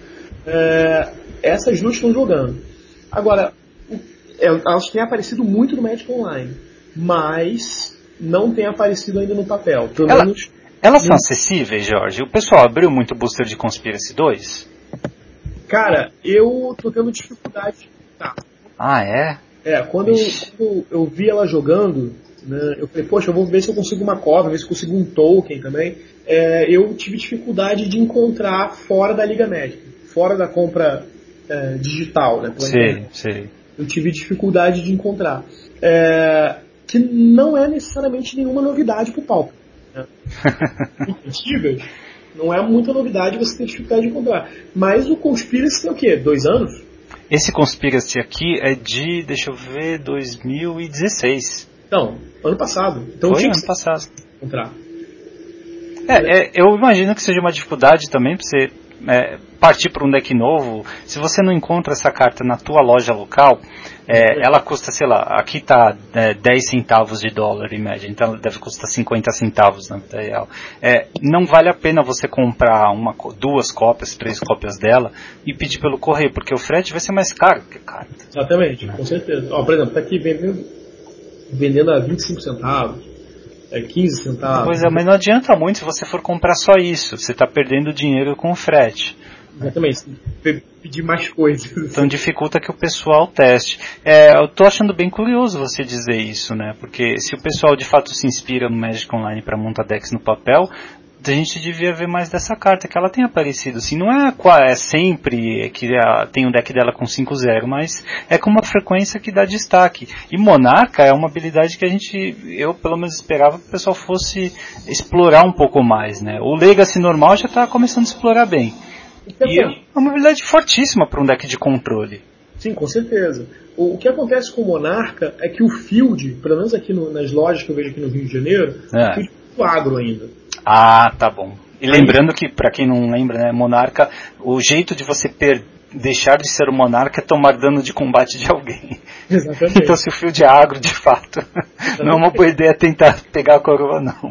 É, essas duas estão jogando. Agora, é, elas têm aparecido muito no Magic Online, mas não tem aparecido ainda no papel. Pelo Ela... menos... Elas são acessíveis, Jorge? O pessoal abriu muito booster de Conspiracy dois? Cara, eu tô tendo dificuldade de tá. Ah, é? É, quando eu, quando eu vi ela jogando, né, eu falei, poxa, eu vou ver se eu consigo uma cópia, ver se eu consigo um token também. É, eu tive dificuldade de encontrar fora da Liga Magic, fora da compra é, digital, né? Sim, sim. Eu tive dificuldade de encontrar. É, que não é necessariamente nenhuma novidade pro Pauper. Antigas, não é muita novidade você ter dificuldade de encontrar. Mas o Conspiracy tem o quê? Dois anos? Esse Conspiracy aqui é de, deixa eu ver, dois mil e dezesseis. Então, ano passado. Então Foi tinha ano que passado. encontrar. É, é, eu imagino que seja uma dificuldade também para você é, partir para um deck novo. Se você não encontra essa carta na tua loja local, é, ela custa, sei lá, aqui está é, dez centavos de dólar em média, então ela deve custar cinquenta centavos na vida real. É, não vale a pena você comprar uma, duas cópias, três cópias dela e pedir pelo correio, porque o frete vai ser mais caro que a carta. Exatamente, com certeza. Ó, por exemplo, está aqui vendendo, vendendo a vinte e cinco centavos. É quinze centavos. Pois é, mas não adianta muito se você for comprar só isso. Você está perdendo dinheiro com o frete. Exatamente. Pedir mais coisas. Então dificulta que o pessoal teste. É, eu estou achando bem curioso você dizer isso, né? Porque se o pessoal de fato se inspira no Magic Online para montar decks no papel, a gente devia ver mais dessa carta, que ela tem aparecido. Assim, não é, é sempre que tem um deck dela com cinco zero, mas é com uma frequência que dá destaque. E Monarca é uma habilidade que a gente, eu pelo menos esperava que o pessoal fosse explorar um pouco mais, né? O Legacy normal já está começando a explorar bem. E é uma habilidade fortíssima para um deck de controle. Sim, com certeza. O, o que acontece com o Monarca é que o field, pelo menos aqui no, nas lojas que eu vejo aqui no Rio de Janeiro, é o field é muito agro ainda. Ah, tá bom. E lembrando que, para quem não lembra, né, Monarca, o jeito de você per- deixar de ser o Monarca é tomar dano de combate de alguém. Exatamente. Então se o field é agro, de fato, Exatamente. Não é uma boa ideia tentar pegar a coroa, não.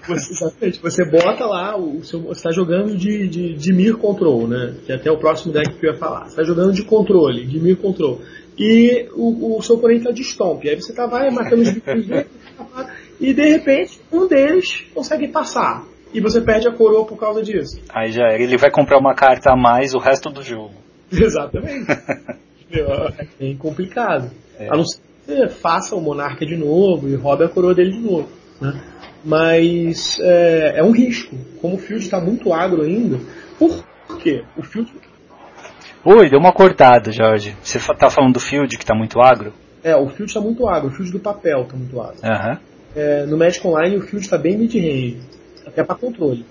Você, exatamente, você bota lá, o seu, você está jogando de, de, de Mir Control, né? Que é até o próximo deck que eu ia falar. Você está jogando de controle, de Mir Control. E o, o seu oponente está de Stomp. Aí você tá, vai matando os bichos dele, e de repente um deles consegue passar. E você perde a coroa por causa disso. Aí já era. Ele vai comprar uma carta a mais o resto do jogo. Exatamente. É bem complicado. É. A não ser que você faça o Monarca de novo e roube a coroa dele de novo. Né? Mas é, é um risco. Como o field está muito agro ainda. Por quê? O field... Oi, deu uma cortada, Jorge. Você tá falando do field que tá muito agro? É, o field está muito agro. O field do papel está muito agro. Aham. Uhum. É, no Magic Online o field está bem mid-range. Até para controle.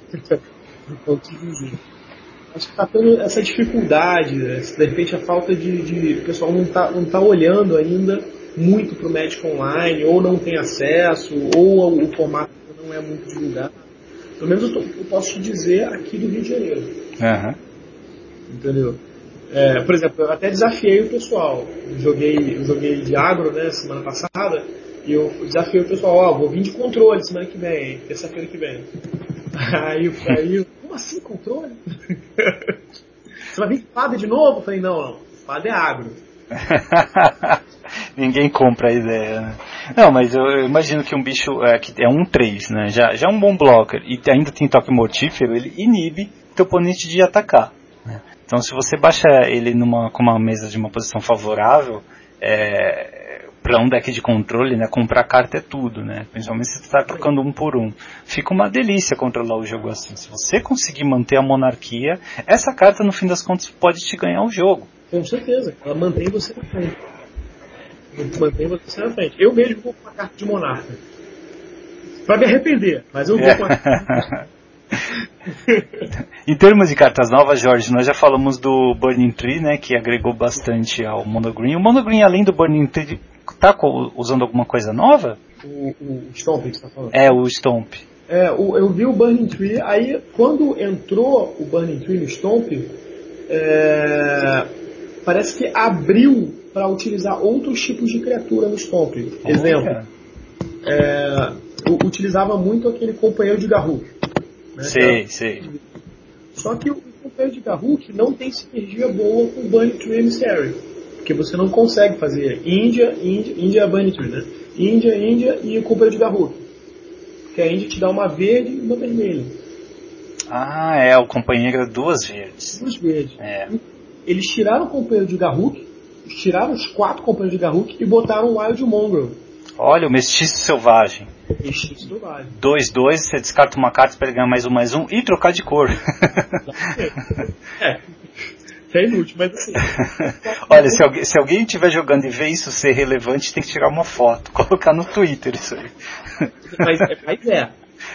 Acho que está tendo essa dificuldade, né? De repente a falta de, de o pessoal não está não tá olhando ainda muito para o Magic Online, ou não tem acesso, ou o formato não é muito divulgado. Pelo menos eu, tô, eu posso te dizer aqui do Rio de Janeiro. Uhum. Entendeu? É, por exemplo, eu até desafiei o pessoal. Eu joguei, eu joguei de agro, né, semana passada, e eu desafiei o pessoal, ó, oh, vou vir de controle semana que vem, terça-feira que vem. Aí, aí como assim controle? Você vai vir espada de novo? Eu falei, não, não, espada é agro. Ninguém compra a ideia, né? Não, mas eu, eu imagino que um bicho é, que é um três, né? Já, já é um bom blocker e ainda tem toque mortífero, ele inibe teu oponente de atacar, né? Então se você baixa ele numa, com uma mesa de uma posição favorável, é, para um deck de controle, né? Comprar carta é tudo, né? Principalmente se você está trocando um por um. Fica uma delícia controlar o jogo assim. Se você conseguir manter a monarquia, essa carta no fim das contas pode te ganhar o jogo. Com certeza, ela mantém você na frente. Mantém você na frente. Eu mesmo vou com uma carta de monarca. Pra me arrepender, mas eu vou com a carta. Em termos de cartas novas, Jorge, nós já falamos do Burning Tree, né, que agregou bastante ao Mono Green. O Mono Green, além do Burning Tree, tá usando alguma coisa nova? O, o Stomp que você tá falando? É, o Stomp. É, o, eu vi o Burning Tree, aí quando entrou o Burning Tree no Stomp, é, parece que abriu para utilizar outros tipos de criatura no Stomp. Exemplo, é, utilizava muito aquele companheiro de Garruk. Né, sei, sei. Só que o companheiro de Garruk não tem sinergia boa com o Burning Tree Emissary. Porque você não consegue fazer Índia, Índia, Índia é Burning Tree, né? Índia, Índia e o companheiro de Garruk. Porque a Índia te dá uma verde e uma vermelha. Ah, é, o companheiro é duas verdes. Duas verdes. É. Eles tiraram o companheiro de Garruk, tiraram os quatro companheiros de Garruk e botaram o Wild Mongrel. Olha, o Mestiço Selvagem. Mestiço Selvagem. dois, dois, você descarta uma carta para ganhar mais um, mais um e trocar de cor. É, é inútil, mas assim... Olha, se alguém, se alguém estiver jogando e ver isso ser relevante, tem que tirar uma foto, colocar no Twitter isso aí. Mas, mas é.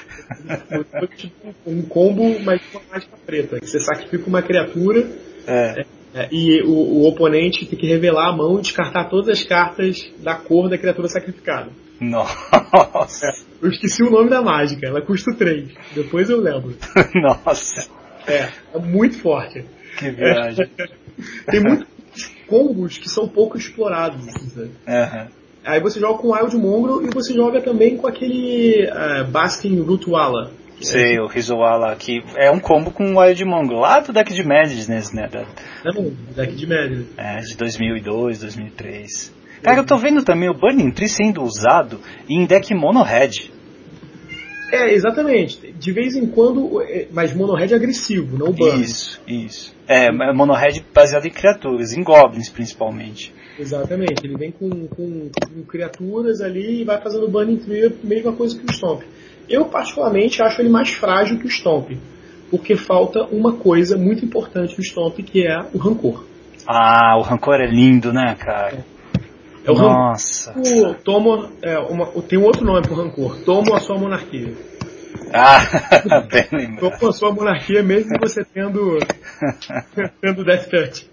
Um combo, mas com a mágica preta. Que você sacrifica uma criatura... É. É, é, e o, o oponente tem que revelar a mão e descartar todas as cartas da cor da criatura sacrificada. Nossa! É, eu esqueci o nome da mágica, ela custa três. Depois eu lembro. Nossa! É, é muito forte. Que viagem. É, tem muitos combos que são pouco explorados. Assim, uhum. Aí você joga com Wild Mongrel e você joga também com aquele uh, Basking Rootwalla. Sei, é, o Rizowala, que é um combo com o Wild Mongrel, lá do deck de Madness, né? Da... Não, do deck de Madness. É, de dois mil e dois, dois mil e três. Cara, eu tô vendo também o Burning Tree sendo usado em deck Mono Red. É, exatamente. De vez em quando, mas Mono Red é agressivo, não o Burning. Isso, isso. É, Mono Red baseado em criaturas, em Goblins principalmente. Exatamente, ele vem com, com, com criaturas ali e vai fazendo o Burning Tree, mesma coisa que o Stomp. Eu, particularmente, acho ele mais frágil que o Stomp, porque falta uma coisa muito importante no Stomp, que é o Rancor. Ah, o Rancor é lindo, né, cara? É o Nossa. Rancor, toma, é, uma, tem um outro nome pro Rancor, toma a sua monarquia. Ah, bem lembrado. Toma a sua monarquia mesmo você tendo, tendo Death Touch.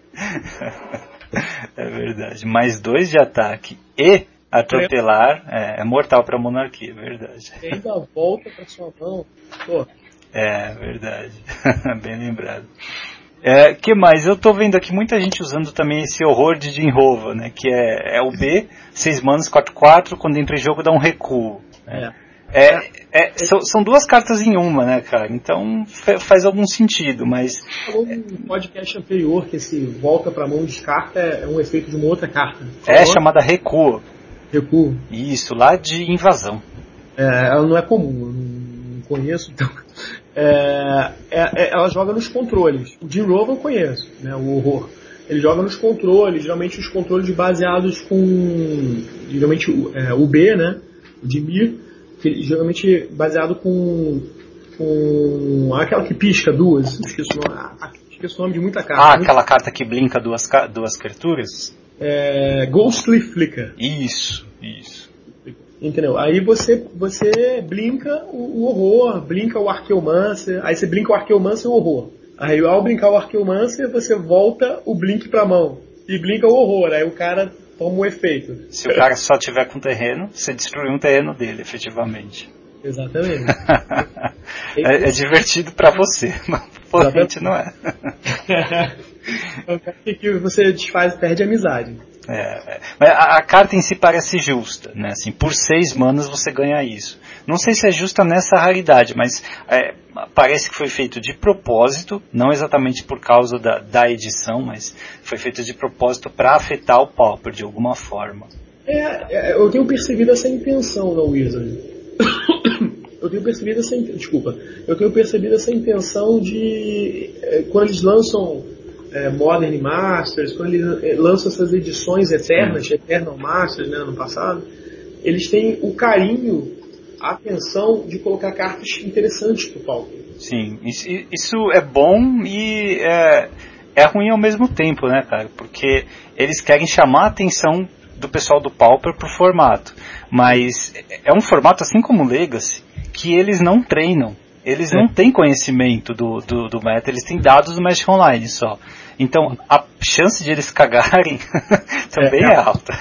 É verdade, mais dois de ataque e atropelar é, é mortal para a monarquia, é verdade. E ainda volta para sua mão. Pô. É verdade, bem lembrado. É, que mais? Eu tô vendo aqui muita gente usando também esse horror de Jinrova, né? Que é, é o B, seis manas, quatro quatro, quando entra em jogo dá um recuo. Né? É, é, são, são duas cartas em uma, né, cara? Então faz algum sentido, mas... Falou no podcast anterior que esse volta pra mão descarta é um efeito de uma outra carta. Falou? É chamada recuo. Recuo. Isso, lá de invasão. É, ela não é comum, eu não conheço, então... É, é, ela joga nos controles. O Jim Rovan eu conheço, né, o horror. Ele joga nos controles, geralmente os controles baseados com... Geralmente é, o B, né? O Dimir, geralmente baseado com... com aquela que pisca duas. Esqueço o nome, ah, esqueço o nome de muita carta. Ah, aquela carta que blinka duas, duas criaturas? É, Ghostly Flicker. Isso, isso. Entendeu? Aí você, você blinka o, o horror, blinka o Arqueomancer, aí você blinka o Arqueomancer e o horror. Aí ao brincar o Arqueomancer, você volta o blink pra mão. E blinka o horror, aí o cara toma um efeito. Se o cara só tiver com terreno, você destruiu um terreno dele, efetivamente. Exatamente. é, é divertido pra você, mas pra gente não é. O que você desfaz, perde a amizade. É, é. Mas a, a carta em si parece justa, né? Assim, por seis manas você ganha isso. Não sei se é justa nessa raridade, mas é, parece que foi feito de propósito, não exatamente por causa da, da edição, mas foi feito de propósito para afetar o Pauper de alguma forma. É, é, eu tenho percebido essa intenção na Wizard. Eu tenho percebido essa desculpa. Eu tenho percebido essa intenção de é, quando eles lançam É, Modern Masters, quando eles lançam essas edições eternas, hum. Eternal Masters, né, no passado, eles têm o carinho, a atenção de colocar cartas interessantes pro Pauper. Sim, isso, isso é bom e é, é ruim ao mesmo tempo, né, cara? Porque eles querem chamar a atenção do pessoal do Pauper pro formato, mas é um formato assim como o Legacy, que eles não treinam. Eles não têm conhecimento do, do, do meta, eles têm dados do Magic Online só. Então, a chance de eles cagarem também é, é alta.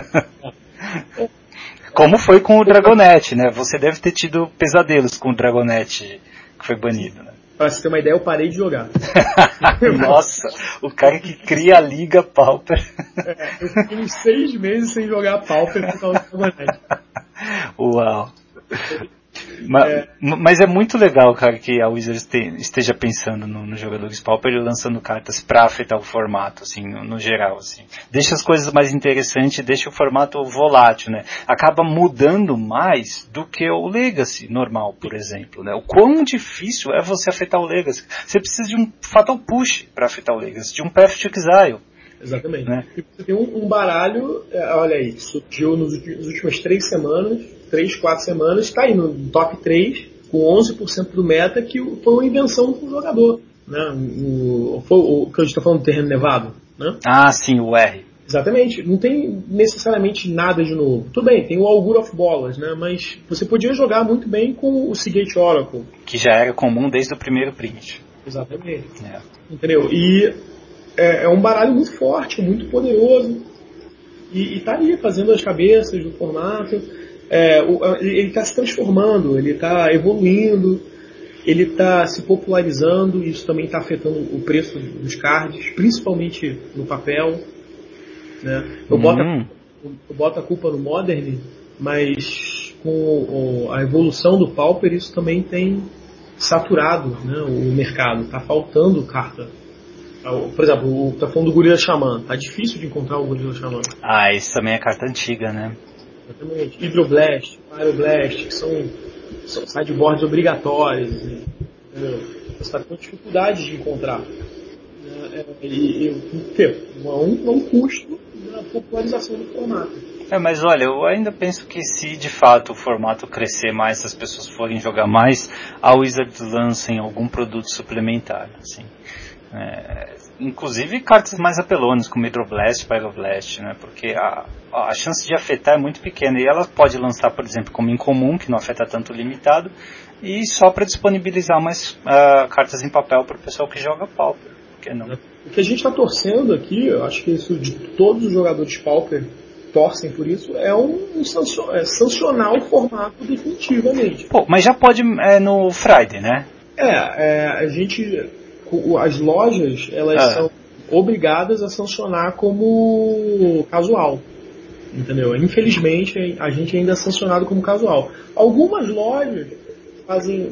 Como foi com o Dragonette, né? Você deve ter tido pesadelos com o Dragonette que foi banido, né? Pra você ter uma ideia, eu parei de jogar. Nossa, o cara que cria a liga Pauper. É, eu fiquei uns seis meses sem jogar Pauper por causa do Dragonette. Uau. Mas é. mas é muito legal, cara, que a Wizards esteja pensando no, no jogadores Pauper e lançando cartas pra afetar o formato, assim, no, no geral, assim. Deixa as coisas mais interessantes, deixa o formato volátil, né? Acaba mudando mais do que o Legacy normal, por exemplo, né? O quão difícil é você afetar o Legacy. Você precisa de um Fatal Push pra afetar o Legacy, de um Path to Exile. Exatamente. Né? E você tem um, um baralho, olha aí, surgiu nas últimas três semanas, três, quatro semanas, está aí no top três, com onze por cento do meta, que foi uma invenção do jogador. Né? O, foi o que a gente está falando do terreno nevado. Né? Ah, sim, o R. Exatamente. Não tem necessariamente nada de novo. Tudo bem, tem o Augur of Bolas, né? Mas você podia jogar muito bem com o Seagate Oracle. Que já era comum desde o primeiro print. Exatamente. É. Entendeu? E é, é um baralho muito forte, muito poderoso. E está ali fazendo as cabeças do formato. É, o, ele está se transformando, ele está evoluindo, ele está se popularizando. E isso também está afetando o preço dos cards, principalmente no papel. Né? Eu, boto a, eu boto a culpa no Modern, mas com o, a evolução do Pauper isso também tem saturado, né, o mercado. Está faltando carta. Por exemplo, está falando do Gorila Xamã. Está difícil de encontrar o Gorila Xamã. Ah, isso também é carta antiga, né? Exatamente. Hydroblast, Pyroblast, que são, são sideboards obrigatórios. Entendeu? Você está com dificuldade de encontrar. E, e, e um, um custo da popularização do formato. É, mas olha, eu ainda penso que se de fato o formato crescer mais, se as pessoas forem jogar mais, a Wizards lança em algum produto suplementar, assim. É, inclusive cartas mais apelonas, como Hydroblast, Pyroblast, né? Porque a, a chance de afetar é muito pequena, e ela pode lançar, por exemplo, como incomum, que não afeta tanto o limitado, e só para disponibilizar mais uh, cartas em papel para o pessoal que joga Pauper. Não. O que a gente está torcendo aqui, eu acho que isso de todos os jogadores Pauper torcem por isso, é um, um sancio, é sancionar o formato definitivamente. Pô, mas já pode é, no Friday, né? É, é, a gente, as lojas, elas ah. são obrigadas a sancionar como casual. Entendeu? Infelizmente, a gente ainda é sancionado como casual. Algumas lojas fazem,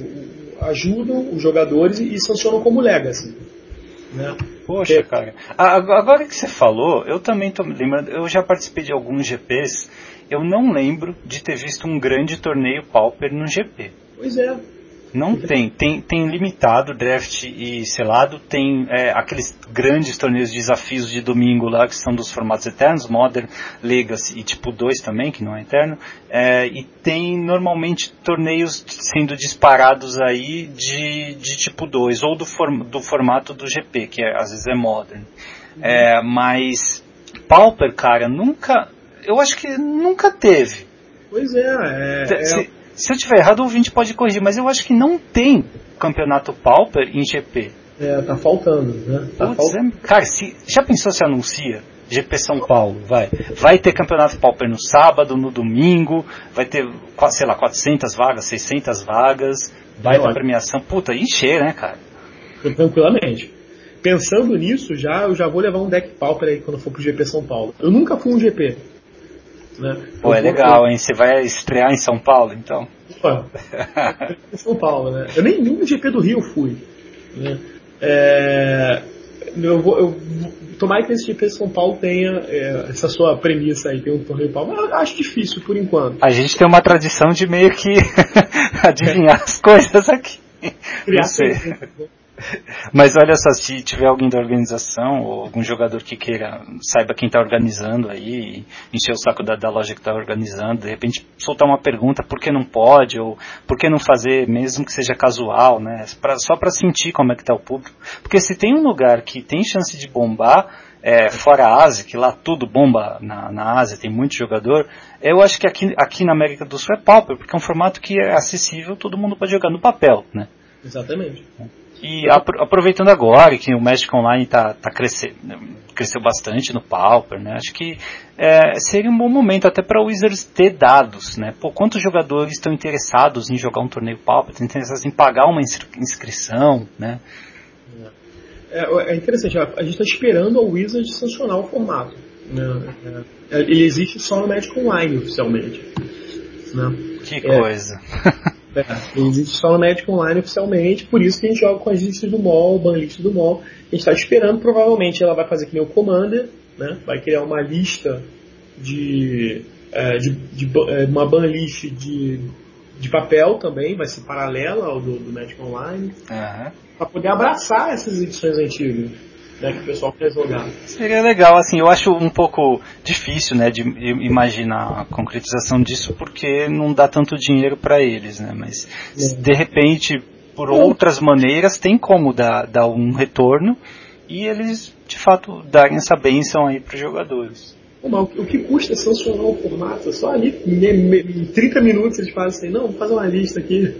ajudam os jogadores e sancionam como legacy. Né? Poxa, é. cara. Agora que você falou, eu também tô lembrando, eu já participei de alguns G Ps, eu não lembro de ter visto um grande torneio Pauper no G P. Pois é. Não tem, tem, tem limitado, draft e selado, tem é, aqueles grandes torneios de desafios de domingo lá, que são dos formatos eternos, Modern, Legacy e tipo dois também, que não é eterno, é, e tem normalmente torneios sendo disparados aí de, de tipo dois, ou do, form, do formato do G P, que é, às vezes é Modern. Uhum. É, mas Pauper, cara, nunca, eu acho que nunca teve. Pois é, é... Se, é... Se eu tiver errado, o ouvinte pode corrigir, mas eu acho que não tem campeonato Pauper em G P. É, tá faltando, né? Tá Putz, faltando. É, cara, se, já pensou se anuncia G P São Paulo? Vai, vai ter campeonato Pauper no sábado, no domingo, vai ter, sei lá, quatrocentas vagas, seiscentas vagas, vai ter premiação. Puta, encher, né, cara? Tranquilamente. Pensando nisso, já, eu já vou levar um deck Pauper aí quando for pro G P São Paulo. Eu nunca fui um G P. Né? Pô, é legal, hein? Você vai estrear em São Paulo, então? Opa, em São Paulo, né? Eu nem, nem no G P do Rio fui. Né? É, eu vou, eu, tomara que esse G P de São Paulo tenha é, essa sua premissa aí, tem um torneio Paulo, mas eu acho difícil por enquanto. A gente tem uma tradição de meio que adivinhar as coisas aqui. Criar Não sei. Mas olha só, se tiver alguém da organização ou algum jogador que queira, saiba quem está organizando aí, encher o saco da, da loja que está organizando, de repente soltar uma pergunta, por que não pode, ou por que não fazer, mesmo que seja casual, né? Pra, só para sentir como é que está o público. Porque se tem um lugar que tem chance de bombar, é, fora a Ásia, que lá tudo bomba na, na Ásia, tem muito jogador, eu acho que aqui, aqui na América do Sul é Pauper, porque é um formato que é acessível, todo mundo pode jogar no papel, né? Exatamente. E aproveitando agora que o Magic Online tá, tá crescendo, cresceu bastante no Pauper, né? Acho que é, seria um bom momento até para o Wizards ter dados, né? Pô, quantos jogadores estão interessados em jogar um torneio Pauper, estão interessados em pagar uma inscrição, né? É, é interessante, a gente está esperando a Wizards sancionar o formato. Né? É, ele existe só no Magic Online oficialmente. Né? Que coisa. É. É, ele existe só no Magic Online oficialmente, por isso que a gente joga com as listas do M O L, banlist do M O L. A gente está esperando, provavelmente ela vai fazer que nem o Commander, né? Vai criar uma lista de, é, de, de é, uma banlist de, de papel também, vai ser paralela ao do, do Magic Online, uhum. para poder abraçar essas edições antigas. Né, que o pessoal quer jogar. Seria legal, assim, eu acho um pouco difícil, né, de imaginar a concretização disso, porque não dá tanto dinheiro para eles, né, mas é. de repente, por outras maneiras, tem como dar, dar um retorno e eles, de fato, darem essa bênção aí para os jogadores. O que custa sancionar o formato? Só ali, em trinta minutos eles fazem assim, não, vou fazer uma lista aqui.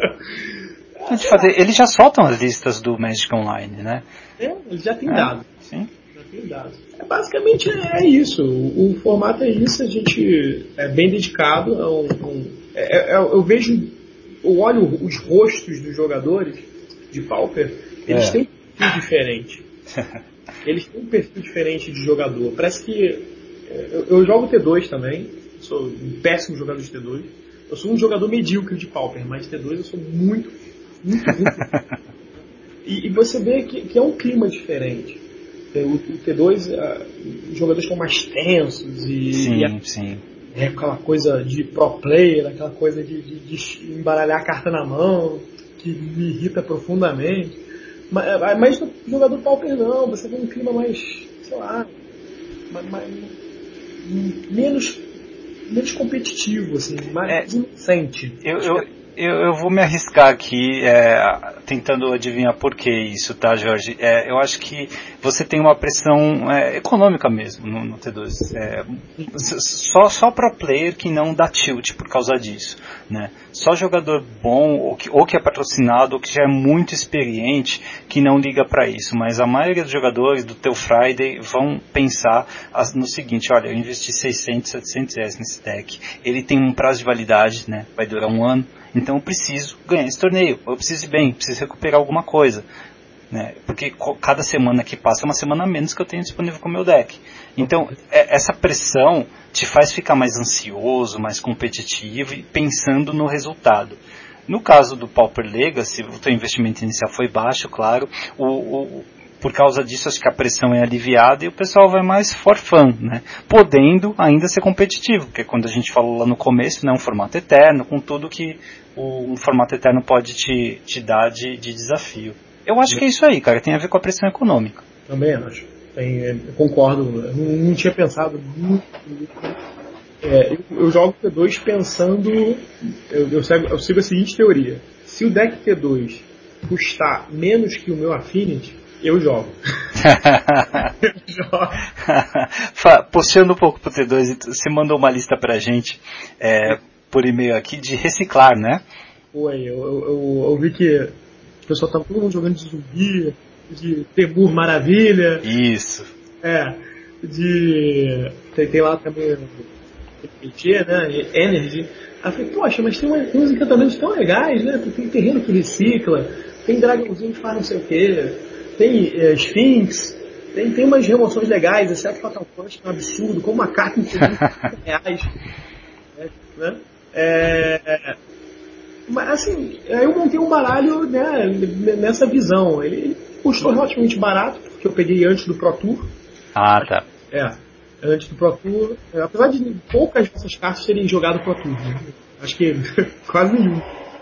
De fazer, eles já soltam as listas do Magic Online, né? É, eles já têm é, dados. Sim. Já tem dados. É, basicamente é isso. O, o formato é isso, a gente é bem dedicado a um. um é, é, eu vejo, eu olho os rostos dos jogadores de Pauper, eles é. têm um perfil diferente. Eles têm um perfil diferente de jogador. Parece que. Eu, eu jogo T dois também, sou um péssimo jogador de T dois. Eu sou um jogador medíocre de Pauper, mas T dois eu sou muito, muito, muito. E, e você vê que, que é um clima diferente. O, o T dois, uh, os jogadores estão mais tensos e, sim, e é, sim. é aquela coisa de pro player, aquela coisa de, de, de embaralhar a carta na mão, que me irrita profundamente. Mas, mas no jogador Pauper não, você vê um clima mais, sei lá, mais, mais, menos, menos competitivo, assim, mais é, inocente. Eu, eu, eu, eu vou me arriscar aqui, é, tentando adivinhar por que isso, tá, Jorge? É, eu acho que você tem uma pressão é, econômica mesmo no, no T dois. É, só, só pro player que não dá tilt por causa disso, né? Só jogador bom, ou que, ou que é patrocinado, ou que já é muito experiente, que não liga para isso. Mas a maioria dos jogadores do teu Friday vão pensar no seguinte: olha, eu investi seiscentos, setecentos reais nesse deck. Ele tem um prazo de validade, né? Vai durar um ano. Então eu preciso ganhar esse torneio. Eu preciso ir bem, preciso recuperar alguma coisa. né? Porque co- cada semana que passa é uma semana a menos que eu tenho disponível com o meu deck. Então, é, essa pressão te faz ficar mais ansioso, mais competitivo e pensando no resultado. No caso do Pauper Legacy, o teu investimento inicial foi baixo, claro. O, o, por causa disso, acho que a pressão é aliviada e o pessoal vai mais for fun, né? Podendo ainda ser competitivo, porque quando a gente falou lá no começo, né, um formato eterno, com tudo que o, um formato eterno pode te, te dar de, de desafio. Eu acho que é isso aí, cara, tem a ver com a pressão econômica. Também acho. Tem, eu concordo, eu não, não tinha pensado muito nisso. É, eu, eu jogo T dois pensando, eu, eu, sigo, eu sigo a seguinte teoria: se o deck T dois custar menos que o meu Affinity, eu jogo. eu jogo. Puxando um pouco pro T dois, você mandou uma lista pra gente é, por e-mail aqui de reciclar, né? Foi, eu, eu, eu, eu vi que o pessoal tava todo mundo jogando de zumbi, de Temur Maravilha. Isso. É, de. Tem, tem lá também P G, né? Energy. Aí eu falei, poxa, mas tem, uma, tem uns encantamentos tão legais, né? Tem terreno que recicla, tem dragãozinho que faz não sei o quê, tem é, Sphinx, tem, tem umas remoções legais, exceto Fatal Punch, que é um absurdo, como uma carta em cinquenta reais. Né? É, mas assim, aí eu montei um baralho, né, nessa visão. Ele, ele custou relativamente barato, porque eu peguei antes do Pro Tour. Ah, tá. É. Antes do Pro Tour, apesar de poucas dessas cartas terem jogado Pro Tour, né? Acho que quase nenhum.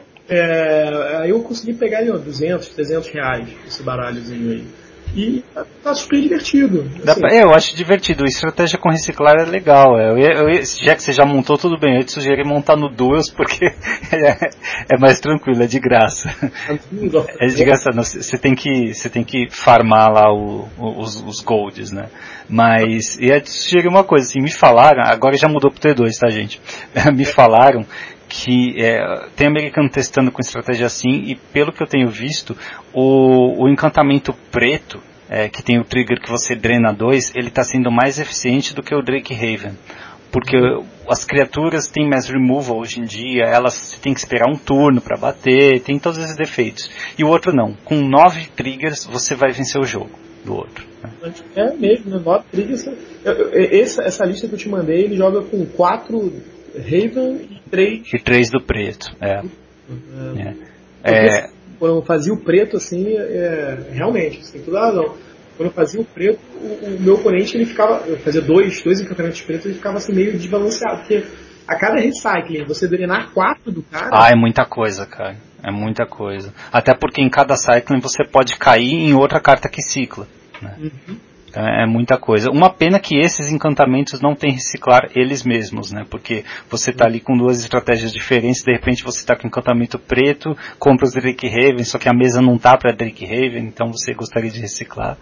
É, aí eu consegui pegar ali, ó, duzentos, trezentos reais esse baralhozinho aí. E tá, tá super divertido. Dá Assim. pra, eu acho divertido. Estratégia com reciclar é legal. Eu, eu, eu, já que você já montou, tudo bem. Eu te sugeri montar no Duels porque é, é mais tranquilo, é de graça. É de graça. Não, você tem que, você tem que farmar lá o, os, os golds, né? Mas ia te sugerir uma coisa, assim, me falaram, agora já mudou pro T dois, tá, gente? Me falaram que é, tem americano testando com estratégia assim, e pelo que eu tenho visto, o, o encantamento preto, é, que tem o trigger que você drena dois, ele está sendo mais eficiente do que o Drake Haven. Porque as criaturas têm mass removal hoje em dia, elas você tem que esperar um turno para bater, tem todos esses defeitos. E o outro não, com nove triggers você vai vencer o jogo do outro. Né? É mesmo, né? nove triggers. Eu, eu, essa, essa lista que eu te mandei, ele joga com quatro Raven e três. E três do preto, é. É. é. é. Quando eu fazia o preto, assim, é, realmente, você tem toda a razão. Quando eu fazia o preto, o, o meu oponente, ele ficava, eu fazia dois, dois encantamentos pretos, ele ficava assim meio desbalanceado, porque a cada recycling, você drenar quatro do cara... Ah, é muita coisa, cara. É muita coisa. Até porque em cada cycling você pode cair em outra carta que cicla, né? Uhum. É muita coisa. Uma pena que esses encantamentos não tem reciclar eles mesmos, né? Porque você tá ali com duas estratégias diferentes, de repente você tá com encantamento preto, compra os Drake Haven, só que a mesa não tá pra Drake Haven, então você gostaria de reciclar.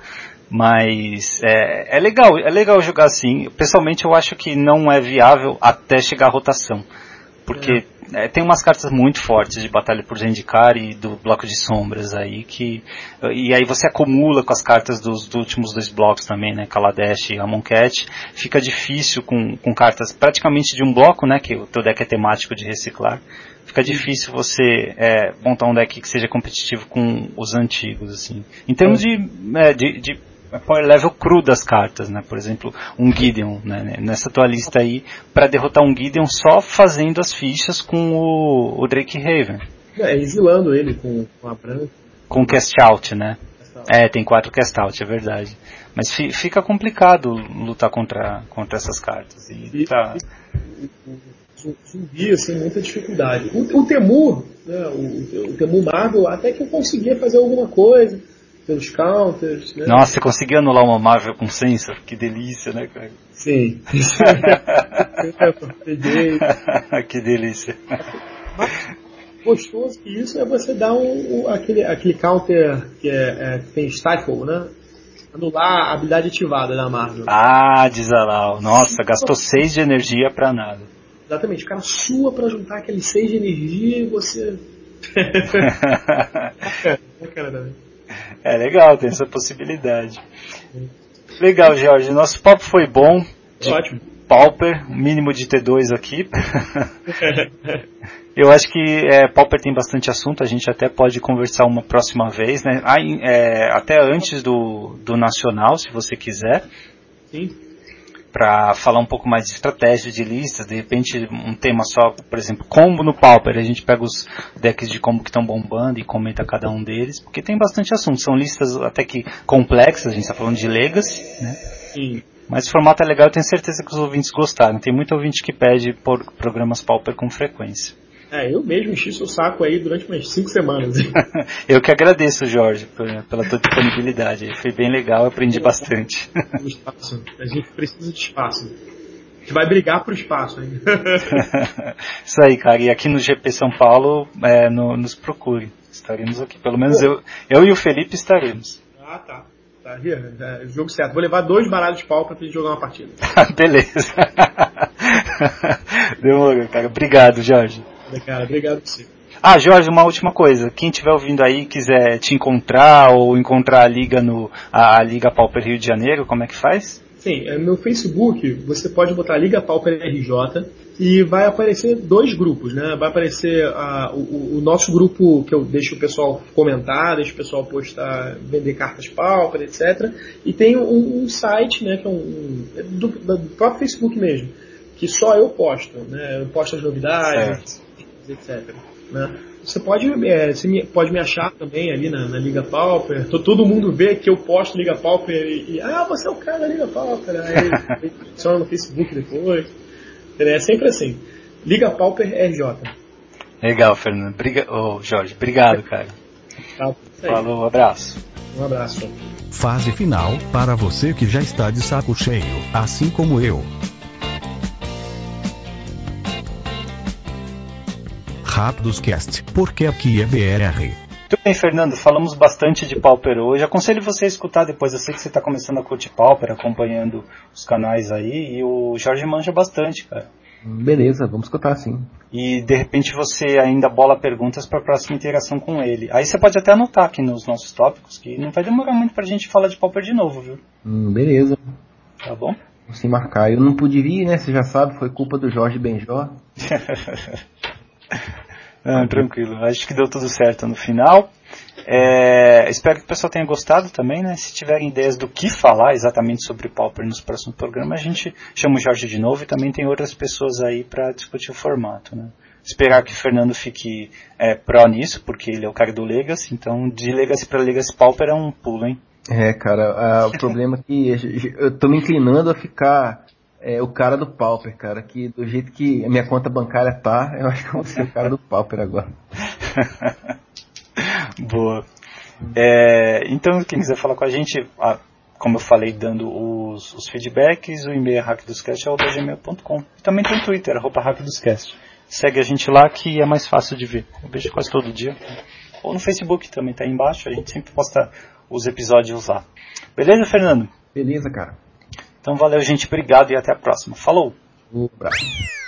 Mas é, é legal, é legal jogar assim. Pessoalmente eu acho que não é viável até chegar a rotação. Porque é. É, tem umas cartas muito fortes de Batalha por Zendikar e do Bloco de Sombras aí que... E aí você acumula com as cartas dos, dos últimos dois blocos também, né? Kaladesh e Amonkhet. Fica difícil com, com cartas praticamente de um bloco, né? Que o teu deck é temático de reciclar. Fica difícil você é, montar um deck que seja competitivo com os antigos, assim. Em termos de... É, de, de power level cru das cartas, né? Por exemplo, um Gideon, né? Nessa tua lista aí, para derrotar um Gideon só fazendo as fichas com o, o Drake Haven. É, exilando ele com, com a branca. Com cast out, né? É, tem quatro cast out, é verdade. Mas fi, fica complicado lutar contra, contra essas cartas. E, e tá... Zumbi, assim, muita dificuldade. O, o Temur, né? O, o Temur Marvel, até que eu conseguia fazer alguma coisa pelos counters, né? Nossa, você conseguiu anular uma Marvel com Sensor? Que delícia, né, cara? Sim. Que delícia. Mas gostoso que isso é você dar um, um, aquele, aquele counter que, é, é, que tem Stifle, né? Anular a habilidade ativada da Marvel. Ah, Dizalau. Nossa, gastou seis de energia pra nada. Exatamente, o cara sua pra juntar aqueles seis de energia e você... É legal, tem essa possibilidade. Legal, Jorge. Nosso papo foi bom. Ótimo. Pauper, mínimo de T dois aqui. Eu acho que é, Pauper tem bastante assunto, a gente até pode conversar uma próxima vez, né? Ah, é, até antes do, do Nacional, se você quiser. Sim. Para falar um pouco mais de estratégia, de listas, de repente um tema só, por exemplo, combo no Pauper, a gente pega os decks de combo que estão bombando e comenta cada um deles, porque tem bastante assunto, são listas até que complexas, a gente está falando de Legacy, né? Sim. Mas o formato é legal, eu tenho certeza que os ouvintes gostaram, tem muito ouvinte que pede por programas Pauper com frequência. É, eu mesmo enchi seu saco aí durante umas cinco semanas. Eu que agradeço, Jorge, pela tua disponibilidade. Foi bem legal, eu aprendi bastante. Espaço. A gente precisa de espaço. A gente vai brigar por espaço ainda. Isso aí, cara. E aqui no G P São Paulo, é, no, nos procure. Estaremos aqui. Pelo menos eu, eu e o Felipe estaremos. Ah, tá. Tá aí, é, jogo certo. Vou levar dois baralhos de pau pra gente jogar uma partida. Beleza. Demorou, cara. Obrigado, Jorge. Cara, obrigado por você. Ah, Jorge, uma última coisa. Quem estiver ouvindo aí, quiser te encontrar ou encontrar a Liga no a, a Liga Pauper Rio de Janeiro, como é que faz? Sim, no Facebook você pode botar Liga Pauper R J e vai aparecer dois grupos, né? Vai aparecer a, o, o nosso grupo que eu deixo o pessoal comentar, deixo o pessoal postar, vender cartas Pauper, etcétera. E tem um, um site, né, que é um, um do, do próprio Facebook mesmo, que só eu posto, né? Eu posto as novidades, certo, etcétera. Né? Você pode, é, você me, pode me achar também ali na, na Liga Pauper. Todo mundo vê que eu posto Liga Pauper e, e ah, você é o cara da Liga Pauper. Aí funciona no Facebook depois. É sempre assim. Liga Pauper R J. Legal, Fernando. Briga... Oh, Jorge, obrigado, cara. Tá, falou, um abraço. Um abraço. Fase final, para você que já está de saco cheio, assim como eu. Rápidos Cast, porque aqui é B R. Muito bem, Fernando, falamos bastante de Pauper hoje. Aconselho você a escutar depois. Eu sei que você está começando a curtir Pauper, acompanhando os canais aí, e o Jorge manja bastante, cara. Beleza, vamos escutar sim. E de repente você ainda bola perguntas para a próxima interação com ele. Aí você pode até anotar aqui nos nossos tópicos, que não vai demorar muito pra gente falar de Pauper de novo, viu? Hum, beleza. Tá bom? Vamos se marcar. Eu não pude vir, né? Você já sabe, foi culpa do Jorge Benjó. Não, tranquilo, acho que deu tudo certo no final. É, espero que o pessoal tenha gostado também, né? Se tiverem ideias do que falar exatamente sobre Pauper nos próximos programas, a gente chama o Jorge de novo e também tem outras pessoas aí para discutir o formato, né? Esperar que o Fernando fique é, pró nisso, porque ele é o cara do Legacy, então de Legacy para Legacy Pauper é um pulo, hein? É, cara, a, o problema é que eu tô me inclinando a ficar... É o cara do Pauper, cara, que do jeito que a minha conta bancária tá, eu acho que eu vou ser o cara do Pauper agora. Boa. É, então, quem quiser falar com a gente, como eu falei, dando os, os feedbacks, o e-mail é hackdoscast arroba gmail ponto com. E também tem o Twitter, arroba hackdoscast. Segue a gente lá que é mais fácil de ver. Eu vejo quase todo dia. Ou no Facebook também, tá aí embaixo, a gente sempre posta os episódios lá. Beleza, Fernando? Beleza, cara. Então valeu, gente. Obrigado e até a próxima. Falou! Um abraço.